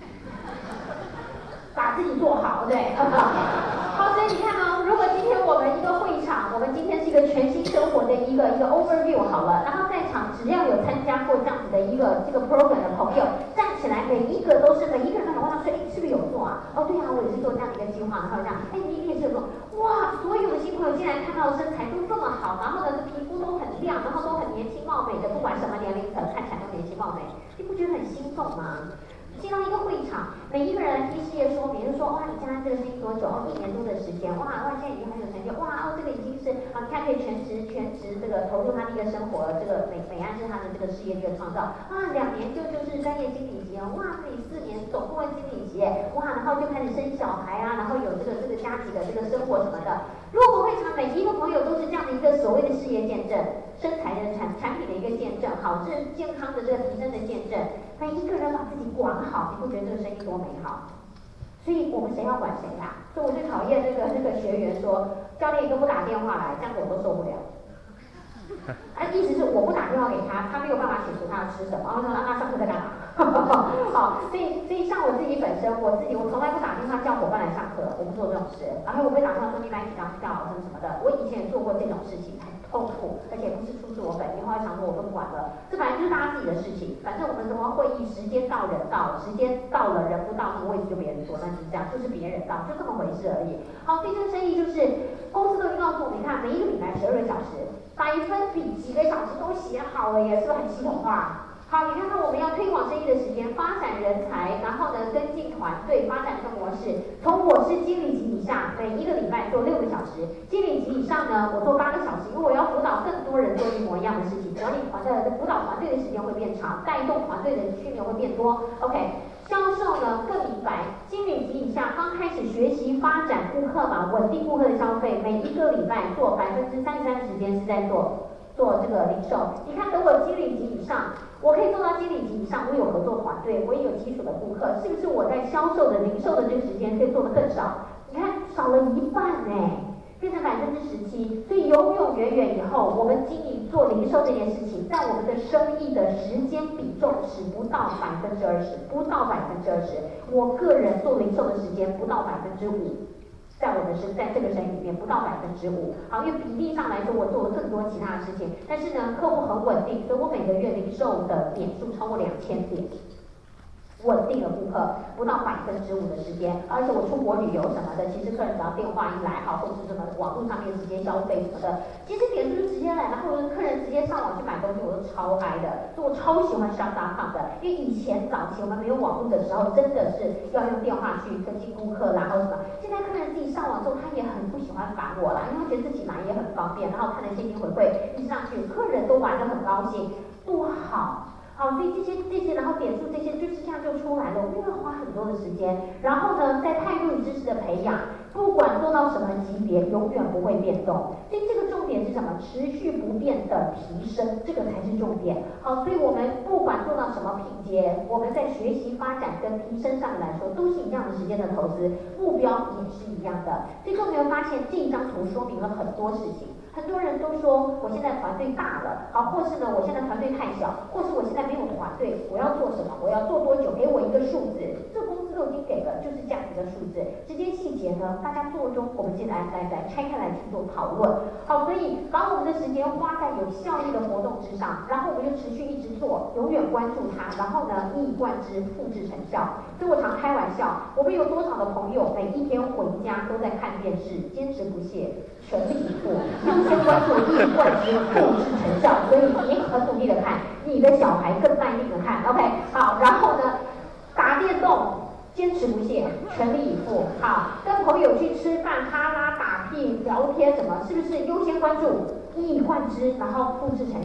把自己做好，对。好，所以你看哦，如果今天我们一个会场，我们今天是一个全新生活的一个 overview 好了，然后在场只要有参加过这样子的这个 program 的朋友，站起来，每一个人都是很往上说，是不是有做啊？哦，对啊，我也是做这样的一个计划，然后这样，你也是有做，哇，所有的新朋友进来看到身材都这么好，然后呢，皮肤都很亮，然后都很年轻貌美的，不管什么年龄层，看起来都年轻貌美，你不觉得很兴奋吗？进到一个会场，每一个人听事业说明，就说哇，你加这个生意多久？哦，1年多的时间，哇，现在已经很有成就，哇，这个已经是你看可以全职这个投入他的一个生活，这个美安是他的这个事业这个创造，2年就是专业经理级，哇，可以4年总顾问经理级，哇，然后就开始生小孩啊，然后有这个家庭的这个生活什么的。如果会场每一个朋友都是这样的一个所谓的事业见证，身材的产品的一个见证，好，这健康的这个提升的见证，每一个人把自己管好，你不觉得这个生意多美好？所以我们谁要管谁呀？所以我最讨厌那个学员说，教练都不打电话来，这样子我都受不了。意思是我不打电话给他，他没有办法写出他要吃什么，然后说那上课在干嘛？好，所以像我自己本身，我从来不打电话叫伙伴来上课，我不做这种事。然后我不会打电话说你来一起当好什么的。我以前也做过这种事情，很痛苦，而且不是出自我本意，后来想说我都不管了，这本来就是大家自己的事情。反正我们什么会议时间到人到，时间到了人不到，那个位置就别人坐，那就是这样，就是别人到，就这么回事而已。好，所以这个生意就是公司都已经告诉我们，你看每一个礼拜12个小时，100分比几个小时都写好了耶，是不是很系统化？好，你看看我们要推广生意的时间，发展人才，然后呢跟进团队，发展这个模式。从我是经理级以下，每一个礼拜做6个小时；经理级以上呢，我做8个小时，因为我要辅导更多人做一模一样的事情，管理辅导团队的时间会变长，带动团队的训练会变多。OK。销售呢更明白，经理级以下刚开始学习发展顾客嘛，稳定顾客的消费，每一个礼拜做33%的时间是在做这个零售。你看，等我经理级以上，我可以做到经理级以上，我有合作团队，我也有基础的顾客，是不是我在销售的零售的这个时间可以做得更少？你看少了1半变成17%，所以永远以后，我们经营做零售这件事情，在我们的生意的时间比重只不到20%，不到20%。我个人做零售的时间不到5%，在这个生意里面不到5%。好，因为比例上来说，我做了更多其他的事情，但是呢，客户很稳定，所以我每个月零售的点数超过2000点。稳定的顾客不到5%的时间，而且我出国旅游什么的，其实客人只要电话一来或者是什么网络上面直接消费什么的，其实点数就直接来，然后客人直接上网去买东西，我都超嗨的，所以我超喜欢Shop.com的，因为以前早期我们没有网络的时候，真的是要用电话去跟进顾客啦，或什么。现在客人自己上网之后，他也很不喜欢烦我啦，因为他觉得自己买也很方便，然后看了现金回馈一上去，客人都玩得很高兴，多好。好，所以这些，然后点数这些就是这样就出来了，我们要花很多的时间。然后呢，在态度与知识的培养，不管做到什么级别，永远不会变动。所以这个重点是什么？持续不变的提升，这个才是重点。好，所以我们不管做到什么品阶，我们在学习发展跟提升上面来说，都是一样的时间的投资，目标也是一样的。所以各位有没有发现这一张图说明了很多事情？很多人都说我现在团队大了，好，或是呢我现在团队太小，或是我现在没有团队，我要做什么？我要做多久？给我一个数字，这公司都已经给了，就是这样子的数字。这些细节呢，大家做中，我们现在来拆开来去做讨论。好，所以把我们的时间花在有效益的活动之上，然后我们就持续一直做，永远关注它，然后呢一以贯之，复制成效。所以我常开玩笑，我们有多少的朋友每一天回家都在看电视，坚持不懈，全力以赴。先关注一以贯之，复制成效，所以你很努力的看，你的小孩更卖力的看 ，OK， 好，然后呢，打电动，坚持不懈，全力以赴，好，跟朋友去吃饭，哈拉打屁聊天什么，是不是优先关注，一以贯之，然后复制成效？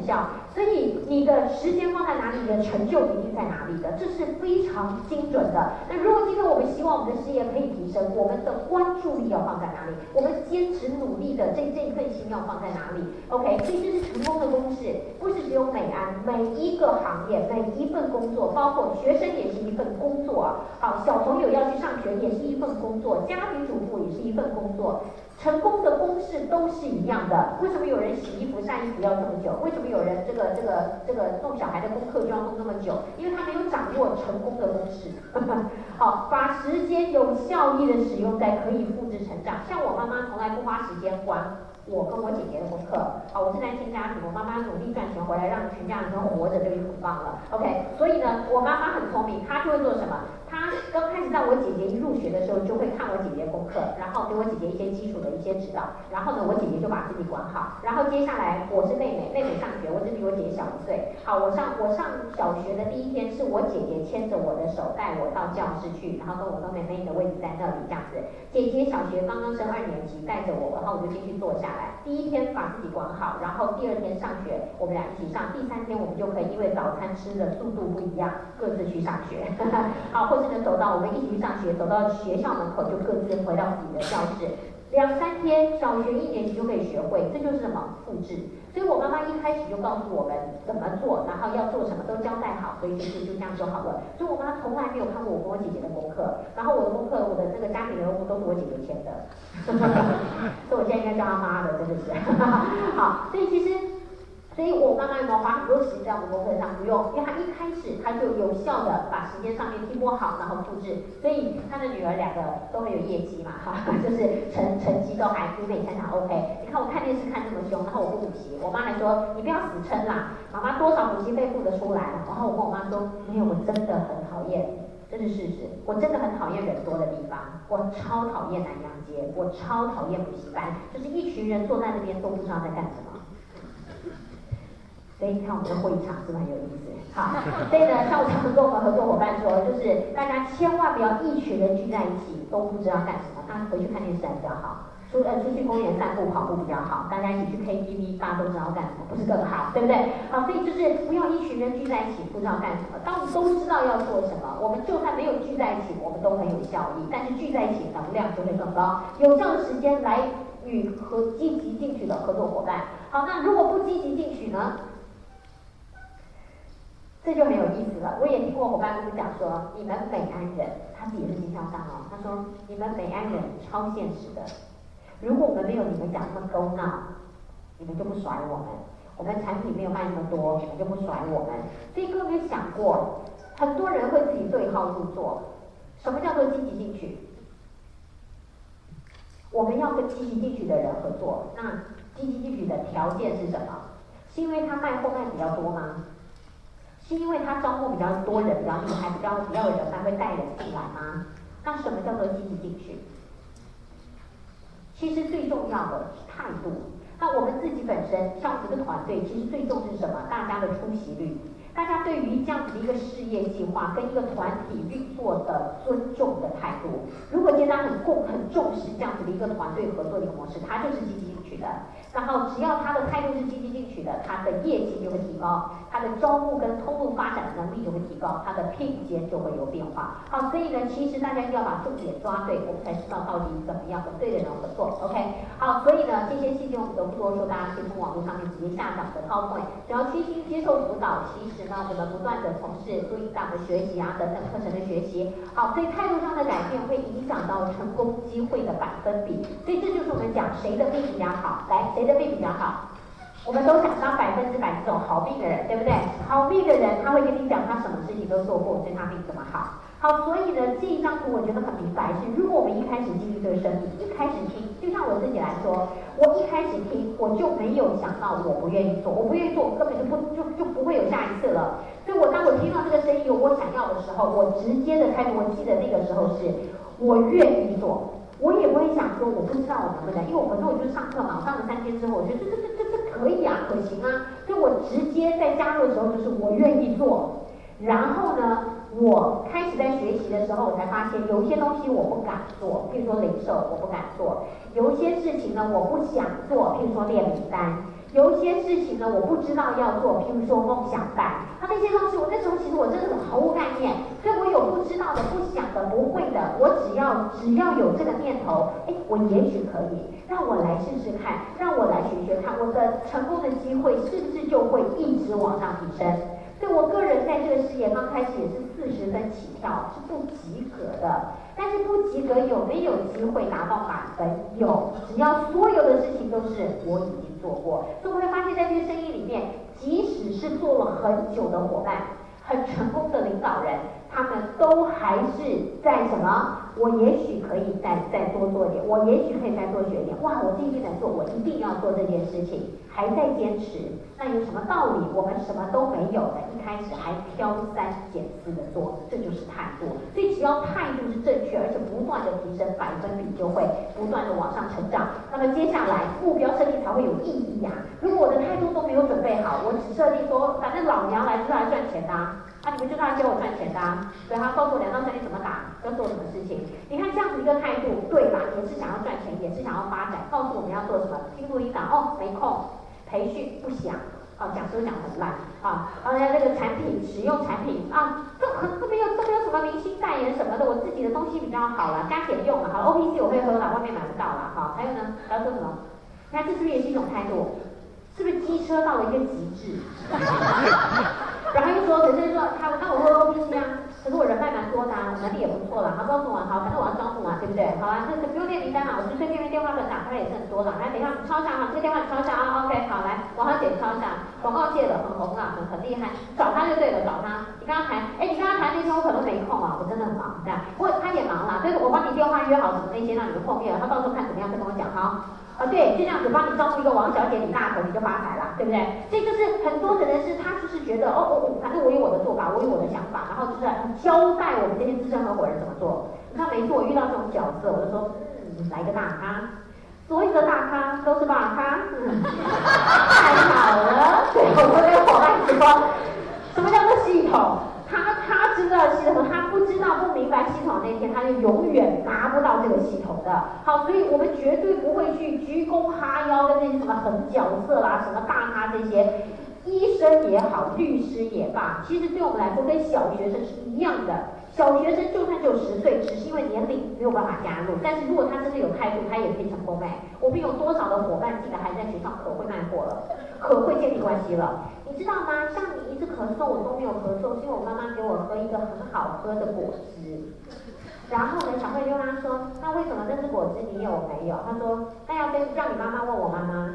所以你的时间放在哪里，你的成就一定在哪里的，这是非常精准的。那如果今天我们希望我们的事业可以提升，我们的关注力要放在哪里？我们坚持努力的这一份心要放在哪里 ？OK， 所以这是成功的公式，不是只有美安，每一个行业，每一份工作，包括学生也是一份工作啊。好，小朋友要去上学也是一份工作，家庭主妇也是一份工作。成功的公式都是一样的。为什么有人洗衣服、晒衣服要这么久？为什么有人这个弄小孩的功课就要弄那么久？因为他没有掌握成功的公式。好，把时间有效益的使用在可以复制成长。像我妈妈从来不花时间管我跟我姐姐的功课。好，我是单亲家庭，我妈妈努力赚钱回来，让全家人都活着就已经很棒了。OK， 所以呢，我妈妈很聪明，她就会做什么？她刚开始在我姐姐一入学的时候，就会看我姐姐的功课，然后给我姐姐一些基础的一些指导。然后呢，我姐姐就把自己管好。然后接下来我是妹妹上学，我只比我姐姐小1岁。好，我上小学的第一天，是我姐姐牵着我的手带我到教室去，然后跟我跟妹妹的位置在那里这样子。姐姐小学刚刚升2年级，带着我，然后我就进去坐下来。第一天把自己管好，然后第2天上学，我们俩一起上。第3天我们就可以因为早餐吃的速度不一样，各自去上学。好，或是呢走到我们一起去上学，走到学校门口就各自回到自己的教室。2、3天，小学1年级就可以学会，这就是什么？复制。所以我妈妈一开始就告诉我们怎么做，然后要做什么都交代好，所以就这样就好了。所以我妈从来没有看过我跟我姐姐的功课，然后我的功课，我的这个家庭人物都是我姐姐签的，所以我现在应该叫她妈的，真的是。好，所以我妈妈有没有花很多时间在我们功课上？不用，因为她一开始她就有效的把时间上面听播好，然后复制，所以她的女儿2个都很有业绩嘛，哈，就是成绩都还比每天还 OK。你看我看电视看这么凶，然后我不补习，我妈还说你不要死撑啦，妈妈多少补习费付得出来。然后我跟我妈说，没有，我真的很讨厌。这是事实，我真的很讨厌人多的地方，我超讨厌南洋街，我超讨厌补习班，就是一群人坐在那边都不知道在干什么。所以你看我们的会议场是不是很有意思？好，所以呢，像我常常跟我们合作伙伴说，就是大家千万不要一群人聚在一起都不知道干什么，那回去看电视还比较好。出去公园散步跑步比较好，大家一起去 KTV， 大家都知道干什么，不是更好，对不对？好，所以就是不要一群人聚在一起不知道干什么。当我们都知道要做什么，我们就算没有聚在一起，我们都很有效益。但是聚在一起能量就会更高，有这样的时间来与积极进取的合作伙伴。好，那如果不积极进取呢？这就很有意思了。我也听过伙伴跟我讲说，你们北安人，他自己也是经销商哦，他说你们北安人超现实的。如果我们没有你们讲那么勾闹，你们就不甩我们。我们产品没有卖那么多，你们就不甩我们。所以各位有没有想过，很多人会自己对号入座。什么叫做积极进取？我们要跟积极进取的人合作。那积极进取的条件是什么？是因为他卖货卖比较多吗？是因为他招募比较多人，比较厉害，比较有人脉，会带人进来吗？那什么叫做积极进取？其实最重要的是态度。那我们自己本身，像我们这个团队，其实最重视什么？大家的出席率。大家对于这样子的一个事业计划跟一个团体运作的尊重的态度。如果今天他很重视这样子的一个团队合作的一个模式，他就是积极进取的。然后只要他的态度是积极进取的，他的业绩就会提高，他的招募跟通路发展的能力就会提高，他的品阶就会有变化。好，所以呢，其实大家一定要把重点抓对，我们才知道到底怎么样跟对的人合作。OK， 好，所以呢，这些细节我们都不多说，大家可以从网络上面直接下载的 PowerPoint， 只要虚心接受辅导，其实呢，我们不断的从事录音档的学习啊等等课程的学习。好，所以态度上的改变会影响到成功机会的百分比。所以这就是我们讲谁的命比较好，来。谁的命比较好？我们都想当100%这种好命的人，对不对？好命的人他会跟你讲他什么事情都做过，所以他命怎么好。好，所以呢，这一张图我觉得很明白，是如果我们一开始进入这个生意，一开始听，就像我自己来说，我一开始听我就没有想到我不愿意做，我不愿意做，我根本就不会有下一次了。所以当我听到这个生意有我想要的时候，我直接的态度，我记得那个时候是我愿意做。我也不会想说我不知道我能不能，因为我们说我就是上课嘛，上了3天之后，我觉得这可以啊，可行啊，所以我直接在加入的时候就是我愿意做，然后呢， 我开始在学习的时候，我才发现有一些东西我不敢做，譬如说零售我不敢做，有一些事情呢我不想做，譬如说列名单。有一些事情呢，我不知道要做，譬如说梦想版，那些东西，我那时候其实我真的毫无概念，所以我有不知道的、不想的、不会的，我只要有这个念头，我也许可以，让我来试试看，让我来学学看，我的成功的机会是不是就会一直往上提升？所以我个人在这个事业刚开始也是40分起跳，是不及格的。但是不及格有没有机会拿到满分？有，只要所有的事情都是我已经做过。所以我会发现，在这个生意里面，即使是做了很久的伙伴，很成功的领导人，他们都还是在什么？我也许可以再多做一点，我也许可以再多学一点。哇，我这一定能做，我一定要做这件事情，还在坚持。那有什么道理？我们什么都没有的，一开始还挑三拣四的做，这就是态度。所以只要态度是正确，而且不断的提升，百分比就会不断的往上成长。那么接下来目标设定才会有意义呀。如果我的态度都没有准备好，我只设定说，反正老娘来就是来赚钱的啊，你们就是来教我赚钱的啊，所以他告诉我2到3天怎么打，要做什么事情。你看这样子一个态度，对吧？也是想要赚钱，也是想要发展，告诉我们要做什么。听录音档没空，培训不想。讲都讲很烂啊，然后那个产品使用产品啊，都没有什么明星代言什么的，我自己的东西比较好了，加减用了，好 OPC 我会喝了，外面买不到了，好，还有呢，还要做什么？你看这是不是也是一种态度？是不是机车到了一个极致？然后又说，人家说那我喝 OPC 啊，可是我人脉蛮多的啊，能力也不错啦。他告诉我，好，反正我要招募嘛，对不对？好啊，这不用列名单嘛，我随随便便电话本打开也是很多啦。来，等一下抄下哈，这个电话你抄下啊 ，OK， 好，来，王小姐抄下，广告界的很红啊，很厉害，找他就对了，找他。你跟他谈，你跟他谈那天我可能没空啊，我真的很忙，这样，不过他也忙啦，所以我帮你电话约好什么那些让你们碰面了，他到时候看怎么样再跟我讲哈。对，就这样子帮你招募一个王小姐李大头，你就发财了，对不对？所以就是很多的人是他就是觉得反正我有我的做法，我有我的想法，然后就是交代我们这些资深合伙人怎么做。那没错，我遇到这种角色，我就说，来个大咖，所有的大咖都是大咖，太好了。对，我跟伙伴说，什么叫做系统？他知道系统，他不知道不明白系统那天，他就永远拿不到这个系统的。好，所以我们绝对不会去鞠躬哈腰的那些什么狠角色啦，什么大咖这些，医生也好，律师也罢，其实对我们来说跟小学生是一样的。小学生就算只有10岁，只是因为年龄没有办法加入，但是如果他真的有态度，他也可以成功我们有多少的伙伴进来还在学校可会卖货了，可会建立关系了，你知道吗？像你一直咳嗽，我都没有咳嗽，是因为我妈妈给我喝一个很好喝的果汁。然后呢，小慧就跟他说，那为什么这支果汁你有没有？他说，那要让你妈妈问我妈妈。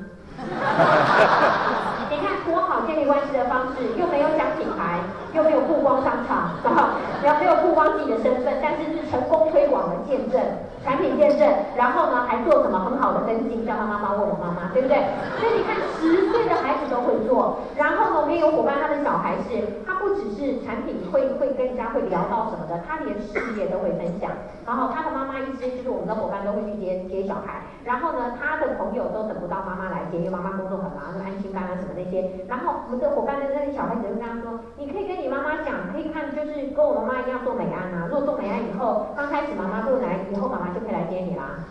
你看多好建立关系的方式，又没有讲品牌，又没有曝光商场，然后没有曝光自己的身份，但是是成功推广的见证，产品见证，然后呢还做什么很好的跟进，叫他妈妈问我妈妈，对不对？所以你看10岁的孩子都会做，然后呢我们也有伙伴，他的小孩他不只是产品会跟人家会聊到什么的，他连事业都会分享。然后他的妈妈一直就是我们的伙伴都会去接小孩，然后呢他的朋友都等不到妈妈来接，因为妈妈工作很忙，安心班啊什么那些。然后我们的伙伴的那个小孩子就跟他说，你可以跟你妈妈讲，可以看就是跟我妈妈一样做美安啊，如果做美安以后，刚开始妈妈不来，以后妈妈就可以来接你啦。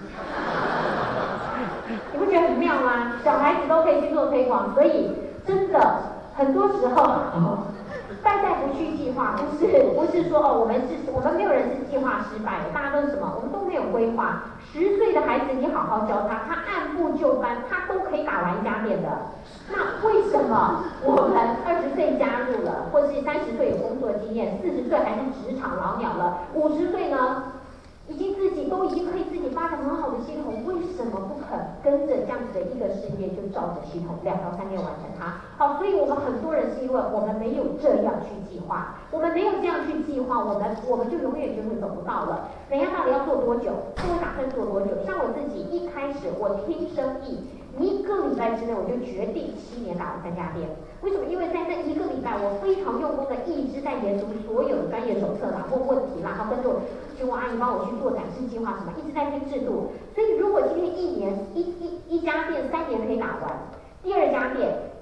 你不觉得很妙吗？小孩子都可以去做推广，所以真的很多时候。代不去计划，不是说我们没有人是计划失败的，大家都是什么？我们都没有规划。10岁的孩子，你好好教他，他按部就班，他都可以打完一家店的。那为什么我们20岁加入了，或是30岁有工作经验，40岁还是职场老鸟了，50岁呢？已经可以自己发展很好的系统，为什么不肯跟着这样子的一个事业就照着系统2到3年完成它？好，所以我们很多人是因为我们没有这样去计划，我们没有这样去计划，我们就永远就会走不到了。人家到底要做多久？我打算做多久？像我自己一开始我听生意，1个礼拜之内我就决定7年打完3家店。为什么？因为在那1个礼拜，我非常用功的一直在研读所有的专业手册啦，问问题啦，然后跟着询问阿姨帮我去做展示计划什么，一直在听制度。所以如果今天1年一家店3年可以打完，第2家店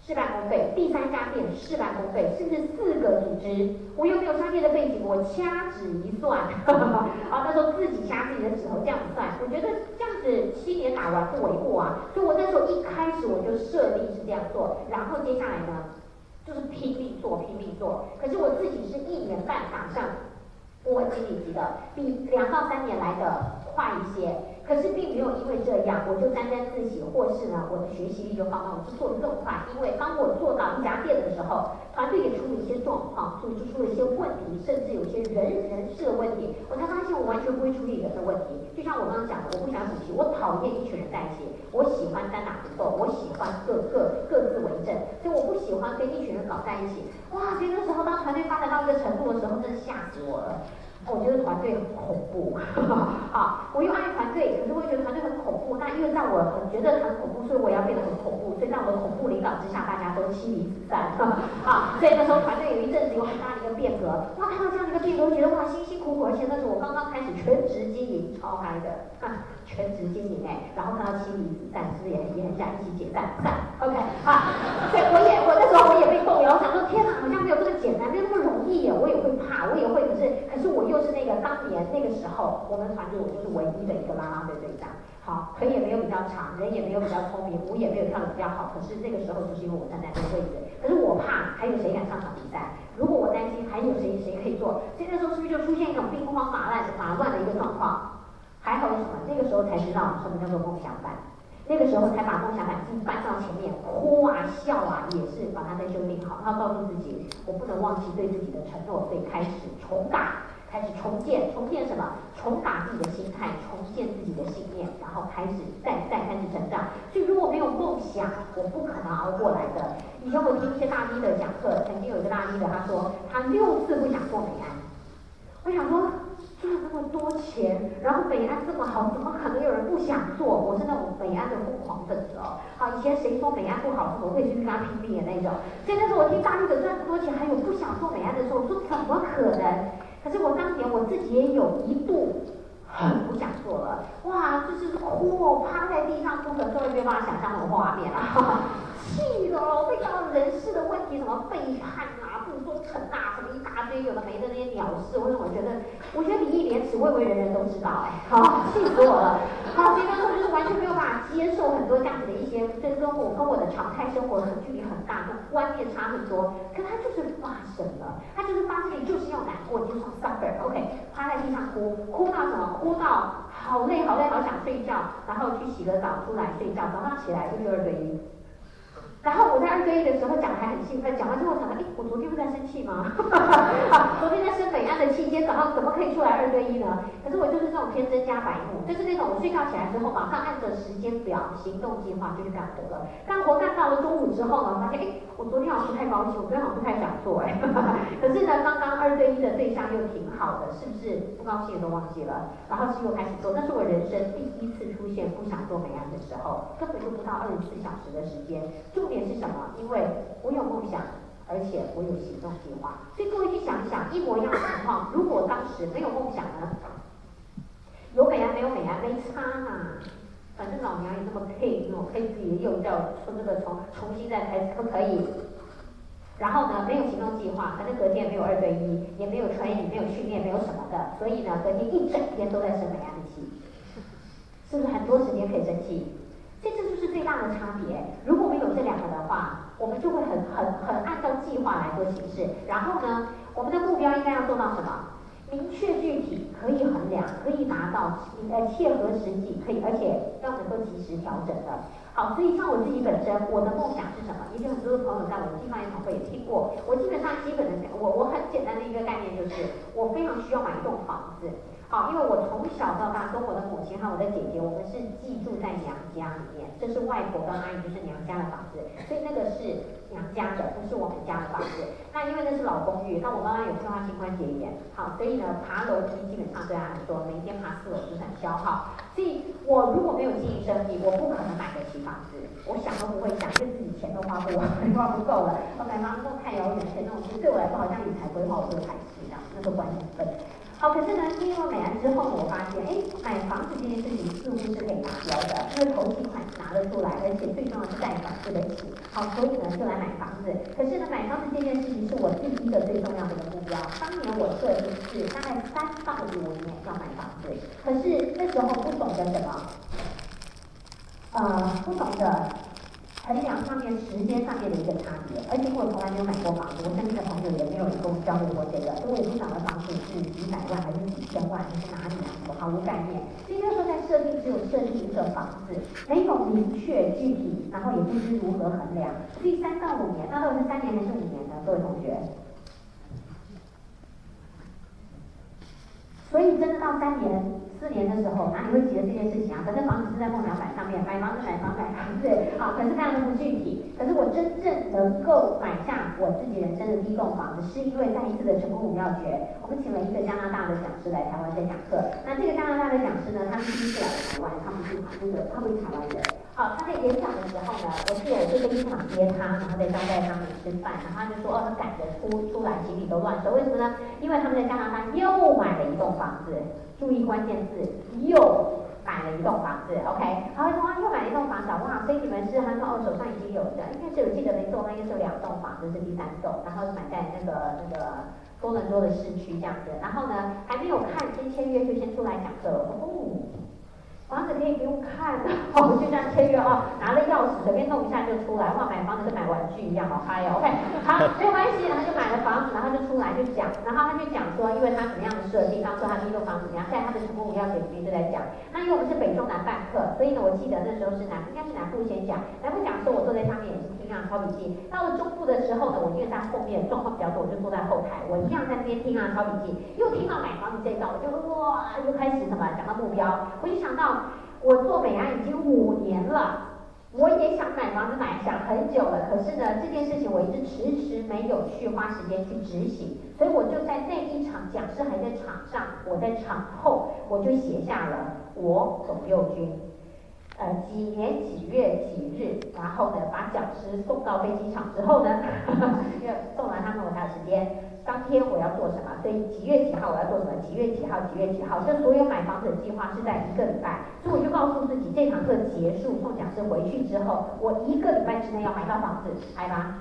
事半功倍，第3家店事半功倍，是不是4个组织？我又没有商业的背景，我掐指一算，啊，那时候自己掐自己的指头这样子算，我觉得这样子7年打完不为过啊，所以我那时候一开始我就设立是这样做，然后接下来呢，就是拼命做，拼命做。可是我自己是1年半打上我经理级的，比2到3年来的快一些。可是并没有因为这样，我就沾沾自喜，或是呢，我的学习力就放慢，我就做得更快。因为当我做到1家店的时候，团队也出了一些状况，组织出了一些问题，甚至有些人事的问题，我才发现我完全不会处理人的问题。就像我刚刚讲的，我不喜欢补习，我讨厌一群人在一起，我喜欢单打独斗，我喜欢各自为政，所以我不喜欢跟一群人搞在一起。哇，所以那时候当团队发展到一个程度的时候，真是吓死我了。我觉得团队很恐怖，好，我又爱团队，可是我觉得团队很恐怖。那因为让我觉得很恐怖，所以我要变得很恐怖，所以在我的恐怖领导之下，大家都妻离子散，啊，所以那时候团队有一阵子有很大的一个变革。哇，看到这样的一个变革，我觉得哇，辛辛苦苦，而且那时候我刚刚开始全职经营，超嗨的，全职经营然后看到妻离子散，是不是也很想一起解散？OK， 啊，所以我那时候我也被动摇，我想说天哪，好像没有这么简单，没有那么容易耶，我也会怕，我也会，可是我又是那个当年那个时候，我们团队我就是唯一的一个啦啦队队长。好，腿也没有比较长，人也没有比较聪明，舞也没有跳得比较好。可是那个时候就是因为我站在那个位置，可是我怕还有谁敢上场比赛？如果我担心还有谁可以做，所以那时候是不是就出现一种兵荒马乱的一个状况？还好是什么？那个时候才知道什么叫做梦想版。那个时候才把梦想版自己搬上前面，哭啊笑啊，也是把它再修订好，然后告诉自己，我不能忘记对自己的承诺，所以开始重打，开始重建什么？重打自己的心态，重建自己的信念，然后开始再开始成长。所以如果没有梦想，我不可能熬过来的。以前我听一些大 V 的讲课，曾经有一个大 V 的，他说他6次不想做美安，我想说。赚那么多钱，然后美安这么好，怎么可能有人不想做？我是那种美安的疯狂粉丝哦。好，以前谁说美安不好，我会去跟他拼命的那种。所以那时候我听大力的赚这么多钱，还有不想做美安的时候，我说怎么可能？可是我当年我自己也有一度很不想做了，哇，就是哭哦，趴在地上哭，可能各位没有办法想象那种画面啊，气的哦，被到人事的问题，什么背叛啊、不忠诚啊，什么一大堆有的没的那些鸟事，为什么我觉得礼义廉耻，我以为人人都知道好，气死我了，好，所以那时候就是完全没有办法接受很多这样子的一些，这跟我的常态生活距离很大，跟观念差很多，可它就是发生了，它就是发生，你就是要难过，你就是要 suffer，OK， 趴在地上哭到什么？哭到好累，好想睡觉，然后去洗个澡出来睡觉，早上起来就2对1。然后我在2对1的时候讲的还很兴奋，讲完之后我想到，我昨天不在生气吗？昨天在生美安的期间，早上怎么可以出来2对1呢？可是我就是这种天真加白目，就是那种我睡觉起来之后，马上按着时间表、行动计划就去干活了。干活干到了中午之后呢，我发现我昨天好像不太高兴，我昨天好像不太想做可是呢，刚刚2对1的对象又挺好的，是不是不高兴的都忘记了？然后是又开始做，那是我人生第1次出现不想做美安的时候，根本就不到24小时的时间。重点是什么？因为我有梦想，而且我有行动计划。所以各位去想一想，一模一样的情况，如果当时没有梦想呢？有美安没有美安没差嘛，反正老娘也那么配，我可以自己又叫说这个重新再开始，可不可以？然后呢，没有行动计划，反正隔天也没有2对1，也没有training，没有训练，没有什么的，所以呢，隔天一整天都在生美安的气，是不是很多时间可以生气？所以这就是最大的差别。如果没有这2个的话，我们就会很按照计划来做行事。然后呢，我们的目标应该要做到什么？明确具体，可以衡量，可以达到，切合实际，可以，而且要能够及时调整的。好，所以像我自己本身，我的梦想是什么？也许很多的朋友在我的地方研讨会也听过。我基本上我很简单的一个概念就是，我非常需要买一栋房子。好，因为我从小到大跟我的母亲和我的姐姐，我们是寄住在娘家里面，这是外婆跟阿姨就是娘家的房子，所以那个是娘家的，不是我们家的房子。那因为那是老公寓，那我妈妈有退化性关节炎，好，所以呢爬楼梯基本上对她来说，每天爬4楼就是很消耗。所以我如果没有经营生意，我不可能买得起房子，我想都不会想，因为自己钱都花不够了。买房子太遥远，钱那种对我来说好像理财规划我都排斥这样，那个观念分。好，可是呢，进入美安之后，我发现，买房子这件事情似乎是可以达标的。 因为头期款拿得出来，而且最重要是贷款付得起，好，所以呢就来买房子。可是呢，买房子这件事情是我第一个最重要的一个目标。当年我设定是大概3到5年要买房子，可是那时候不懂得什么，不懂得衡量上面时间上面的一个差别，而且我从来没有买过房子，我身边的朋友也没有人跟我交流过这个，所以我也不晓得房子是几百万还是几千万，还是哪里啊，我毫无概念。所以那时候在设定只有设定一个房子，没有明确具体，然后也不知如何衡量。所以3到5年，那到底是3年还是5年呢？各位同学？所以真的到3年、4年的时候，哪里会急着这件事情啊？反正房子是在梦聊板上面，买房子、买房子，好，可是非常的不具体。可是我真正能够买下我自己人生的第一栋房子，是因为在一次的成功5要诀，我们请了一个加拿大的讲师来台湾在讲课。那这个加拿大的讲师呢，他是第一次来台湾，他不是台湾人。好，他在演讲的时候呢，我记得我就跟一场接他，然后再招待他们吃饭，然后他就说，他赶着出来，行李都乱收，为什么呢？因为他们在加拿大又买了一栋房子，注意关键字，又买了一栋房子 ，OK， 然后说又买了一栋房子，哇，所以你们是他说手上已经有的，应该是有记得没错，那应该是有2栋房子，是第3栋，然后买在那个多伦多的市区这样子，然后呢还没有看先签约就先出来讲课了，房子可以不用看，就这样签约拿了钥匙随便弄一下就出来，哇，买房子跟买玩具一样，好嗨哦 ，OK， 好，没有关系，然后就买了房子，然后就出来就讲，然后他就讲说，因为他怎么样的设计，当初他第一栋房子怎么样，在他的成功5要诀里面就在讲，那因为我们是北中南办课，所以呢，我记得那时候是应该是南部先讲，南部讲的时候我坐在上面也是听啊抄笔记，到了中部的时候呢，我因为在后面状况比较多，我就坐在后台，我一样在那边听啊抄笔记，又听到买房子这一段，我就哇，又开始什么讲到目标，我就想到。我做美安已经5年了，我也想买房子想很久了，可是呢，这件事情我一直迟没有去花时间去执行，所以我就在那一场讲师还在场上，我在场后我就写下了我董幼君。几年几月几日，然后呢把讲师送到飞机场之后呢，因为送完他们我还有时间，当天我要做什么，所以几月几号我要做什么，几月几号，这所有买房子的计划是在1个礼拜，所以我就告诉自己，这堂课结束送讲师回去之后，我1个礼拜之内要买到房子，来吧。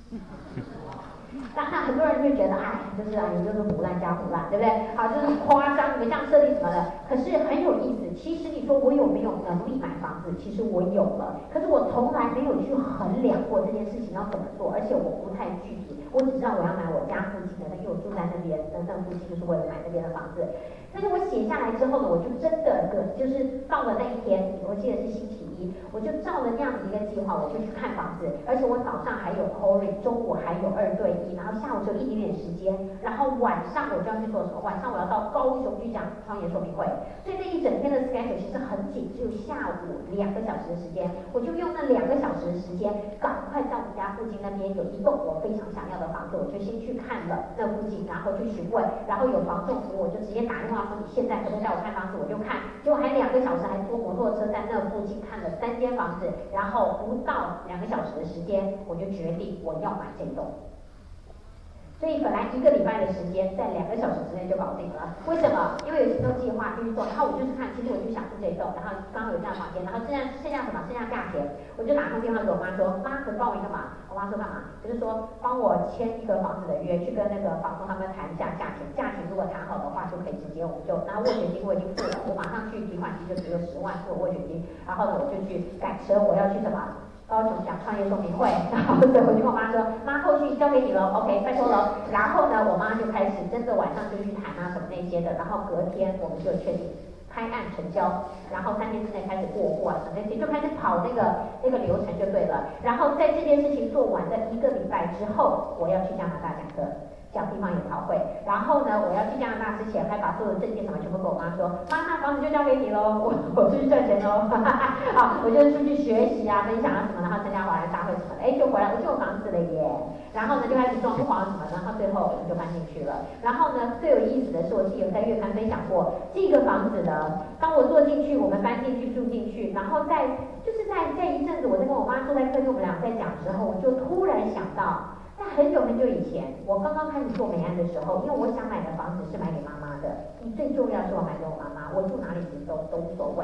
那很多人就觉得，就是胡乱加胡乱，对不对？好，就是很夸张，你们这样设定什么的。可是很有意思，其实你说我有没有能力买房子？其实我有了，可是我从来没有去衡量过这件事情要怎么做，而且我不太具体，我只知道我要买我家附近的，因为我住在那边，那附近就是为了买那边的房子。但是我写下来之后呢，我就真的就是到了那一天，我记得是星期一，我就照了那样子一个计划，我就去看房子，而且我早上还有 calling， 中午还有2对1，然后下午只有一点点时间，然后晚上我就要去做什么？晚上我要到高雄去讲创业说明会，所以那一整天的 schedule 其实很紧，只有下午2个小时的时间，我就用那2个小时的时间，赶快在我们家附近那边有一栋我非常想要的房子，我就先去看了那附近，然后去询问，然后有房仲服务，我就直接打电话说你现在可不可以带我看房子，我就看，结果还2个小时，还坐摩托车在那附近看了3间房子，然后不到2个小时的时间，我就决定我要买这栋。所以本来1个礼拜的时间，在2个小时之内就搞定了。为什么？因为有行动计划就去做，然后我就是看，其实我就想住这栋，然后刚好有这样的房间，然后剩下什么？剩下价钱，我就打通电话给我妈说，妈，可以帮我一个忙？我妈说干嘛？就是说帮我签一个房子的约，去跟那个房东他们谈一下价钱，价钱如果谈好的话，就可以直接我们就，然后斡旋金我已经付了，我马上去提款机就只有10万付了斡旋金，然后呢我就去赶车，我要去什么？高雄讲创业说明会，然后所以我就跟我妈说，妈，后续交给你了 ，OK， 拜托了。然后呢，我妈就开始真的晚上就去谈什么那些的，然后隔天我们就确定开案成交，然后3天之内开始过户什么那些，就开始跑那个流程就对了。然后在这件事情做完的1个礼拜之后，我要去加拿大讲课。讲地方研讨会，然后呢，我要去加拿大之前，还把所有的证件什么全部跟我妈说，妈，那房子就交给你喽，我出去赚钱喽，好，我就出去学习啊，分享啊什么，然后参加华人大会什么的，就回来我就有房子了耶，然后呢就开始装潢什么，然后最后我们就搬进去了。然后呢，最有意思的是，我记得有在月刊分享过，这个房子呢，当我坐进去，我们搬进去住进去，然后在一阵子，我在跟我妈坐在客厅，我们俩在讲之后，我就突然想到。在很久以前，我刚刚开始做美安的时候，因为我想买的房子是买给妈妈的，最重要是我买给我妈妈，我住哪里其实都无所谓。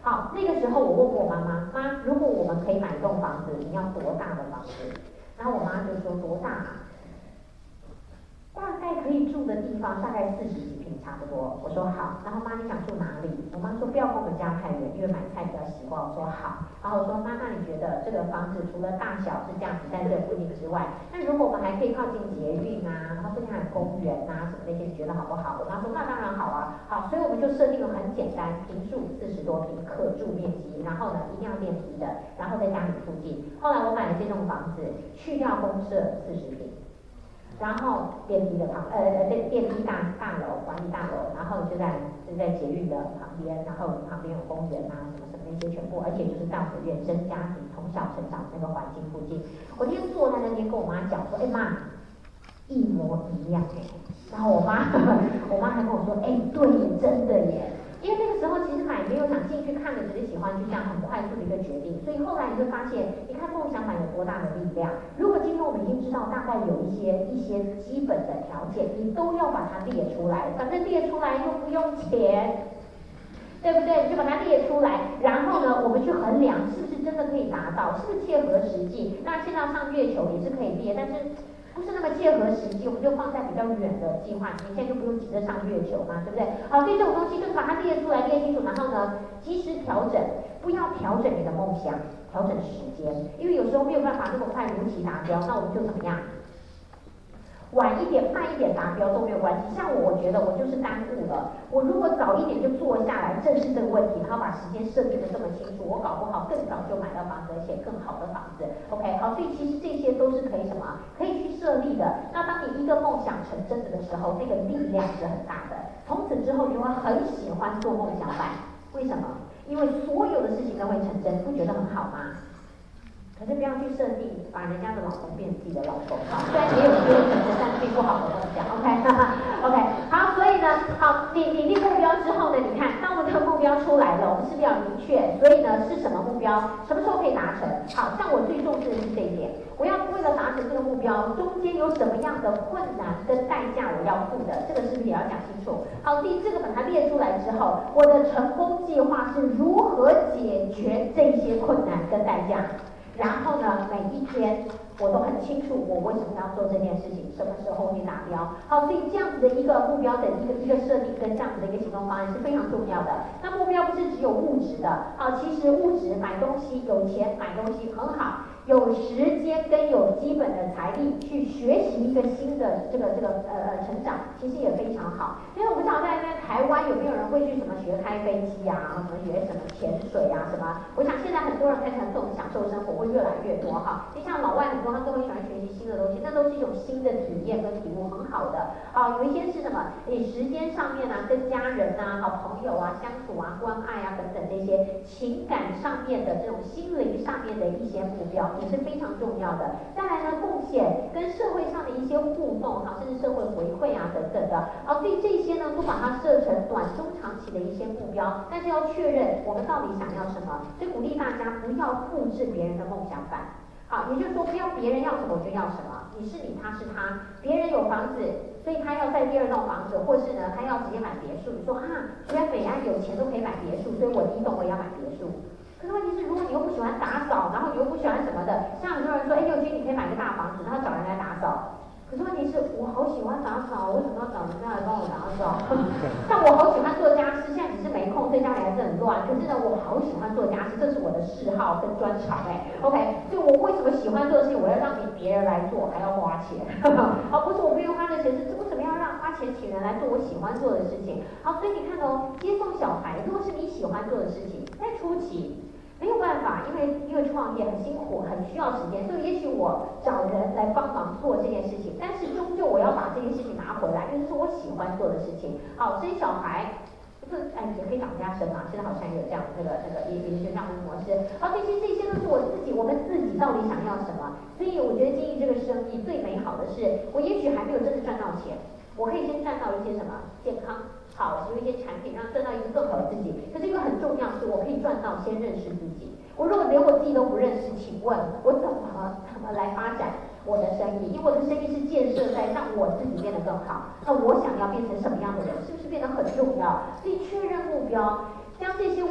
好，那个时候我问过我妈妈，妈，如果我们可以买一栋房子，你要多大的房子？然后我妈就说多大啊？大概可以住的地方大概40几平差不多。我说好，然后妈你想住哪里？我妈说不要跟我们家太远，因为买菜比较习惯。我说好，然后我说妈，那你觉得这个房子除了大小是这样子在这附近之外，那如果我们还可以靠近捷运啊，然后附近还有公园啊什么那些，你觉得好不好？我妈说那当然好啊，好，所以我们就设定了很简单，平数40多平，可住面积，然后呢一定要电梯的，然后在家里附近。后来我买了这栋房子，去掉公设40平。然后电梯的电梯大楼管理大楼，然后就在捷运的旁边，然后旁边有公园啊什么什么那些全部，而且就是大学原生家庭从小成长那个环境附近。我那天坐在那边跟我妈讲说，哎妈，一模一样哎。然后我妈还跟我说，哎对耶，真的耶。因为那个时候其实买没有想进去看的，只是喜欢就这样很快速的一个决定，所以后来你会发现，你看梦想版有多大的力量。如果今天我们已经知道大概有一些基本的条件，你都要把它列出来，反正列出来又不用钱，对不对？就把它列出来，然后呢，我们去衡量是不是真的可以达到，是不是切合实际。那现在上月球也是可以列，但是不是那么切合实际，我们就放在比较远的计划。你现在就不用急着上月球嘛，对不对？好，所以这种东西就是把它列出来，列清楚，然后呢，及时调整，不要调整你的梦想，调整时间，因为有时候没有办法那么快如期达标，那我们就怎么样？晚一点、慢一点达标都没有关系。像我觉得我就是耽误了。我如果早一点就坐下来正视这个问题，然后把时间设定的这么清楚，我搞不好更早就买到房子，而且更好的房子。OK， 好，所以其实这些都是可以什么？可以去设立的。那当你一个梦想成真的时候，那个力量是很大的。从此之后，你会很喜欢做梦想版。为什么？因为所有的事情都会成真，不觉得很好吗？可是不要去设定把人家的老公变自己的老公啊，虽然也有机会成真，但是并不好的梦想。OK， 好，所以呢，好，你立目标之后呢，你看，当我们的目标出来了，我们是不是要明确？所以呢，是什么目标？什么时候可以达成？好，像我最重视的是这一点，我要为了达成这个目标，中间有什么样的困难跟代价我要付的，这个是不是也要讲清楚？好，这个把它列出来之后，我的成功计划是如何解决这些困难跟代价？然后呢，每一天我都很清楚我为什么要做这件事情，什么时候会达标。好，所以这样子的一个目标的一个设定跟这样子的一个行动方案是非常重要的。那目标不是只有物质的，好，其实物质买东西有钱买东西很好，有时间跟有基本的财力去学习一个新的成长，其实也非常好。因为我不知道在台湾有没有人会去什么学开飞机啊，什么学什么潜水啊什么。我想现在很多人开始这种享受生活会越来越多哈。就像老外很多他都会喜欢学习新的东西，那都是一种新的体验跟体悟，很好的。啊，有一些是什么？你时间上面啊，跟家人啊、好朋友啊相处啊、关爱啊等等这些情感上面的这种心灵上面的一些目标。也是非常重要的。再来呢，贡献跟社会上的一些互动啊，甚至社会回馈啊等等的，所以这些呢都把它设成短中长期的一些目标，但是要确认我们到底想要什么，所以鼓励大家不要复制别人的梦想版。好，也就是说不要别人要什么我就要什么，你是你，他是他，别人有房子，所以他要在第二栋房子，或是呢他要直接买别墅，你说原来北安有钱都可以买别墅，所以我第一栋我也要买别墅。可是问题是，如果你又不喜欢打扫，然后你又不喜欢什么的，像很多人说，佑君你可以买个大房子，然后找人来打扫。可是问题是我好喜欢打扫，为什么要找人家来帮我打扫？像我好喜欢做家事，现在只是没空，在家里还是很乱。可是呢，我好喜欢做家事，这是我的嗜好跟专长OK， 所以我为什么喜欢做的事情，我要让别人来做，还要花钱？不是我不用花的钱，是为什么要让花钱请人来做我喜欢做的事情？好，所以你看接送小孩，如果是你喜欢做的事情，在初期。没有办法，因为创业很辛苦，很需要时间，所以也许我找人来帮忙做这件事情，但是终究我要把这件事情拿回来，因为这是我喜欢做的事情。好，生小孩，也可以找人家生嘛，现在好像也有这样也是这样的模式。好，这些都是我们自己到底想要什么。所以我觉得经营这个生意最美好的是，我也许还没有真的赚到钱，我可以先赚到一些什么健康。好，有一些产品让赚到一个更好的自己。可是一个很重要的是，我可以赚到先认识自己。我如果连我自己都不认识，请问我怎么来发展我的生意？因为我的生意是建设在让我自己变得更好。那我想要变成什么样的人，是不是变得很重要？所以确认目标，将这些我想要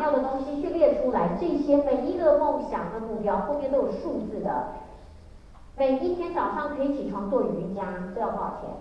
要的东西去列出来，这些每一个梦想的目标后面都有数字的。每一天早上可以起床做瑜伽，这要多少钱？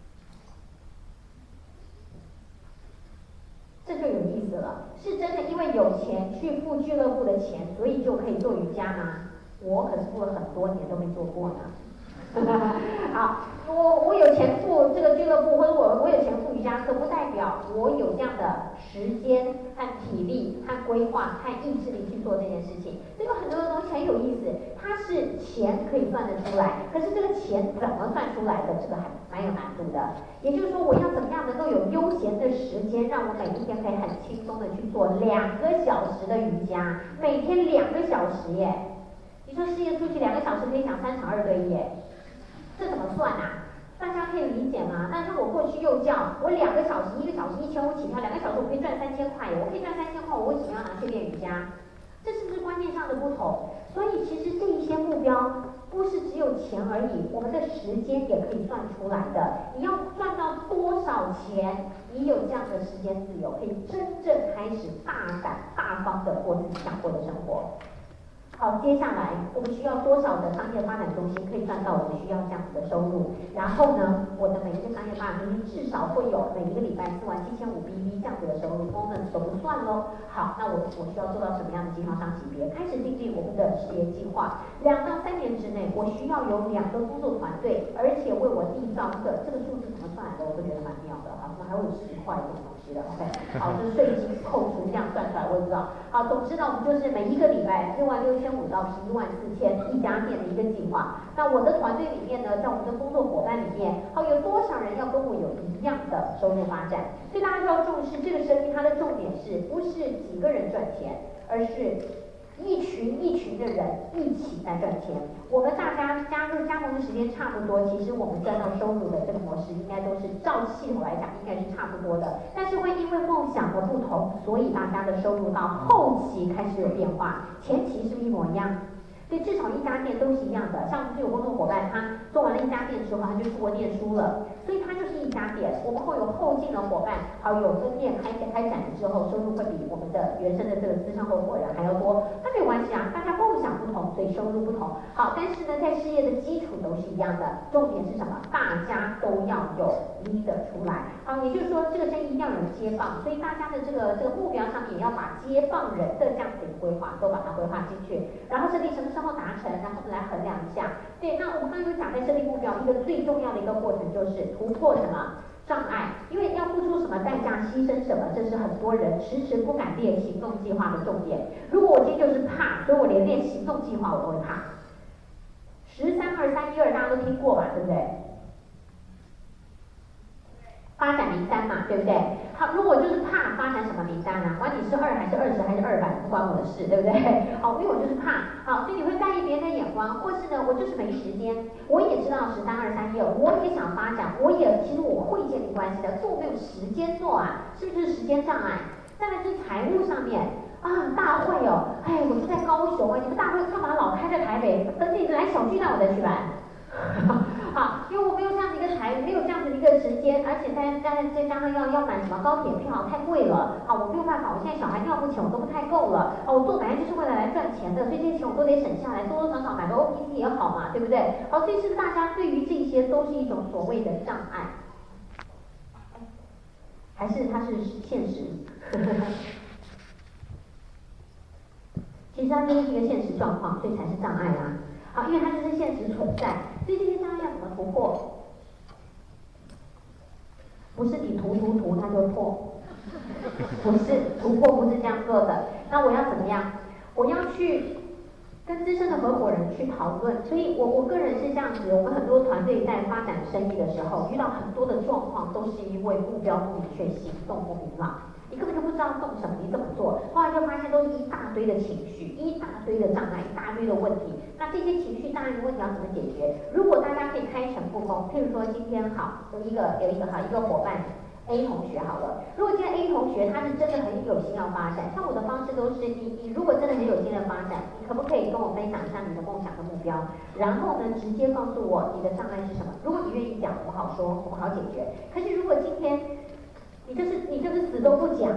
这就有意思了，是真的因为有钱去付俱乐部的钱，所以就可以做瑜伽吗？我可是付了很多年都没做过呢。好，我有钱付这个俱乐部，或者我有钱付瑜伽课，不代表我有这样的时间和体力和规划和意志力去做这件事情。这个很多的东西很有意思，它是钱可以算得出来，可是这个钱怎么算出来的，这个还蛮有难度的。也就是说，我要怎么样能够有悠闲的时间，让我每一天可以很轻松的去做2个小时的瑜伽，每天2个小时耶。你说事业出去2个小时可以讲3场2对1耶。这怎么算啊？大家可以理解吗？但是我过去幼教，我2个小时，1个小时1500起跳，2个小时我可以赚3000块耶，我可以赚3000块，我为什么要拿去练瑜伽？这是不是观念上的不同？所以其实这一些目标不是只有钱而已，我们的时间也可以算出来的。你要赚到多少钱，你有这样的时间自由，可以真正开始大胆大方的过自己想过的生活。好，接下来我们需要多少的商业发展中心可以赚到我们需要这样子的收入？然后呢，我的每一个商业发展中心至少会有每一个礼拜4万7500 BB 这样子的收入 ，bonus 都不算咯。好，那我需要做到什么样的经销商级别？开始订立我们的事业计划。2到3年之内，我需要有2个工作团队，而且为我缔造这个数字怎么算来的，我都觉得蛮妙的。好，怎么还会有10块这种东西的 ？OK， 好，就是税金扣除这样算出来，我也不知道。好，总之呢，我们就是每一个礼拜66500到114000一家店的一个计划。那我的团队里面呢，在我们的工作伙伴里面，好，有多少人要跟我有一样的收入发展？所以大家就要重视这个生意，它的重点是不是几个人赚钱，而是一群一群的人一起在赚钱。我们大家加盟的时间差不多，其实我们赚到收入的这个模式应该都是照系统来讲应该是差不多的，但是会因为梦想的不同，所以大家的收入到后期开始有变化，前期是不是一模一样？所以至少一家店都是一样的。像我们这有工作伙伴，他做完了一家店之后，他就出国念书了，所以他就是一家店。我们会有后进的伙伴，好，有分店开展了之后，收入会比我们的原生的这个资深合伙人还要多。那没有关系啊，大家梦想不同，所以收入不同。好，但是呢，在事业的基础都是一样的，重点是什么？大家都要有 leader 出来。好，也就是说这个生意要有接棒，所以大家的这个目标上面也要把接棒人的这样子的一个规划都把它规划进去，然后设定什么时候达成，然后我们来衡量一下。对，那我们刚刚有讲在设定目标，一个最重要的一个过程就是突破什么障碍，因为要付出什么代价，牺牲什么，这是很多人迟迟不敢列行动计划的重点。如果我今天就是怕，所以我连列行动计划我都会怕。132312大家都听过吧，对不对？发展名单嘛，对不对？好，如果就是怕发展什么名单啊，管你是2还是20还是200，不关我的事，对不对？好，因为我就是怕，好，所以你会在意别人的眼光，或是呢，我就是没时间。我也知道132312，我也想发展，其实我会建立关系的，做没有时间做啊，是不是时间障碍？再来就是财务上面啊，大会哦，哎，我就在高雄啊，你们大会干嘛老开在台北？等你来小巨蛋我再去办。好，因为我没有这样的一个没有这样的一个时间，而且再加上要买什么高铁票太贵了，好，我没有办法，我现在小孩尿布钱我都不太够了，好，我做本来就是为了来赚钱的，所以这些钱我都得省下来，多多少少买个 OPC 也好嘛，对不对？好，所以是大家对于这些都是一种所谓的障碍，还是它是现实？其实它就是一个现实状况，所以才是障碍啊。好，因为它就是现实存在，所以这些障碍要怎么突破？不是你涂它就破，不是突破，不是这样做的。那我要怎么样？我要去跟资深的合伙人去讨论。所以我个人是这样子，我们很多团队在发展生意的时候，遇到很多的状况，都是因为目标不明确，行动不明朗。你根本就不知道动什么，你怎么做？后来就发现都是一大堆的情绪，一大堆的障碍，一大堆的问题。那这些情绪障碍的问题要怎么解决？如果大家可以开诚布公，譬如说今天好，有一个伙伴 A 同学好了，如果今天 A 同学他是真的很有心要发展，像我的方式都是你如果真的很有心的发展，你可不可以跟我分享一下你的梦想和目标？然后呢，直接告诉我你的障碍是什么？如果你愿意讲，我们好说，我们好解决。可是如果今天你就是死都不讲，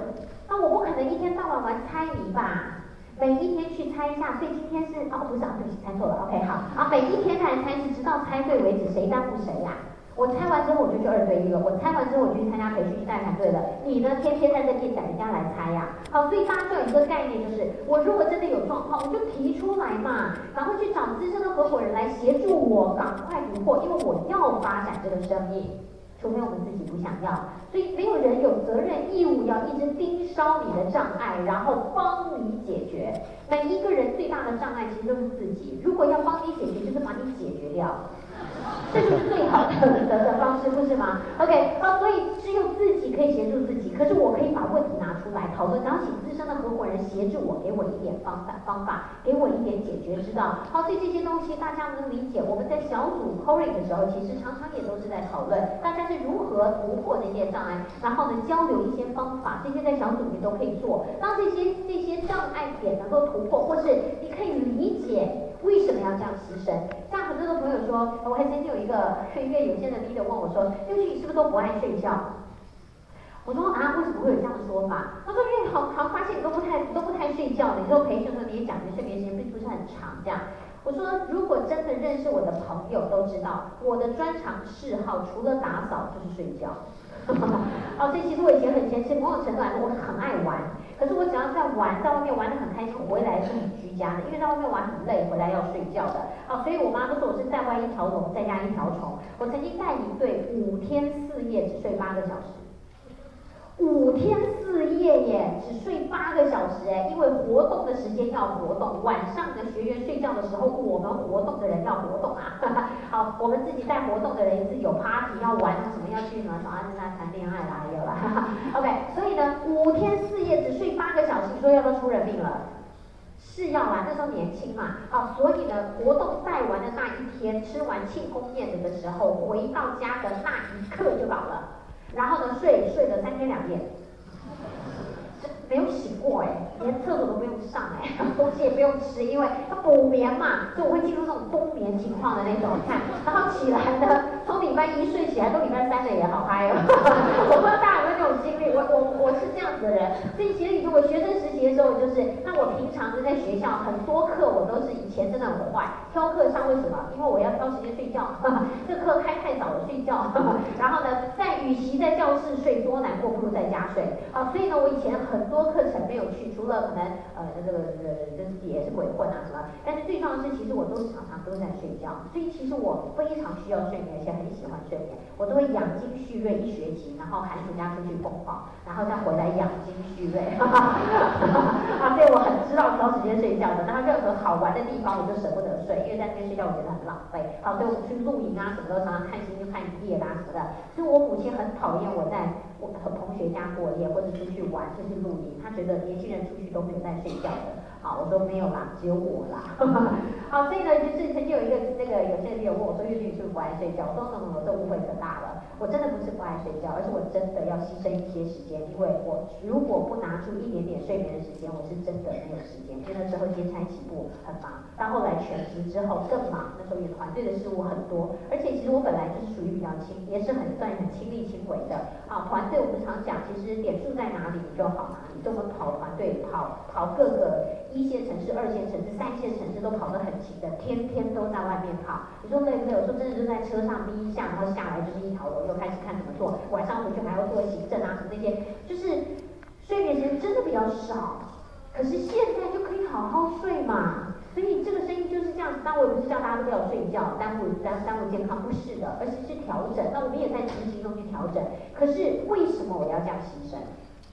那我不可能一天到晚玩猜谜吧？每一天去猜一下，所以今天是不是对不起，猜错了 ，OK 好每一天来猜是直到猜对为止，谁耽误谁呀？我猜完之后我就去2对1了，我猜完之后我就去参加培训去带团队了。你呢，天天在这边等人家来猜呀。好，所以大家就有一个概念，就是我如果真的有状况，我就提出来嘛，赶快去找资深的合伙人来协助我，赶快突破，因为我要发展这个生意。除非我们自己不想要，所以没有人有责任义务要一直盯梢你的障碍，然后帮你解决。每一个人最大的障碍其实都是自己，如果要帮你解决，就是把你解决掉。这就是最好的方式，不是吗 ？OK， 所以只有自己可以协助自己，可是我可以把问题拿出来讨论，然后请资深的合伙人协助我，给我一点方法，给我一点解决之道。好，所以这些东西大家能理解。我们在小组 calling 的时候，其实常常也都是在讨论大家是如何突破这些障碍，然后呢交流一些方法，这些在小组里都可以做。当这些障碍点能够突破，或是你可以理解。为什么要这样牺牲？像很多的朋友说，我还曾经有一个有线的 leader 问我说：“六句你是不是都不爱睡觉？”我说：“为什么会有这样的说法？”他说：“因为好发现你都不太睡觉的，你说培训的时候你也讲你的睡眠时间并不是很长这样。”我说：“如果真的认识我的朋友都知道，我的专长嗜好除了打扫就是睡觉。”所以其实我以前很前期某种程度来说我很爱玩，可是我只要在外面玩得很开心，我回来是很居家的，因为在外面玩很累，回来要睡觉的。所以我妈都说我是在外一条龙，在家一条虫。我曾经带领队5天4夜只睡8个小时。5天4夜耶，只睡8个小时因为活动的时间要活动，晚上的学员睡觉的时候，我们活动的人要活动啊。好，我们自己带活动的人自己有 party 要玩什么要去呢？谈恋爱啦，有啦。OK， 所以呢，5天4夜只睡8个小时，你说要不要出人命了？是要那时候年轻嘛，所以呢，活动带完的那一天，吃完庆功宴的时候，回到家的那一刻就饱了。然后呢，睡了3天2夜，没有醒过连厕所都不用上东西也不用吃，因为要补眠嘛，所以我会进入那种冬眠情况的那种。看，然后起来呢，从礼拜1睡起来，到礼拜3的也好嗨哦。我不知道大家有没有那种经历，我是这样子的人。所以其实你说我学生时期的时候，那我平常在学校很多课我都是以前真的很坏，挑课上为什么？因为我要挑时间睡觉，这课开太早了睡觉。然后呢，与其在教室睡多难过，不如在家睡。所以呢，我以前很多课程没有去，除了可能这个也是鬼混什么，但是最重要的是，其实我常常都在睡觉，所以其实我非常需要睡眠，而且很喜欢睡眠，我都会养精蓄锐1学期，然后寒暑假出去疯跑，然后再回来养精蓄锐。所以我很知道挑时间睡觉的，然后任何好玩的地方我就舍不得睡，因为在那边睡觉我觉得很浪费。所以我们去露营什么的，常常看星星看1夜什么的。所以我母亲很讨厌我在我同学家过夜或者出去玩，出去露营，她觉得年轻人出去都没有在睡觉的。我说没有啦，只有我啦。所以呢，就是曾经有一个有些人问我说，月君你是不是不爱睡觉？我说no，这误会可大了。我真的不是不爱睡觉，而是我真的要牺牲一些时间，因为我如果不拿出一点点睡眠的时间，我是真的没有时间。因为那时候兼差起步很忙，到后来全职之后更忙，那时候也团队的事务很多，而且其实我本来就是属于比较也是算很亲力亲为的。团队我们常讲，其实点数在哪里你就好哪里。就我们跑团队，跑各个1线城市、2线城市、3线城市都跑得很勤的，天天都在外面跑。你说累不累？我说真的就在车上第一下，然后下来就是一条龙，又开始看怎么做，晚上回去还要做行政什么那些，就是睡眠时间真的比较少。可是现在就可以好好睡嘛，所以这个生意就是这样子。但我也不是叫大家都不要睡觉，耽误健康，不是的，而是调整。那我们也在执行中去调整。可是为什么我要这样牺牲？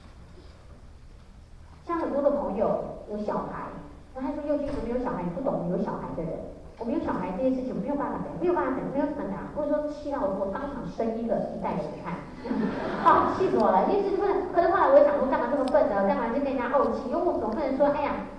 像很多的朋友有小孩，那他说佑君没有小孩，你不懂有小孩的人。我没有小孩这件事情，我没有办法讲，没有办法讲，没有什么讲，或者说气到我当场生一个一代给你看，气死我了！因为是可能后来我也想说，干嘛这么笨呢？干嘛就跟人家怄气？因为我总不能说，哎呀，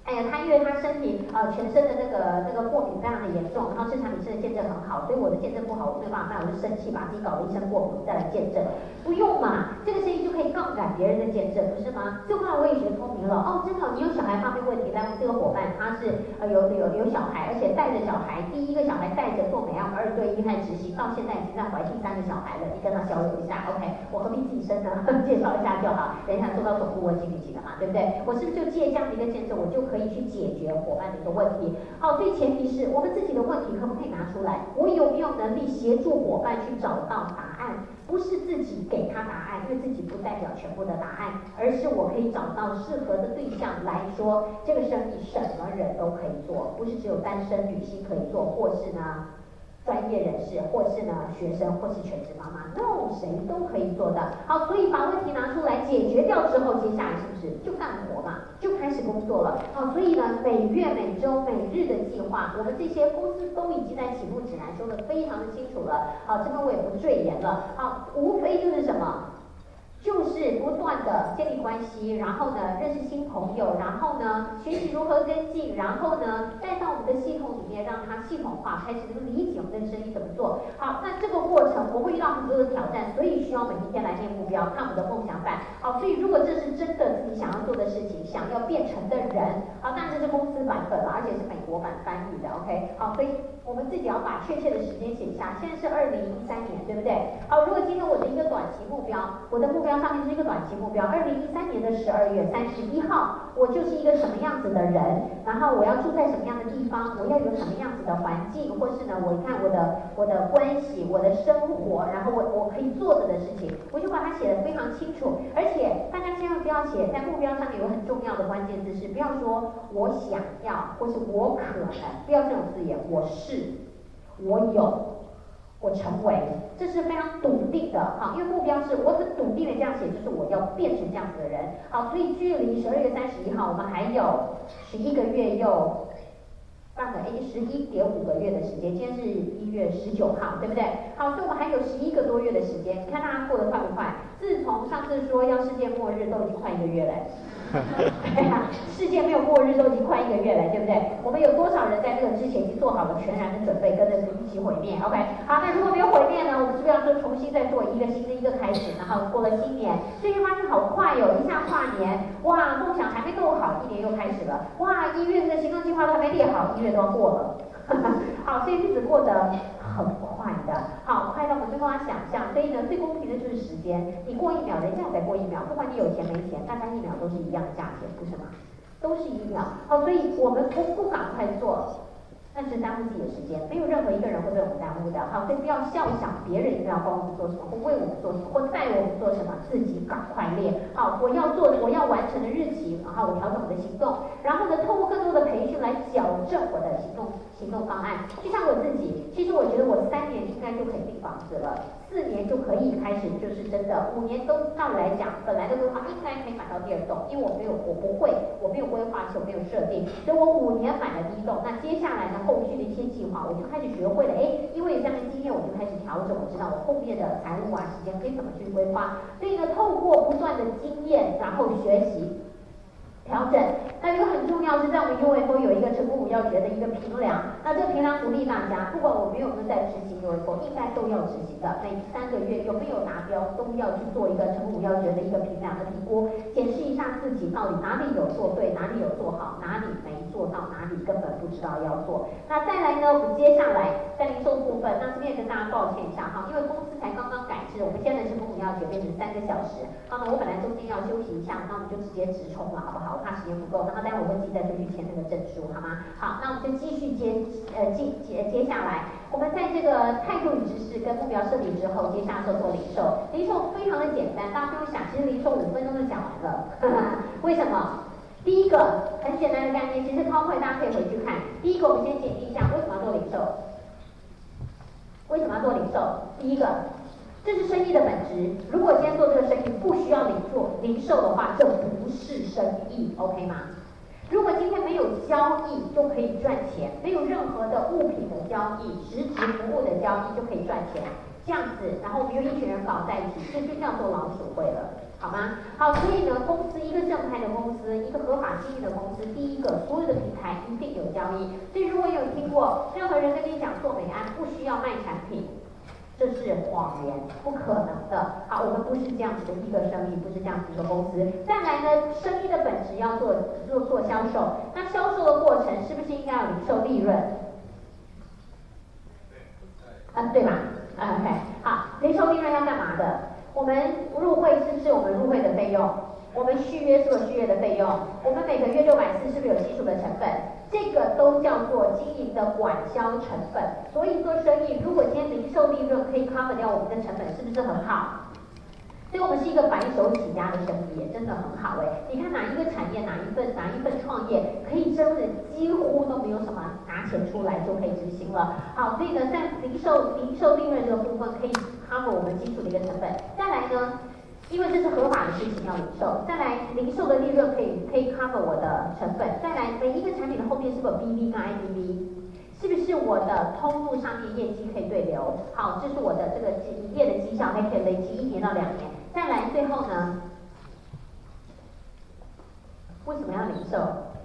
他因为他身体全身的那个过敏非常的严重，然后市场里吃的见证很好，所以我的见证不好，我没有办法办，我就生气，把自己搞了一身过敏再来见证，不用嘛，这个声音就可以杠杆别人的见证，不是吗？这话我也学聪明了哦，真的，你有小孩方面问题，但这个伙伴他是有小孩，而且带着小孩，第一个小孩带着做美亚2对1开始实习，到现在已经在怀第3个小孩了，你跟他交流一下 ，OK， 我何必自己生呢？介绍一下就好，等一下做到总顾问经理级的嘛，对不对？我是不是就借这样的一个见证，我就可以去解决伙伴的一个问题？好，所以前提是我们自己的问题可不可以拿出来？我有没有能力协助伙伴去找到答案？不是自己给他答案，因为自己不代表全部的答案，而是我可以找到适合的对象来说，这个生意什么人都可以做，不是只有单身女性可以做，或是呢专业人士，或是呢学生，或是全职妈妈 ，no， 谁都可以做的。好，所以把问题拿出来解决掉之后，接下来是不是就干活嘛，就开始工作了？好，所以呢，每月、每周、每日的计划，我们这些公司都已经在起步指南说的非常的清楚了。好，这边我也不赘言了。好，无非就是什么？就是不断的建立关系，然后呢认识新朋友，然后呢学习如何跟进，然后呢带到我们的系统里面，让它系统化，开始能理解我们的生意怎么做。好，那这个过程我会遇到很多的挑战，所以需要每一天来定目标，看我们的梦想版。好，所以如果这是真的自己想要做的事情，想要变成的人，好，那这是公司版本了，而且是美国版翻译的 ，OK。好，所以我们自己要把确切的时间写下。现在是2013年，对不对？好，如果今天我的一个短期目标，我的目标上面是一个短期目标，2013年的12月31号，我就是一个什么样子的人，然后我要住在什么样的地方，我要有什么样子的环境，或是呢，我看我的关系，我的生活，然后我可以做的事情，我就把它写得非常清楚。而且大家千万不要写在目标上面有很重要的关键字是，不要说我想要，或是我可能，不要这种字眼，我是，我有。我成为，这是非常笃定的，好，因为目标是我很笃定的这样写，就是我要变成这样子的人，好，所以距离12月31号，我们还有11个月又半个11.5个月的时间，今天是1月19号，对不对？好，所以我们还有11个多月的时间，你看大家过得快不快？自从上次说要世界末日，都已经快1个月了。对啊，世界没有末日都已经快1个月了，对不对？我们有多少人在这个之前已经做好了全然的准备，跟着一起毁灭 ？OK， 好，那如果没有毁灭呢？我们是不是要说重新再做一个新的一个开始？然后过了新年，最近发现好快哦，一下跨年，哇，梦想还没弄好，一年又开始了，哇，1月这个行动计划都还没列好，1月都要过了，好，所以日子过得很快的，好，快到我们没办法想象。所以呢，最公平的就是时间，你过1秒，人家也在过1秒，不管你有钱没钱，大家1秒都是一样的价钱，不是吗？都是1秒。好，所以我们不赶快做，那是耽误自己的时间，没有任何一个人会被我们耽误的。好，所以不要笑想别人一定要帮我们做什么，或为我们做什么，或带我们做什么，自己赶快练。好，我要完成的日期，然后我调整我的行动，然后呢，透过更多的培训来矫正我的行动方案。就像我自己，其实我觉得我3年应该就可以订房子了，4年就可以开始，就是真的，5年都照理来讲，本来的规划应该可以买到第2栋，因为我不会，我没有规划，我没有设定，所以我5年买了第1栋。那接下来呢，后续的一些计划，我就开始学会了，因为有这样的经验，我就开始调整，我知道我后面的财务啊、时间可以怎么去规划。所以呢，透过不断的经验，然后学习。调整，那一个很重要是在我们 UFO 有一个成功5要诀的一个评量，那这个评量鼓励大家，不管我们有没有在执行 UFO， 应该都要执行的，每3个月有没有达标，都要去做一个成功5要诀的一个评量的评估，检视一下自己到底哪里有做对，哪里有做好，哪里没做到，哪里根本不知道要做。那再来呢，我们接下来在零售部分，那这边也跟大家抱歉一下哈，因为公司才刚刚改制，我们现在的成功5要诀变成3个小时，那么我本来中间要休息一下，那我们就直接直冲了，好不好？我怕时间不够，那么待会我会记得就去签那个证书，好吗？好，那我们就继续接下来，我们在这个态度与知识跟目标设立之后，接下来做零售。零售非常的简单，大家不用想，其实零售5分钟就讲完了，为什么？第一个很简单的概念，其实超会大家可以回去看。第一个，我们先简历一下为什么要做零售？为什么要做零售？第一个。这是生意的本质。如果今天做这个生意不需要零售的话，这不是生意 ，OK 吗？如果今天没有交易就可以赚钱，没有任何的物品的交易、实质服务的交易就可以赚钱，这样子，然后我们有一群人搞在一起，这就叫做老鼠会了。好吗？好，所以呢，公司一个正派的公司，一个合法经营的公司，第一个所有的平台一定有交易。所以如果有听过任何人跟你讲做美安不需要卖产品，这是谎言，不可能的。好，我们不是这样子的一个生意，不是这样子一个公司。再来呢，生意的本质要做销售，那销售的过程是不是应该有零售利润？对吧？OK， 好，零售利润要干嘛的？我们入会是不是我们入会的费用？我们续约是不是续约的费用？我们每个月640是不是有基础的成本？这个都叫做经营的管销成本。所以做生意，如果今天零售利润可以 cover 掉我们的成本，是不是很好？所以我们是一个白手起家的生意，真的很好哎。你看哪一个产业，哪一份创业，可以真的几乎都没有什么拿钱出来就可以执行了。好，所以呢，在零售利润这个部分可以 cover 我们基础的一个成本。再来呢，因为这是合法的事情要零售，再来零售的利润可以 cover 我的成本。再来每一个产品的后面是不是有 BV 跟 IBV？是不是我的通路上面业绩可以对流？好，这是我的这个营业的绩效，还可以累积1年到2年。再来最后呢，为什么要零售？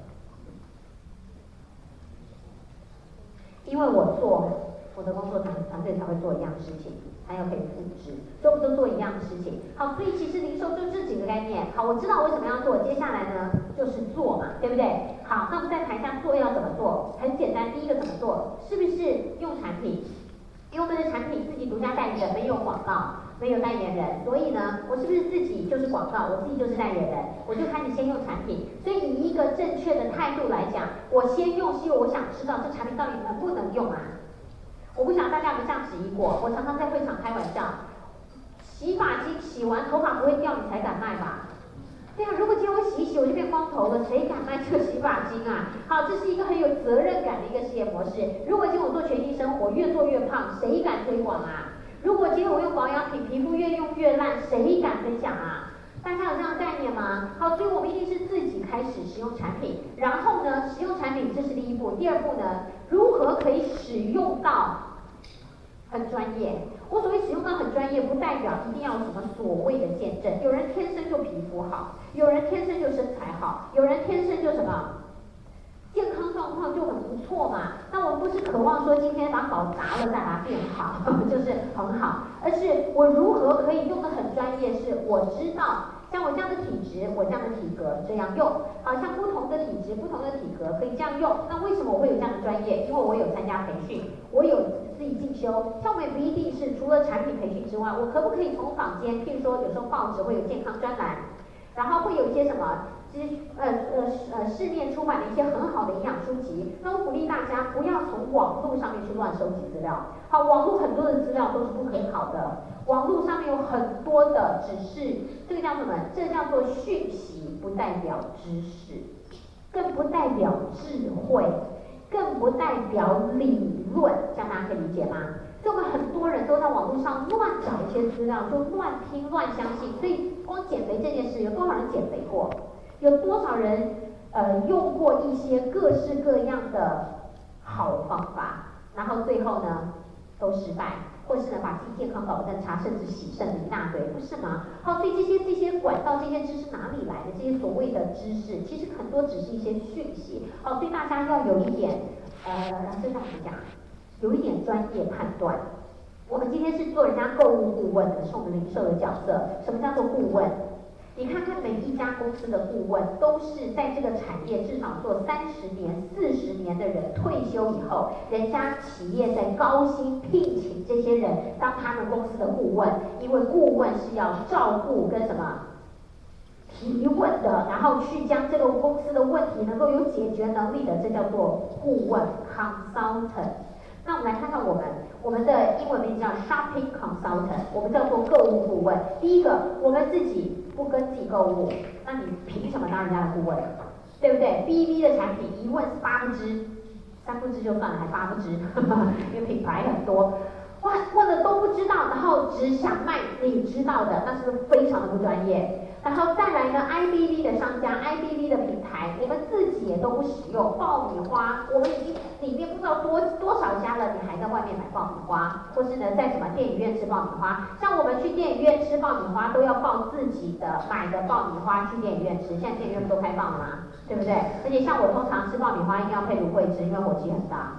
因为我的工作团队才会做一样的事情，还要可以复制，所以我们都做一样的事情。好，所以其实零售就这几个概念。好，我知道为什么要做，接下来呢就是做嘛，对不对？好，那我们再谈一下做要怎么做。很简单，第一个怎么做？是不是用产品？因为我们的产品自己独家代理人，没有广告，没有代言人，所以呢，我是不是自己就是广告，我自己就是代言人，我就开始先用产品。所以以一个正确的态度来讲，我先用是因为我想知道这产品到底能不能用啊。我不想大家有没有这样质疑过？我常常在会场开玩笑，洗发精洗完头发不会掉，你才敢卖吧？对啊，如果今天我洗一洗我就变光头了，谁敢卖这个洗发精啊？好，这是一个很有责任感的一个事业模式。如果今天我做全息生活，越做越胖，谁敢推广啊？如果今天我用保养品，皮肤越用越烂，谁敢分享啊？大家有这样的概念吗？好，所以我们一定是自己开始使用产品，然后呢，使用产品这是第一步，第二步呢，如何可以使用到很专业？我所谓使用到很专业，不代表一定要有什么所谓的见证。有人天生就皮肤好，有人天生就身材好，有人天生就什么健康状况就很不错嘛。那我们不是渴望说今天把搞砸了再把它变好，就是很好，而是我如何可以用得很专业，是我知道像我这样的体质，我这样的体格这样用，好像不同的体质、不同的体格可以这样用。那为什么我会有这样的专业？因为我有参加培训，我有自己进修。像我们也不一定是除了产品培训之外，我可不可以从坊间，譬如说有时候报纸会有健康专栏，然后会有一些什么市面出版的一些很好的营养书籍，那我鼓励大家不要从网络上面去乱收集资料。好，网络很多的资料都是不可考的，网络上面有很多的只是这个叫什么？这叫做讯息，不代表知识，更不代表智慧，更不代表理论，这样大家可以理解吗？所以我们很多人都在网络上乱找一些资料，就乱听乱相信。所以光减肥这件事，有多少人减肥过？有多少人用过一些各式各样的好方法，然后最后呢都失败，或是呢把自己健康搞得更差，甚至洗肾一大堆，不是吗？好，所以这些管道、这些知识哪里来的？这些所谓的知识，其实很多只是一些讯息。好，所以大家要有一点这怎么讲？有一点专业判断。我们今天是做人家购物顾问的，是我们零售的角色。什么叫做顾问？你看看每一家公司的顾问，都是在这个产业至少做30年、40年的人，退休以后，人家企业在高薪聘请这些人当他们公司的顾问，因为顾问是要照顾跟什么提问的，然后去将这个公司的问题能够有解决能力的，这叫做顾问 （consultant）。那我们来看看我们的英文名叫 shopping consultant， 我们叫做购物顾问。第一个，我们自己不跟自己购物，那你凭什么当人家的顾问？对不对 ？BV 的产品一问8不知，3不知就算了，还8不知，因为品牌很多，哇，问的都不知道，然后只想卖你知道的，那是不是非常的不专业？然后再来呢 ，IBV 的商家、IBV 的品牌，我们自己也都不不使用。爆米花，我们已经里面不知道多少家了，你还在外面买爆米花，或是呢在什么电影院吃爆米花。像我们去电影院吃爆米花，都要抱自己的买的爆米花去电影院吃。现在电影院不都开放了吗？对不对？而且像我通常吃爆米花一定要配芦荟汁，因为火气很大。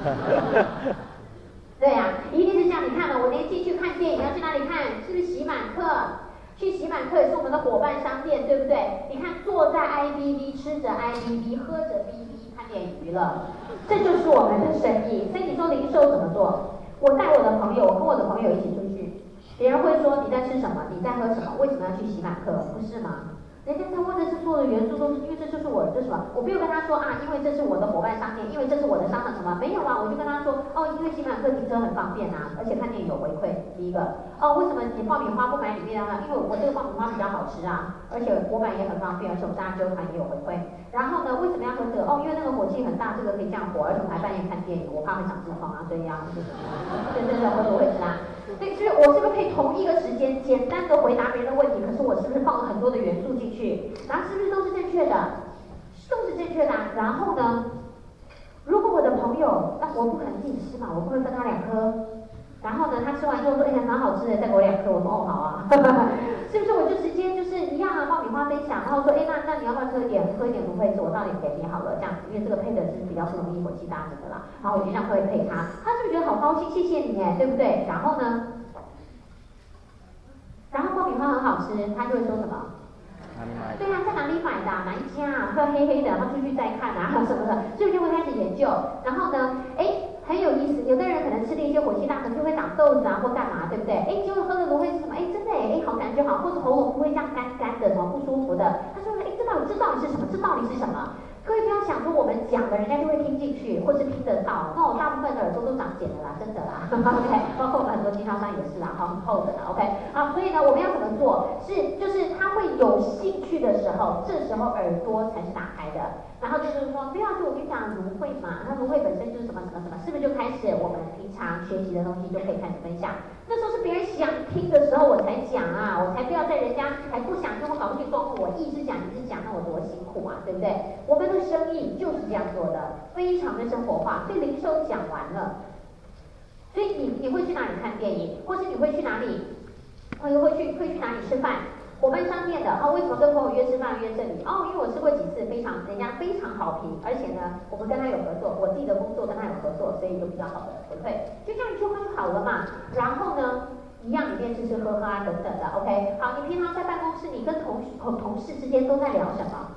对呀、一定是这样。你看了，我连进去看电影要去哪里看？是不是喜满客？去喜满客也是我们的伙伴商店，对不对？你看，坐在 IBB 吃着 IBB， 喝着 BB， 看点娱乐，这就是我们的生意。所以你说零售怎么做？我带我的朋友，我跟我的朋友一起出去，别人会说你在吃什么？你在喝什么？为什么要去喜满客？不是吗？人家他问的是所有的元素都是，因为这就是我这什么，我没有跟他说啊，因为这是我的伙伴商店，因为这是我的商场什么，没有啊，我就跟他说哦，因为喜满客停车很方便啊，而且看电影有回馈。第一个哦，为什么你爆米花不买里面的呢？因为我这个爆米花比较好吃啊，而且我买也很方便，而且我们大家揪团也有回馈。然后呢，为什么要喝这个？哦，因为那个火气很大，这个可以降火，而且我们还半夜看电影，我怕会长痔疮啊，所以啊，就是真的喝多会吃啊。对，就是我是不是可以同一个时间简单的回答别人的问题？可是我是不是放了很多的元素进去？然后是不是都是正确的？都是正确的、啊。然后呢，如果我的朋友，那我不可能自己吃嘛，我不会分他2颗。然后呢，他吃完之后说，哎呀，蛮好吃的，再给我2颗。我说，哦，好啊，是不是？我就直接就是一样啊，爆米花分享，然后说，哎，那你要不要喝一点芦荟汁？我倒点给你好了，这样子，因为这个配的是比较不容易火气大的啦。然后我就这样会配他，他是不是觉得好高兴？谢谢你哎，对不对？然后呢？然后爆米花很好吃，他就会说什么？对啊，在哪里买的、啊？哪一家啊？喝黑黑的，然后出去再看啊，什么的，所以就会开始研究。然后呢，哎，很有意思。有的人可能吃了一些火气大的，就会长痘子啊，或干嘛，对不对？哎，结果喝了芦荟是什么？哎，真的哎，好感觉好，或者喉咙不会这样干干的，什么不舒服的。他说，哎，这到底是什么？这到底是什么？各位不要想说我们讲的人家就会听进去，或是听得到。那我大部分的耳朵都长茧了啦，真的啦。OK， 包括我们很多经销商也是啦，很厚的啦。OK， 好，所以呢，我们要怎么做？就是他会有兴趣的时候，这时候耳朵才是打开的。然后就是说，对啊，就我跟你讲芦荟嘛，那芦荟本身就是什么什么什么，是不是就开始我们平常学习的东西就可以开始分享？那时候是别人想听的时候我才讲啊，我才不要在人家还不想听，我搞不清状况，我一直讲一直讲，那我多辛苦啊，对不对？我们的生意就是这样做的，非常的生活化。所以零售讲完了，所以你会去哪里看电影，或是你会去哪里，会去哪里吃饭？伙伴商店的哦，为什么跟朋友约吃饭约这里？哦，因为我吃过几次，人家非常好评，而且呢，我们跟他有合作，我自己的工作跟他有合作，所以有比较好的回馈，就这样一句话就好了嘛。然后呢，一样里面吃吃喝喝啊等等的 ，OK。好，你平常在办公室，你跟同事之间都在聊什么？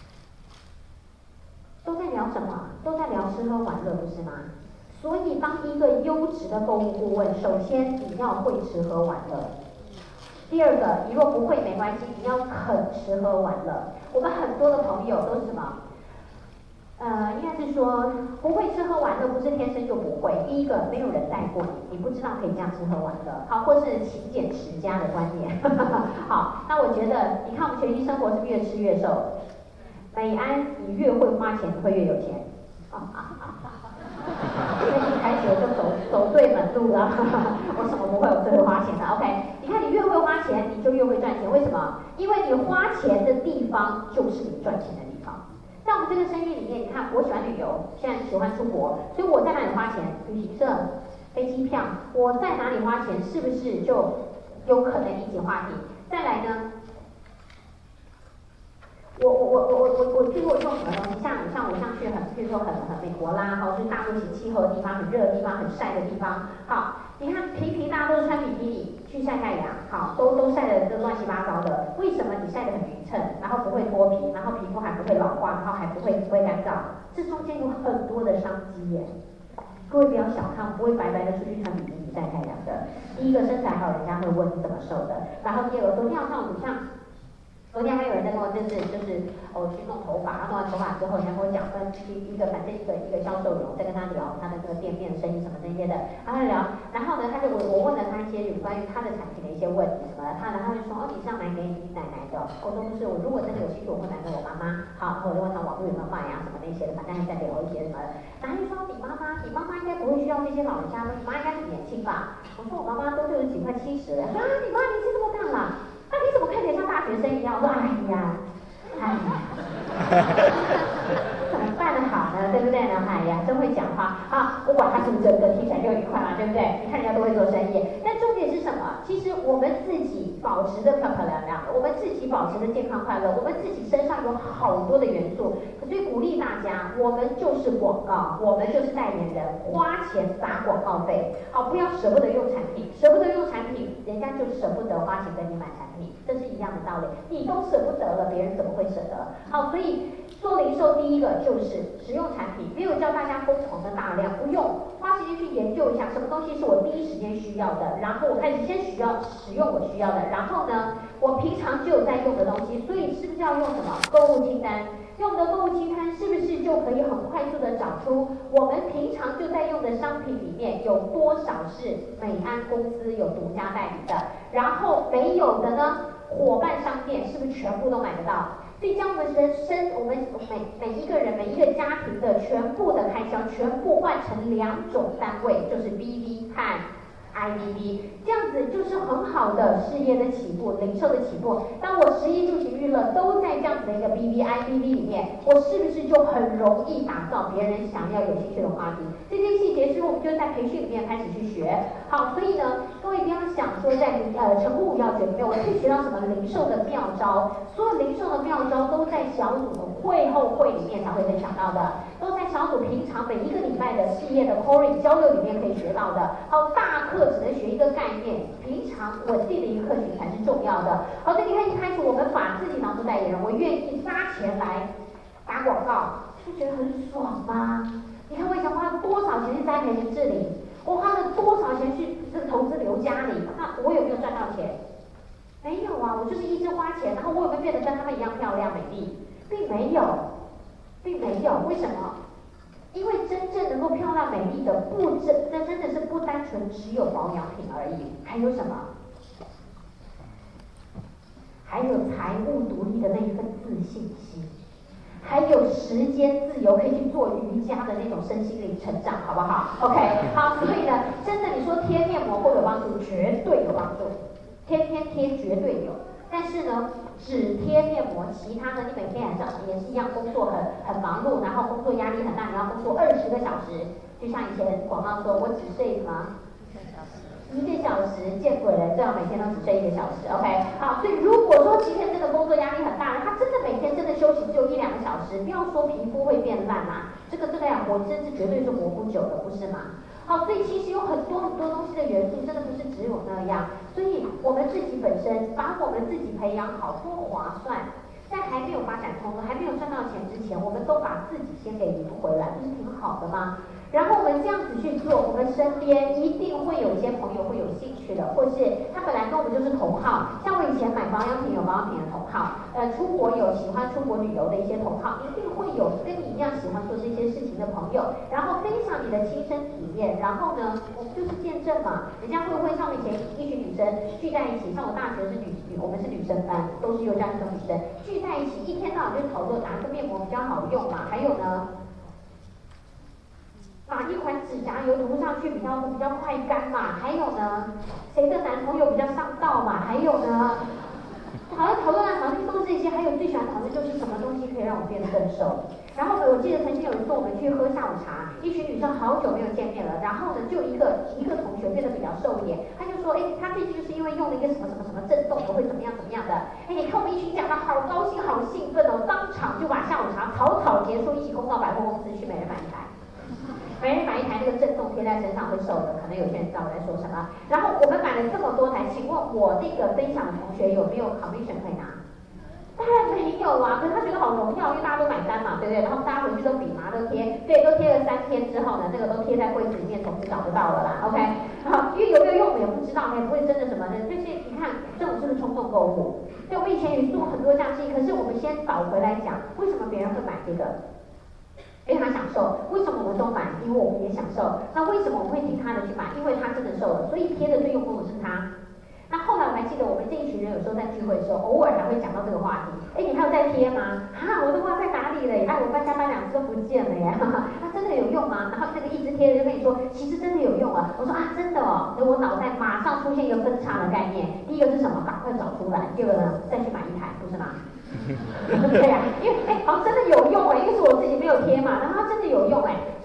都在聊什么？都在聊吃喝玩乐，不是吗？所以当一个优质的购物顾问，首先你要会吃喝玩乐。第二个，你若不会没关系，你要肯吃喝玩乐。我们很多的朋友都是什么？应该是说不会吃喝玩乐，不是天生就不会。第一个，没有人带过你，你不知道可以这样吃喝玩乐。好，或是勤俭持家的观念。好，那我觉得，你看我们全息生活是越吃越瘦。美安，你越会花钱，你会越有钱。所以一开始我就走对门路了，我什么不会，我最会花钱的。OK， 你看你越会花钱，你就越会赚钱。为什么？因为你花钱的地方就是你赚钱的地方。在我们这个生意里面，你看我喜欢旅游，现在喜欢出国，所以我在哪里花钱？旅行社、飞机票，我在哪里花钱，是不是就有可能引起话题？再来呢？我去过用什么东西？像我去譬如说很美国啦，或是大陆型气候的地方，很热的地方，很晒的地方。好，你看平平大家都是穿比基尼去晒太阳，好，都晒得都乱七八糟的。为什么你晒得很匀称，然后不会脱皮，然后皮肤还不会老化，然后还不会干燥？这中间有很多的商机耶。各位不要小看，不会白白的出去穿比基尼晒太阳的。第一个身材好，人家会问你怎么瘦的。然后第二个，昨天好像昨天还有人在跟我就是我去弄头发，然后弄完头发之后，人家跟我讲反正一个销售员，我在跟他聊他的这个店面生意什么这些的，然后聊，然后呢我问了他一些有关于他的产品的一些问题什么的，然后他就说你是要买给你奶奶的？我说不是，我如果真的有兴趣，我会买给我妈妈。好，然后我就问他网络有没有卖啊什么那些的，反正还在聊一些什么的，然后他就说你妈妈应该不会需要这些老人家的，你妈应该很年轻吧？我说我妈妈都60几快70了，啊你妈年纪这么大了？那你怎么看起来像大学生一样？我说哎呀，怎么办呀，哎呀，真会讲话啊！不管他是不是真的，听起来就愉快嘛，对不对？你看人家都会做生意，但重点是什么？其实我们自己保持的漂漂亮亮，我们自己保持的健康快乐，我们自己身上有好多的元素，所以鼓励大家，我们就是广告，我们就是代言人，花钱砸广告费，好，不要舍不得用产品，舍不得用产品，人家就舍不得花钱跟你买产品，这是一样的道理。你都舍不得了，别人怎么会舍得？好，所以做零售第一个就是使用产品，没有叫大家疯狂的大量，不用花时间去研究一下什么东西是我第一时间需要的，然后我开始先使用我需要的，然后呢，我平常就有在用的东西，所以是不是要用什么购物清单？用的购物清单是不是就可以很快速的找出我们平常就在用的商品里面有多少是美安公司有独家代理的，然后没有的呢，伙伴商店是不是全部都买得到？所以将我们我们每一个人每一个家庭的全部的开销全部换成2种单位，就是 BV 和IBB， 这样子就是很好的事业的起步，零售的起步。当我食衣住行娱乐都在这样子的一个 BB、IBB 里面，我是不是就很容易打造别人想要有兴趣的话题？这些细节是我们就在培训里面开始去学。好，所以呢，各位不要想说在成功5要诀里面，我可以学到什么零售的妙招，所有零售的妙招都在小组的会后会里面才会分享到的，都在小组平常每一个礼拜的事业的 Core 交流里面可以学到的。好，大课只能学一个概念，平常稳定的一个客群才是重要的。好，所以你看一开始我们把自己当做代言人，我愿意花钱来打广告，不觉得很爽吗？你看我以前花了多少钱去栽培林志玲，我花了多少钱去投资刘嘉玲，那我有没有赚到钱？没有啊，我就是一直花钱，然后我有没有变得跟他们一样漂亮美丽？并没有，并没有，为什么？因为真正能够漂亮美丽的，真的是不单纯只有保养品而已，还有什么？还有财务独立的那一份自信心，还有时间自由可以去做瑜伽的那种身心灵成长，好不好 ？OK， 好，所以呢，真的你说贴面膜会有帮助，绝对有帮助，天天贴绝对有。但是呢，只贴面膜，其他的你每天也是一样工作很忙碌，然后工作压力很大，你要工作20个小时，就像以前广告说，我只睡什么1个小时，见鬼了，最好每天都只睡1个小时 ，OK？ 好，所以如果说今天真的工作压力很大，他真的每天真的休息只有1、2个小时，不要说皮肤会变烂啊，这个呀活真是绝对是活不久的，不是吗？好，所以其实有很多东西的元素，真的不是只有那样。所以我们自己本身把我们自己培养好，多划算。在还没有发展通还没有赚到钱之前，我们都把自己先给赢回来，不是挺好的吗？然后我们这样子去做，我们身边一定会有一些朋友会有兴趣的，或是他本来跟我们就是同好，像我以前买保养品有保养品的同好，出国有喜欢出国旅游的一些同好，一定会有跟你一样喜欢做这些事情的朋友，然后分享你的亲身体验，然后呢，我们就是见证嘛，人家会像以前一群女生聚在一起，像我大学是我们是女生班，都是幼教那种女生，聚在一起一天到晚就讨论哪个面膜比较好用嘛，还有呢。哪一款指甲油涂上去比较快干嘛？还有呢，谁的男朋友比较上道嘛？还有呢，讨论都是这些，还有最喜欢讨论就是什么东西可以让我变得更瘦。然后呢，我记得曾经有一次我们去喝下午茶，一群女生好久没有见面了，然后呢，就一个同学变得比较瘦一点，他就说，他最近就是因为用了一个什么震动的，会怎么样的，你看我们一群讲的好高兴好兴奋哦，当场就把下午茶草结束，一起攻到百货公司去，每人买一台。每人买一台那个震动贴在身上会瘦的，可能有些人知道我在说什么。然后我们买了这么多台，请问我这个分享的同学有没有 commission 可以拿？当然没有啊，可是他觉得好荣耀，因为大家都买单嘛，对不对？然后大家回去都比嘛，都贴，对，都贴了3天之后呢，那个都贴在柜子里面，从此找不到了啦 ，OK？ 好，因为有没有用我们也不知道，也不会真的什么的，就是你看这种是不是冲动购物？对，我们以前也做很多这样的事情，可是我们先倒回来讲，为什么别人会买这个？因为他享受，为什么我们都买？因为我们也享受。那为什么我们会听他的去买？因为他真的瘦了，所以贴的最用功的是他。那后来我还记得，我们这一群人有时候在聚会的时候，偶尔还会讲到这个话题。你还有在贴吗？我的话在哪里了？我搬家搬2次都不见了耶。那真的有用吗？然后那个一直贴的就跟你说，其实真的有用啊。我说真的哦。那我脑袋马上出现一个分叉的概念。第一个是什么？赶快找出来。第二个呢，再去买一台，不是吗？对呀，因为好像真的有用因为是我自己没有贴嘛，然后它真的有用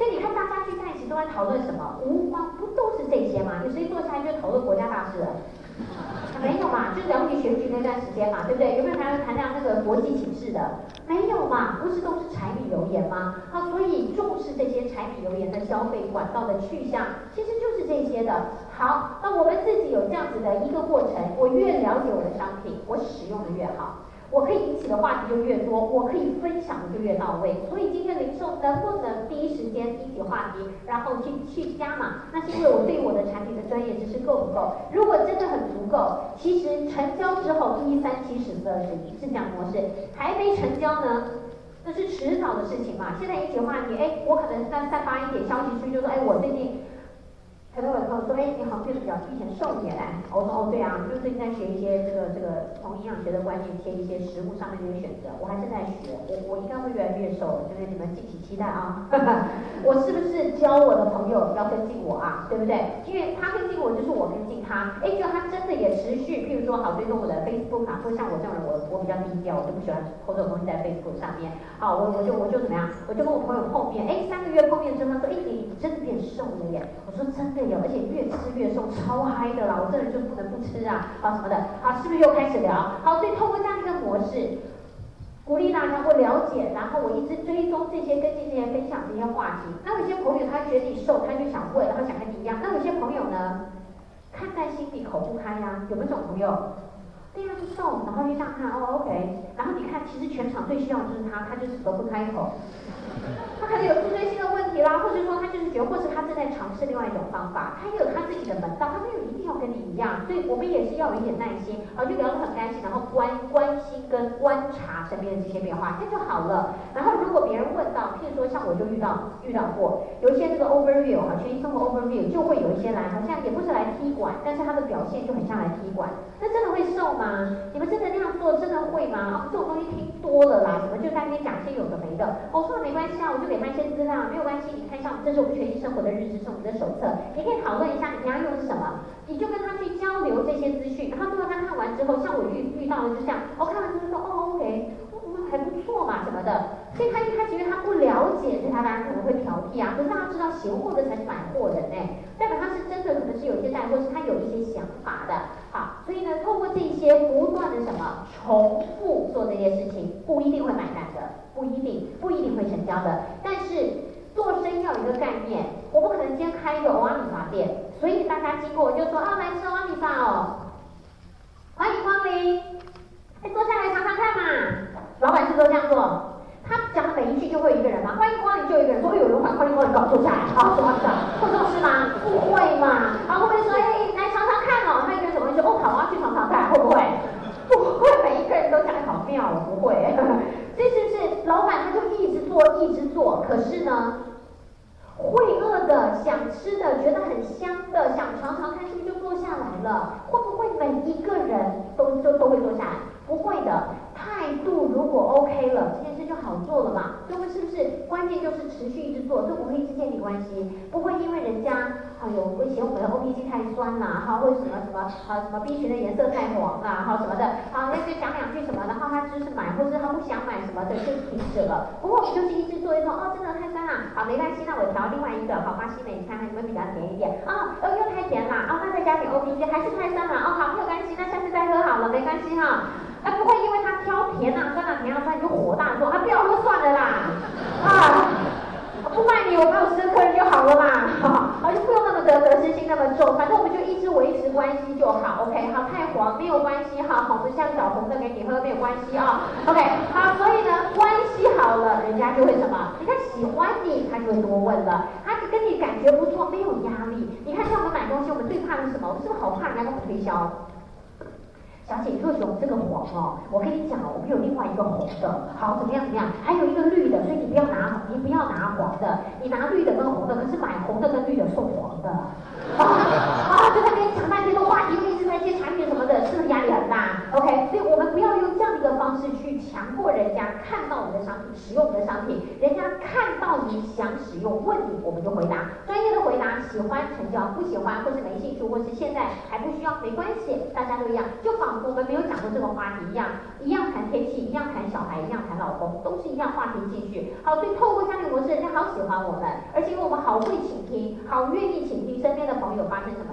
事了？没有嘛，就是了不起选举那段时间嘛，对不对？有没有谈到那个国际情势的？没有嘛，不是都是柴米油盐吗？好，所以重视这些柴米油盐的消费管道的去向，其实就是这些的。好，那我们自己有这样子的一个过程，我越了解我的商品，我使用的越好。我可以引起的话题就越多，我可以分享的就越到位。所以今天零售能不能第一时间引起话题，然后去加码？那是因为我对我的产品的专业知识够不够？如果真的很足够，其实成交之后1、3、7、10、12、11是这样模式，还没成交呢？那是迟早的事情嘛。现在引起话题，我可能散发一点消息出去，就说，我最近。很多有朋友说，你好像变得比较比以前瘦一点嘞。我说，对啊，就是最近在学一些这个从营养学的观念切一些食物上面的一些选择，我还正在学，我应该会越来越瘦，就是你们敬请期待啊。我是不是教我的朋友要跟进我啊？对不对？因为他跟进我，就是我跟进他。就他真的也持续，譬如说好追踪我的 Facebook 啊，或像我这种人，我比较低调，我就不喜欢偷这种东西在 Facebook 上面。好，我就怎么样？我就跟我朋友碰面，3个月碰面之后，他说，你真的变瘦了耶。我说真的。而且越吃越瘦，超嗨的啦！我这人就不能不吃啊，什么的，是不是又开始聊？好，所以透过这样一个模式，鼓励大家会了解，然后我一直追踪这些，跟进这些，分享这些话题。那有些朋友他觉得你瘦，他就想问，然后想跟你一样。那有些朋友呢，看在心里口不开呀，有没有这种朋友？对呀，就瘦，然后就这样看，OK。然后你看，其实全场最需要的就是他就是死都不开口。他可能有自尊心的问题啦，或者说他就是觉得，或是他正在尝试另外一种方法，他也有他自己的门道，他没有一定要跟你一样，所以我们也是要有一点耐心，就聊得很开心，然后关心跟观察身边的这些变化，这就好了。然后如果别人问到，譬如说像我就遇到过，有一些这个 overview 全益生活 overview 就会有一些来，好像也不是来踢馆，但是他的表现就很像来踢馆，那真的会瘦吗？你们真的那样做真的会吗？这种东西听多了啦，什么就在那边讲一些有的没的，我说没关系啊，我就给他一些资料，没有关系，你看一下，这是我们全息生活的日志，是我们的手册，你可以讨论一下你平常用的是什么，你就跟他去交流这些资讯，然后最后他看完之后，像我遇到的就像，我看完之后说OK，还不错嘛什么的，所以他一开始因为他不了解，所以他当然可能会挑剔啊，可是他知道闲货的才是买货人代表他是真的可能是有一些带货，是他有一些想法的。好，所以呢，透过这些不断的什么重复做这些事情，不一定会买单的，不一定会成交的。但是做生意要有一个概念，我不可能今天开一个欧阿米法店，所以大家经过就说来吃欧阿米法哦，欢迎光临，坐下来尝尝看嘛。老板是不是都这样做？他讲的每一句就会有一个人嘛，欢迎光临就有一个人说，有人欢迎光临，搞坐下来，坐下来，会这种事吗？不会嘛。会不会说，来尝尝看哦？那一个人怎么会说，好，我要去尝尝看，会不会？不会，每一个人都讲得好妙哦，不会。这是不是老板他就一直做，可是呢，会饿的、想吃的、觉得很香的、想尝尝看，是不是就坐下来了？会不会每一个人都会坐下来？不会的。态度如果 OK 了，这件事就好做了嘛。所以我们是不是关键就是持续一直做，所以我们可以一直建立关系，不会因为人家会嫌我们的 OPG 太酸啦，或者什么 B 群的颜色太黄啦，什么的，那就讲两句什么，然后他就是买，或者他不想买什么的就停止了。不过我们就是一直做一种，真的太酸啦，好没关系，那我调另外一个，巴西美，你看看有没有比较甜一点，又太甜啦，那再加点 OPG 还是太酸啦，好没有关系，那下次再喝好了，没关系哈。不会因为他挑甜啊、酸啊、甜啊、酸，你就火大说不要喝算了啦，不卖你，我没有10个客人就好了啦，就不用那么得失心那么重，反正我们就一直维持关系就好 ，OK， 好，太黄没有关系哈，红的像找红的给你喝没有关系，OK， 好，所以呢，关系好了，人家就会什么？你看喜欢你，他就会多问了，他跟你感觉不错，没有压力。你看像我们买东西，我们最怕的是什么？我们是不是好怕人家跟我们推销？小姐，若熊这个黄我跟你讲我们有另外一个红的，好怎么样？还有一个绿的，所以你不要拿黄的，你拿绿的跟红的，可是买红的跟绿的送黄的，就在跟你讲半天的话题，一直在接产品什么的，是不是压力很大 ？OK， 所以我们不要用这样的一个方式去强迫人家看到我们的商品，使用我们的商品，人家看到你想使用，问你我们就回答，专业的回答，喜欢成交，不喜欢或是没兴趣，或是现在还不需要，没关系，大家都一样，就仿佛我们没有讲过这个话题一样谈天气，一样谈小孩，一样谈老公，都是一样话题继续。好，所以透过这样的模式，人家好喜欢我们，而且因为我们好会倾听，好愿意倾听身边的朋友发生什么事情，就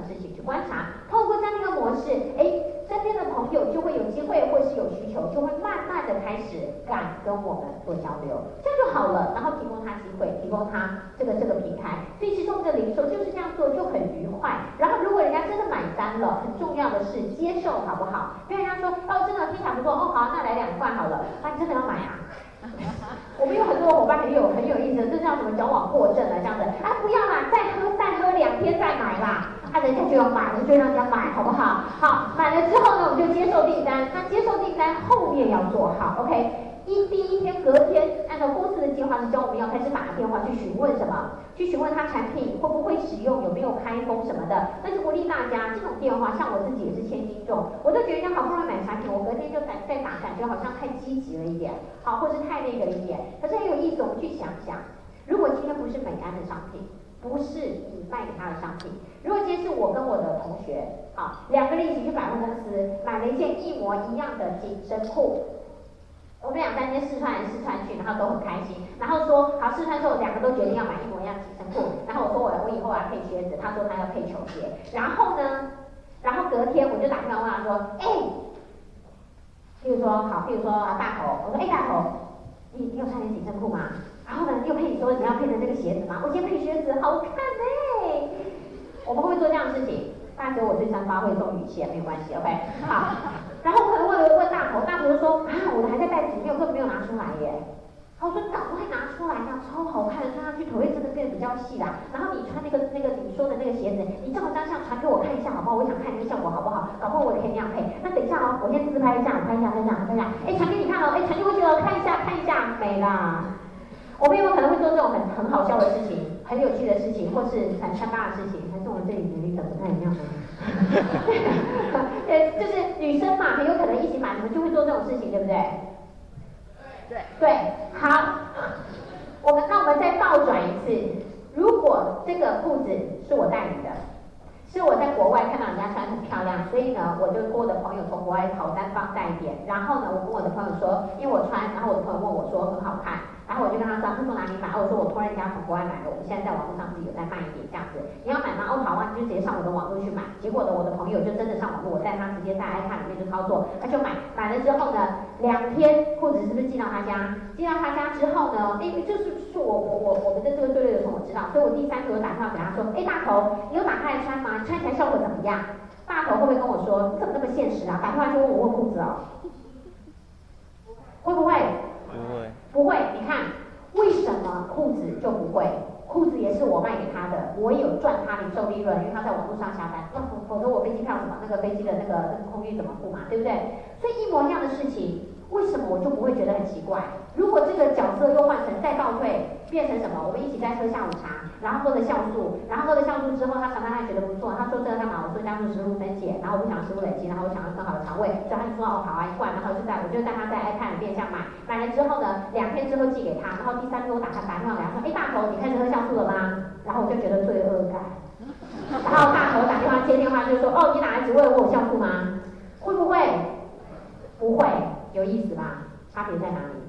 观察，透过这样的一个模式，身边的朋友就会有机会，或是有需求，就会慢慢的开始敢跟我们做交流，这样就好了。然后提供他机会，提供他这个平台。所以其实我们的零售就是这样做，就很愉快。然后如果人家真的买单了，很重要的是接受，好不好？因为人家说真的听起来不错，好，那来2罐好了，你真的要买啊？我们有很多伙伴很有意思，这叫什么矫枉过正啊，这样子不要啦，再喝2天再买啦，人家就要买了，就让人家买，好不好？好，买了之后呢，我们就接受订单。那接受订单后面要做好 ，OK？第一天隔天，按照公司的计划是教我们要开始打电话去询问什么，去询问他产品会不会使用，有没有开封什么的。但是鼓励大家，这种电话，像我自己也是千斤重，我都觉得人家好不容易买产品，我隔天就再打，感觉好像太积极了一点，好，或是太那个了一点。可是很有意思，我们去想想，如果今天不是美安的商品，不是你卖给他的商品，如果今天是我跟我的同学，2个人一起去百货公司买了一件一模一样的紧身裤。我们2、3天试穿来试穿去，然后都很开心，然后说好试穿之后2个都决定要买一模一样紧身裤，然后我说我以后要配靴子，他说他要配球鞋，然后隔天我就打电话问他说，譬如说大头，我说大头，你有穿你紧身裤吗？然后呢，又配你说你要配的那个鞋子吗？我今天配靴子好看我们会不会做这样的事情？大哥，我对3八会送语气没有关系 ，OK？ 好，然后我可能问大头就说我的还在袋子里面，我根本没有拿出来耶。我说赶快拿出来，这样超好看的，看上去腿会真的变得比较细啦。然后你穿那个你说的那个鞋子，你照张相传给我看一下好不好？我想看那个效果好不好？搞不好我也可以那样配。那等一下我先自拍一下，拍一下，传给你看传进过去了，看一下，没啦。我们有没有可能会做这种很好笑的事情，很有趣的事情，或是很参巴的事情？还是我们这里年龄层不太一样吗？就是女生嘛，很有可能一起买，你们就会做这种事情，对不对？对，好，我们再倒转一次，如果这个裤子是我代理的，是我在国外看到人家穿很漂亮，所以呢，我就跟我的朋友从国外跑单方代点，然后呢，我跟我的朋友说，因为我穿，然后我的朋友问我说很好看，然后我就跟他说，他从哪里买？我说我托人家从国外买的，我们现在在网络上自己有在卖一点这样子，你要买吗？好啊，你就直接上我的网络去买。结果呢，我的朋友就真的上网络，我带他直接在 iPad 里面就操作，他就买了之后呢，2天裤子是不是寄到他家？寄到他家之后呢，就是我们的这个队列的同我知道，所以我第3天我打电话给他说，大头，你有打开来穿吗？穿起来效果怎么样？大头会不会跟我说，你怎么那么现实啊？打电话就问我裤子哦，会不会？不会。你看，为什么裤子就不会？裤子也是我卖给他的，我也有赚他零售利润，因为他在网络上下单，否则我飞机票什么那个飞机的那个空运怎么付嘛，对不对？所以一模一样的事情，为什么我就不会觉得很奇怪？如果这个角色又换成再倒退，变成什么？我们一起在喝下午茶，然后喝了酵素，然后喝了酵素之后，他尝他觉得不错，他说这个干嘛？我说加速食物分解，然后我不想食物累积，然后我想要更好的肠胃，所以他就说好啊1罐，然后我就带他在 iPad 里面这样买了之后呢，2天之后寄给他，然后第3天我打电话给他说，大头，你开始喝酵素了吗？然后我就觉得罪恶感，然后大头打电话接电话就说，你哪来只为了我有酵素吗？会不会？不会，有意思吧？差别在哪里？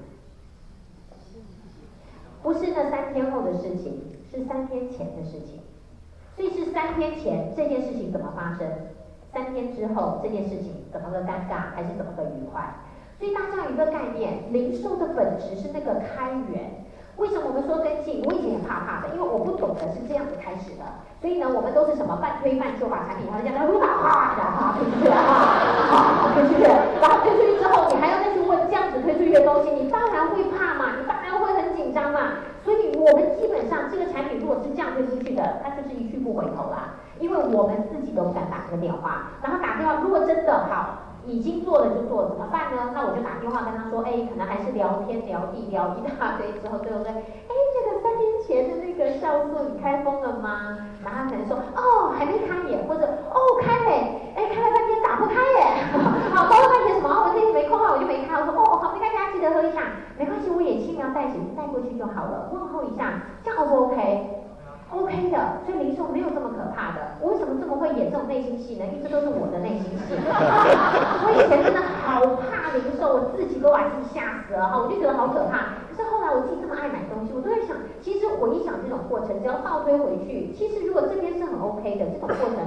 不是那3天后的事情，是3天前的事情。所以是3天前这件事情怎么发生，3天之后这件事情怎么个尴尬，还是怎么个愉快？所以大家有一个概念，零售的本质是那个开源。为什么我们说跟进？我以前很怕的，因为我不懂得是这样子开始的。所以呢，我们都是什么半推半就把产品，然后这样推出去，推出去，然后推出去之后，你还要再去问这样子推出去的东西，你当然会怕嘛，你当然会很紧张嘛。所以我们基本上这个产品如果是这样推出去的，它就是一去不回头啦。因为我们自己都不敢打这个电话，然后打电话如果真的好。已经做了就做了，怎么办呢？那我就打电话跟他说，可能还是聊天聊地聊一大堆之后，最后说，这个3天前的那个酵素你开封了吗？然后他可能说，还没开耶，或者开嘞，开了半天打不开耶，好，包了半天什么？我这次没空啊，我就没开。我说，好，没关系，大家记得喝一下，没关系，我也轻描淡写带过去就好了，问候一下，这样 O 不 OK？OK 的，所以零售没有这么可怕的。我为什么这么会演这种内心戏呢？因为这都是我的内心戏。我以前真的好怕零售，我自己都把自己吓死了哈，我就觉得好可怕。可是后来我自己这么爱买东西，我都在想，其实回想这种过程，只要倒推回去，其实如果这边是很 OK 的，这种过程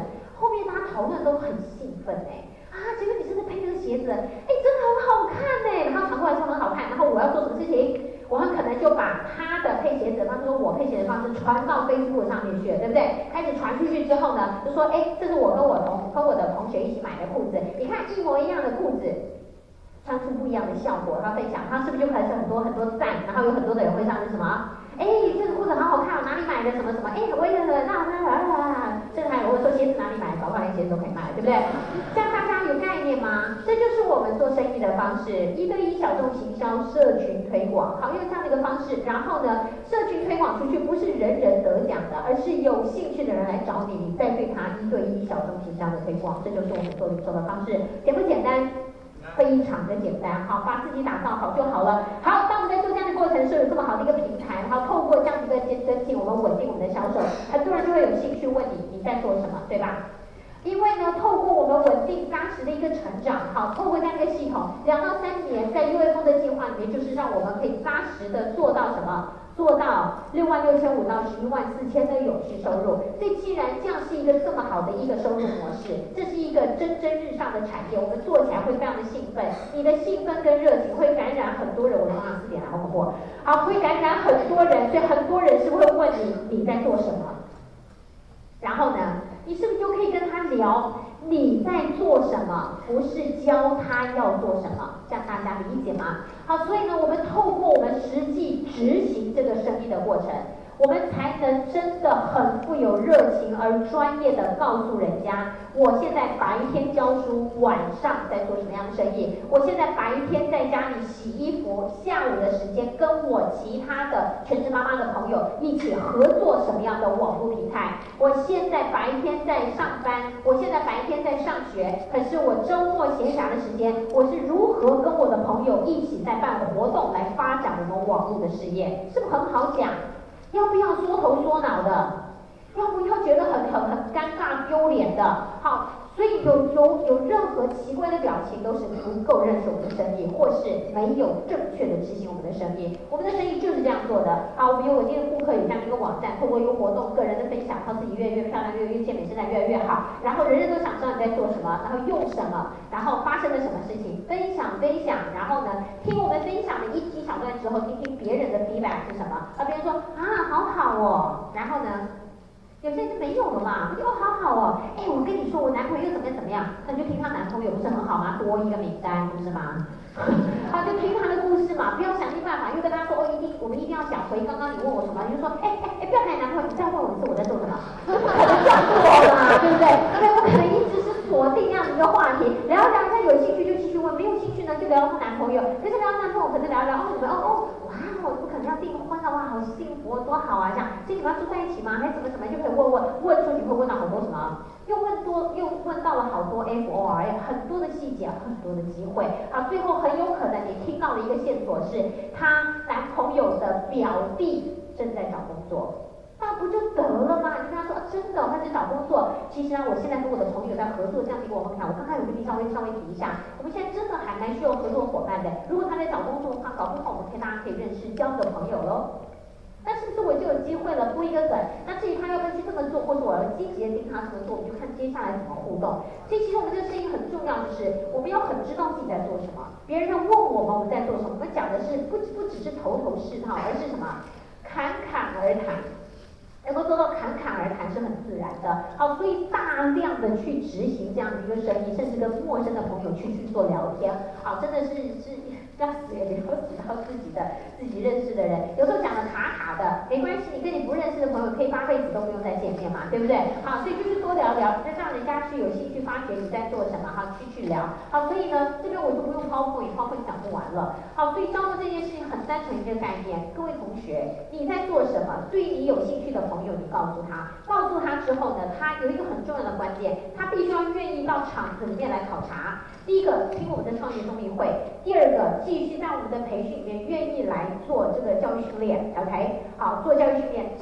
后面大家讨论都很兴奋结果你真的配这个鞋子，真的很好看然后传过来说很好看，然后我要做什么事情？我很可能就把他的配鞋子，他说我配鞋的方式传到 Facebook 上面去了，对不对？开始传出去之后呢，就说这是我跟我的同学一起买的裤子，你看一模一样的裤子，穿出不一样的效果，他分享，他是不是就开始很多很多赞，然后有很多的人会上是什么？这个裤子好好看，哪里买的？什么什么？我也这个还有我说鞋子哪里买，搞不好连鞋子都可以卖，对不对？这样大家有概念吗？这就是我们做生意的方式，1对1小众行销，社群推广，好，用这样的一个方式，然后呢，社群推广出去不是人人得奖的，而是有兴趣的人来找你，你再对他1对1小众行销的推广，这就是我们做零售的方式，简不简单？非常的简单，好，把自己打造好就好了。好，当我们在做这样的过程时，有这么好的一个平台，然后透过这样的一个跟进，我们稳定我们的销售，很多人就会有兴趣问你在做什么，对吧？因为呢，透过我们稳定扎实的一个成长，好，透过这样一个系统，2到3年，在UA的计划里面，就是让我们可以扎实的做到什么？做到66500到114000的永续收入。所以既然这样是一个这么好的一个收入模式，这是一个蒸蒸日上的产业，我们做起来会非常的兴奋。你的兴奋跟热情会感染很多人，我的妈，4点好恐怖，好，会感染很多人，所以很多人是会问你在做什么。然后呢，你是不是就可以跟他聊你在做什么，不是教他要做什么，这样大家理解吗？好，所以呢，我们透过我们实际执行这个生意的过程，我们才能真的很富有热情而专业的告诉人家，我现在白天教书，晚上在做什么样的生意，我现在白天在家里洗衣服，下午的时间跟我其他的全职妈妈的朋友一起合作什么样的网络平台，我现在白天在上班，我现在白天在上学，可是我周末闲暇的时间，我是如何跟我的朋友一起在办活动来发展我们网络的事业，是不是很好讲？要不要缩头缩脑的？要不要觉得很尴尬丢脸的？好，所以有任何奇怪的表情都是不够认识我们的生意，或是没有正确的执行我们的生意。我们的生意就是这样做的。好，我们有稳定的顾客，有这样一个网站，透过一个活动，个人的分享，靠自己越来越漂亮，越健美，身材越来越好。然后人人都想知道你在做什么，然后用什么，然后发生了什么事情，分享。然后呢，听我们分享的一小段之后，听听别人的 feedback 是什么。别人说好哦，然后呢？有些人就没有了嘛，我就好哦，我跟你说，我男朋友又怎么样，那就听他男朋友不是很好吗？多一个名单，不是吗？就听他的故事嘛，不要想尽办法又跟他说我们一定要讲回刚刚你问我什么，你就说不要谈男朋友，你再问我一次我在做什么，不可能这样做嘛，对不对？我可能一直是锁定这样的一个话题，聊一下有兴趣就继续问，没有兴趣呢就聊到男朋友，可是聊到男朋友可能聊你们我不可能要订婚了哇，好幸福多好啊，这样，所以你们要住在一起吗？还怎么就可以问出你会问到很多什么？又问到了好多 FOR， 很多的细节，很多的机会。好，最后很有可能你听到的一个线索是，她男朋友的表弟正在找工作。那不就得了吗？你跟他说真的，他在找工作。其实我现在跟我的朋友在合作这样的一个网络平台，我刚刚有跟你稍微提一下，我们现在真的还蛮需要合作伙伴的。如果他在找工作的话，搞不好我们大家可以认识，交个朋友喽。那是不是我就有机会了？铺一个梗。那至于他要不要去这么做，或者我要积极的盯他这么做，我们就看接下来怎么互动。所以其实我们这个生意很重要，就是我们要很知道自己在做什么。别人在问我们在做什么，我们讲的是不只是头是道，而是什么？侃侃而谈。能够做到侃侃而谈是很自然的。好，所以大量的去执行这样的一个生意，甚至跟陌生的朋友去做聊天，好，真的是要死也得要死到自己认识的人。有时候讲的卡的，没关系，你跟你不认识的朋友可以8辈子都不用再见面嘛，对不对？好，所以就是多聊聊，让人家去有兴趣发掘你在做什么，好，去聊。好，所以呢，这边我就不用PowerPoint讲不完了。好，所以招募这件事情很单纯一个概念，各位同学，你在做什么？对你有兴趣的朋友，你告诉他之后呢，他有一个很重要的关键，他必须要愿意到场子里面来考察。第一个，听我们的创业动力会；第二个，继续在我们的培训里面愿意来做这个教育训练 ，OK？ 好，做教育训练，这个才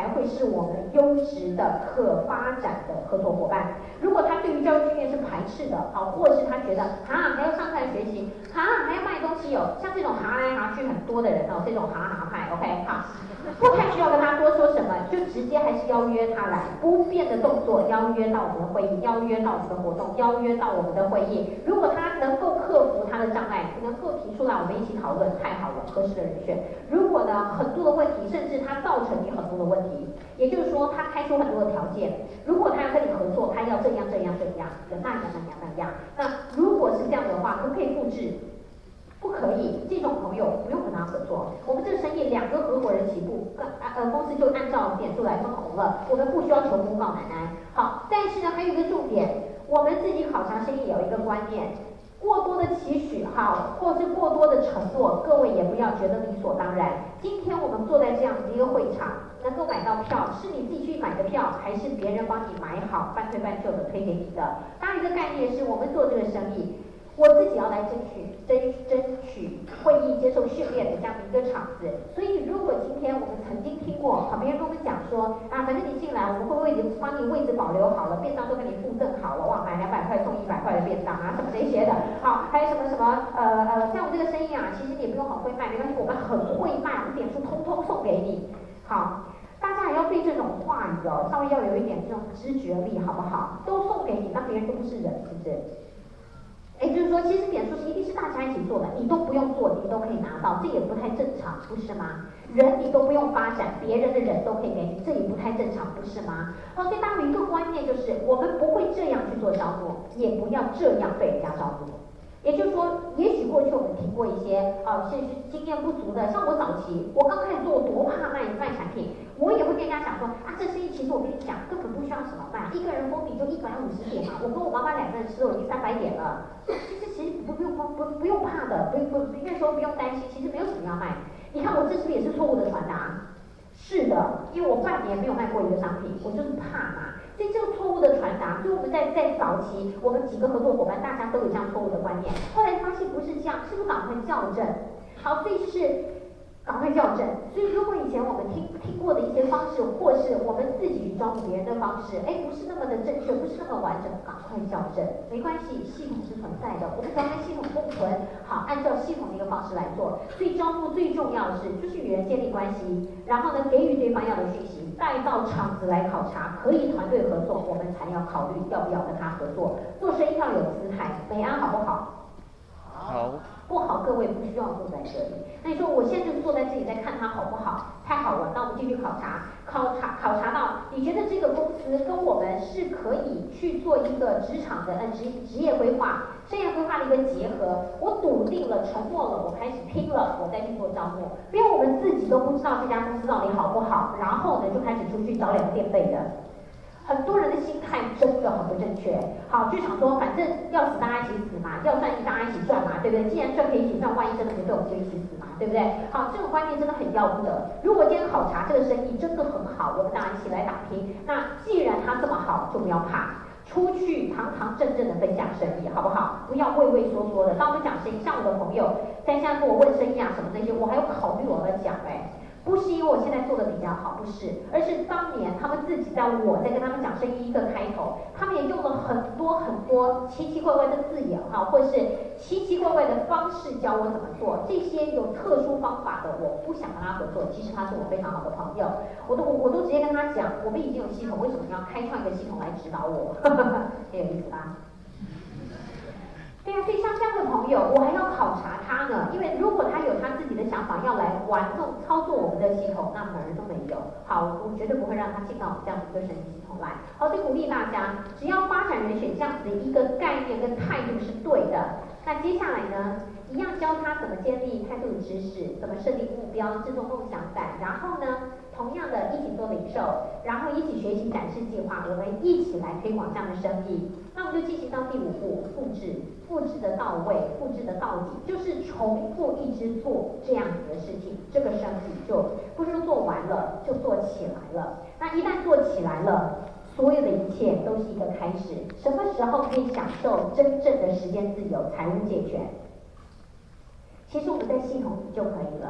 才会是我们优质的可发展的合作伙伴。如果他对于教育训练是排斥的，或者是他觉得还要上课来学习，还要卖东西像这种来去很多的人这种派 ，OK 好。不太需要跟他多说什么，就直接还是邀约他来，不变的动作，邀约到我们的会议，邀约到我们的活动，邀约到我们的会议。如果他能够克服他的障碍，能够提出来，我们一起讨论，太好了，合适的人选。如果呢，很多的问题，甚至他造成你很多的问题，也就是说，他开出很多的条件。如果他要跟你合作，他要这样，那如果是这样的话，可不可以复制？不可以，这种朋友不用跟他合作。我们这生意2个合伙人起步，公司就按照点数来分红了，我们不需要求公告奶奶。好，但是呢，还有一个重点，我们自己考察生意有一个观念，过多的期许或是过多的承诺，各位也不要觉得理所当然。今天我们坐在这样的一个会场，能够买到票，是你自己去买的票，还是别人帮你买好，半推半就的推给你的？当然，一个概念是我们做这个生意。我自己要来争取会议接受训练的这样的一个场子，所以如果今天我们曾经听过别人跟我们讲说反正你进来我们会帮你位置保留好了，便当都给你附赠好了，买200块送100块的便当什么这些的，还有什么像我们这个生意其实你也不用很会卖，没关系，我们很会卖，我们点数通通送给你。好，大家也要对这种话语稍微要有一点这种知觉力，好不好？都送给你，那别人都不是人，是不是？就是说，其实点数是一定是大家一起做的，你都不用做，你都可以拿到，这也不太正常，不是吗？人你都不用发展，别人的人都可以给你，这也不太正常，不是吗？所以大家有一个观念就是，我们不会这样去做招募，也不要这样被人家招募。也就是说，也许过去我们听过一些是经验不足的，像我早期，我刚开始做，我多怕卖产品，我也会跟人家讲说这生意其实我跟你讲，根本不需要什么卖，一个人封顶就150点嘛，我跟我妈妈2个人吃了已经300点了，其实不用怕的，应该说不用担心，其实没有什么要卖。你看我这是不是也是错误的传达？是的，因为我半年没有卖过一个商品，我就是怕嘛。所以这个错误的传达，所以我们在早期，我们几个合作伙伴大家都有这样错误的观念，后来发现不是这样，是不是赶快校正？好，所以就是赶快校正。所以如果以前我们听过的一些方式，或是我们自己去招募别人的方式，不是那么的正确，不是那么完整，赶快校正，没关系，系统是存在的，我们只要跟系统共存，好，按照系统的一个方式来做。所以招募最重要的是，就是与人建立关系，然后呢，给予对方要的讯息，带到场子来考察，可以团队合作，我们才要考虑要不要跟他合作。做生意要有姿态，美安好不好？ 好。 不好，各位不需要坐在这里。那你说我现在就坐在这里在看它好不好？太好了，那我们继续考察到，你觉得这个公司跟我们是可以去做一个职场的职业规划、生涯规划的一个结合。我笃定了，承诺了，我开始拼了，我再去做招募。不要我们自己都不知道这家公司到底好不好，然后呢就开始出去找2个垫背的。很多人的心态真的很不正确。好，就想说，反正要死大家一起死嘛，要赚一大家一起赚嘛，对不对？既然赚可以一起赚，万一真的不对，我们就一起死嘛，对不对？好，这种观念真的很要不得。如果今天考察这个生意真的很好，我们大家一起来打拼。那既然它这么好，就不要怕，出去堂堂正正的分享生意，好不好？不要畏畏缩缩的。当我们讲生意，像我的朋友在现在跟我问生意什么那些，我还有考虑我要讲不是因为我现在做的比较好，不是，而是当年他们自己我在跟他们讲生意一个开头，他们也用了很多奇奇怪怪的字眼或是奇奇怪怪的方式教我怎么做。这些有特殊方法的，我不想跟他合作。其实他是我非常好的朋友，我都直接跟他讲，我们已经有系统，为什么要开创一个系统来指导我？很有意思吧？对啊，所以像这样的朋友，我还要考察他呢，因为如果他有他自己的想法要来玩弄操作我们的系统，那门儿都没有。好，我绝对不会让他进到我们这样的一个神奇系统来。好，所以鼓励大家，只要发展人选这样子的一个概念跟态度是对的，那接下来呢，一样教他怎么建立态度与知识，怎么设定目标，制作梦想版，然后呢，同样的一起做零售，然后一起学习展示计划，我们一起来推广这样的生意。那我们就进行到第5步，复制的到位，复制的到底，就是重复一直做这样子的事情，这个生意就不是说做完了就做起来了。那一旦做起来了，所有的一切都是一个开始。什么时候可以享受真正的时间自由、财务健全？其实我们在系统里就可以了。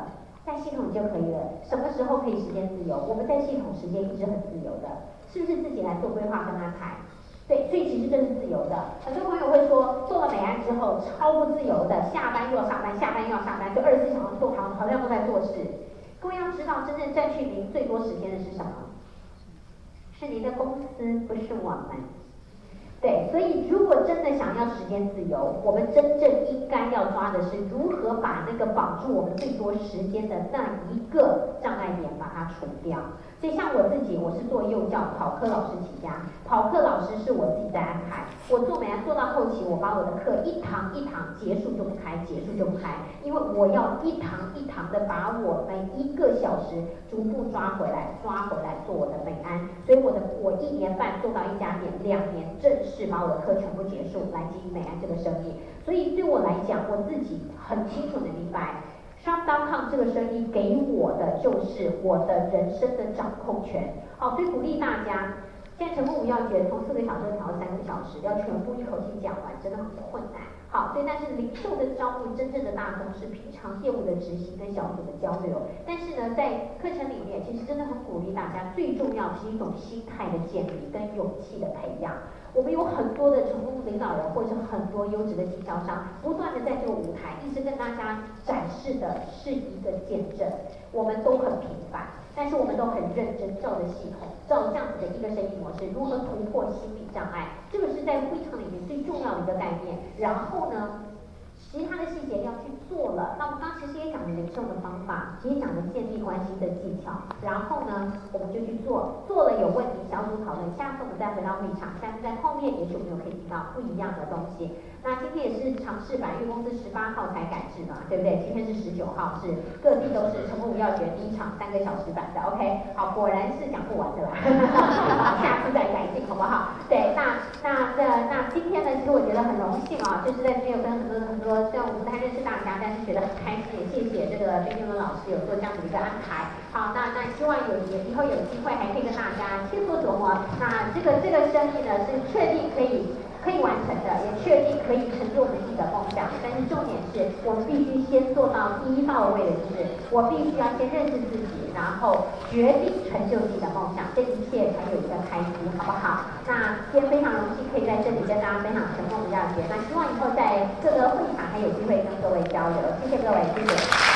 在系统就可以了。什么时候可以时间自由？我们在系统时间一直很自由的，是不是自己来做规划跟安排？对，所以其实这是自由的。很多朋友会说，做了美安之后超不自由的，下班又要上班，下班又要上班，就24小时做好像都在做事。各位要知道，真正占据您最多时间的是什么？是您的公司，不是我们。对，所以如果真的想要时间自由，我们真正应该要抓的是如何把那个绑住我们最多时间的那一个障碍点把它除掉。所以像我自己，我是做幼教跑课老师起家，跑课老师是我自己在安排。我做美安做到后期，我把我的课一堂一堂结束就不开，结束就不开，因为我要一堂一堂的把我每一个小时逐步抓回来做我的美安。所以我1年半做到一家店，2年正式把我的课全部结束，来经营美安这个生意。所以对我来讲，我自己很清楚的明白。Shop.com 这个生意给我的就是我的人生的掌控权。好，所以鼓励大家，现在成功5要诀从4个小时调到3个小时，要全部一口气讲完，真的很困难。好，所以但是零售的招募真正的大宗是平常业务的执行跟小组的交流。但是呢，在课程里面，其实真的很鼓励大家，最重要是一种心态的建立跟勇气的培养。我们有很多的成功领导人，或者是很多优质的经销商，不断的在这个舞台一直跟大家展示的是一个见证。我们都很平凡，但是我们都很认真，照着系统，照这样子的一个生意模式，如何突破心理障碍，这个是在会场里面最重要的一个概念。然后呢，其他的细节要去做了。那我们刚其实也讲了零售的方法，其实讲了建立关系的技巧。然后呢，我们就去做，做了有问题小组讨论，下次我们再回到会场，下次在后面也许我们可以听到不一样的东西。那今天也是尝试版，因为公司18号才改制嘛，对不对？今天是19号，是各地都是成功5要诀第一场3个小时版的 ，OK？ 好，果然是讲不完的啦，下次再改进好不好？对，那今天呢，其实我觉得很荣幸啊，就是在这边有跟很多，虽然我不太认识大家，但是觉得很开心，也谢谢这个丁俊文老师有做这样子的一个安排。好，那希望以后有机会还可以跟大家切磋琢磨。那这个生意呢是确定可以完成的，也确定可以成就我们自己的梦想。但是重点是我们必须先做到第一到位的，就是我必须要先认识自己，然后决定成就自己的梦想，这一切才有一个开机，好不好？那今天非常荣幸可以在这里跟大家分享成功5要诀。那希望以后在各个会场还有机会跟各位交流，谢谢各位，谢谢。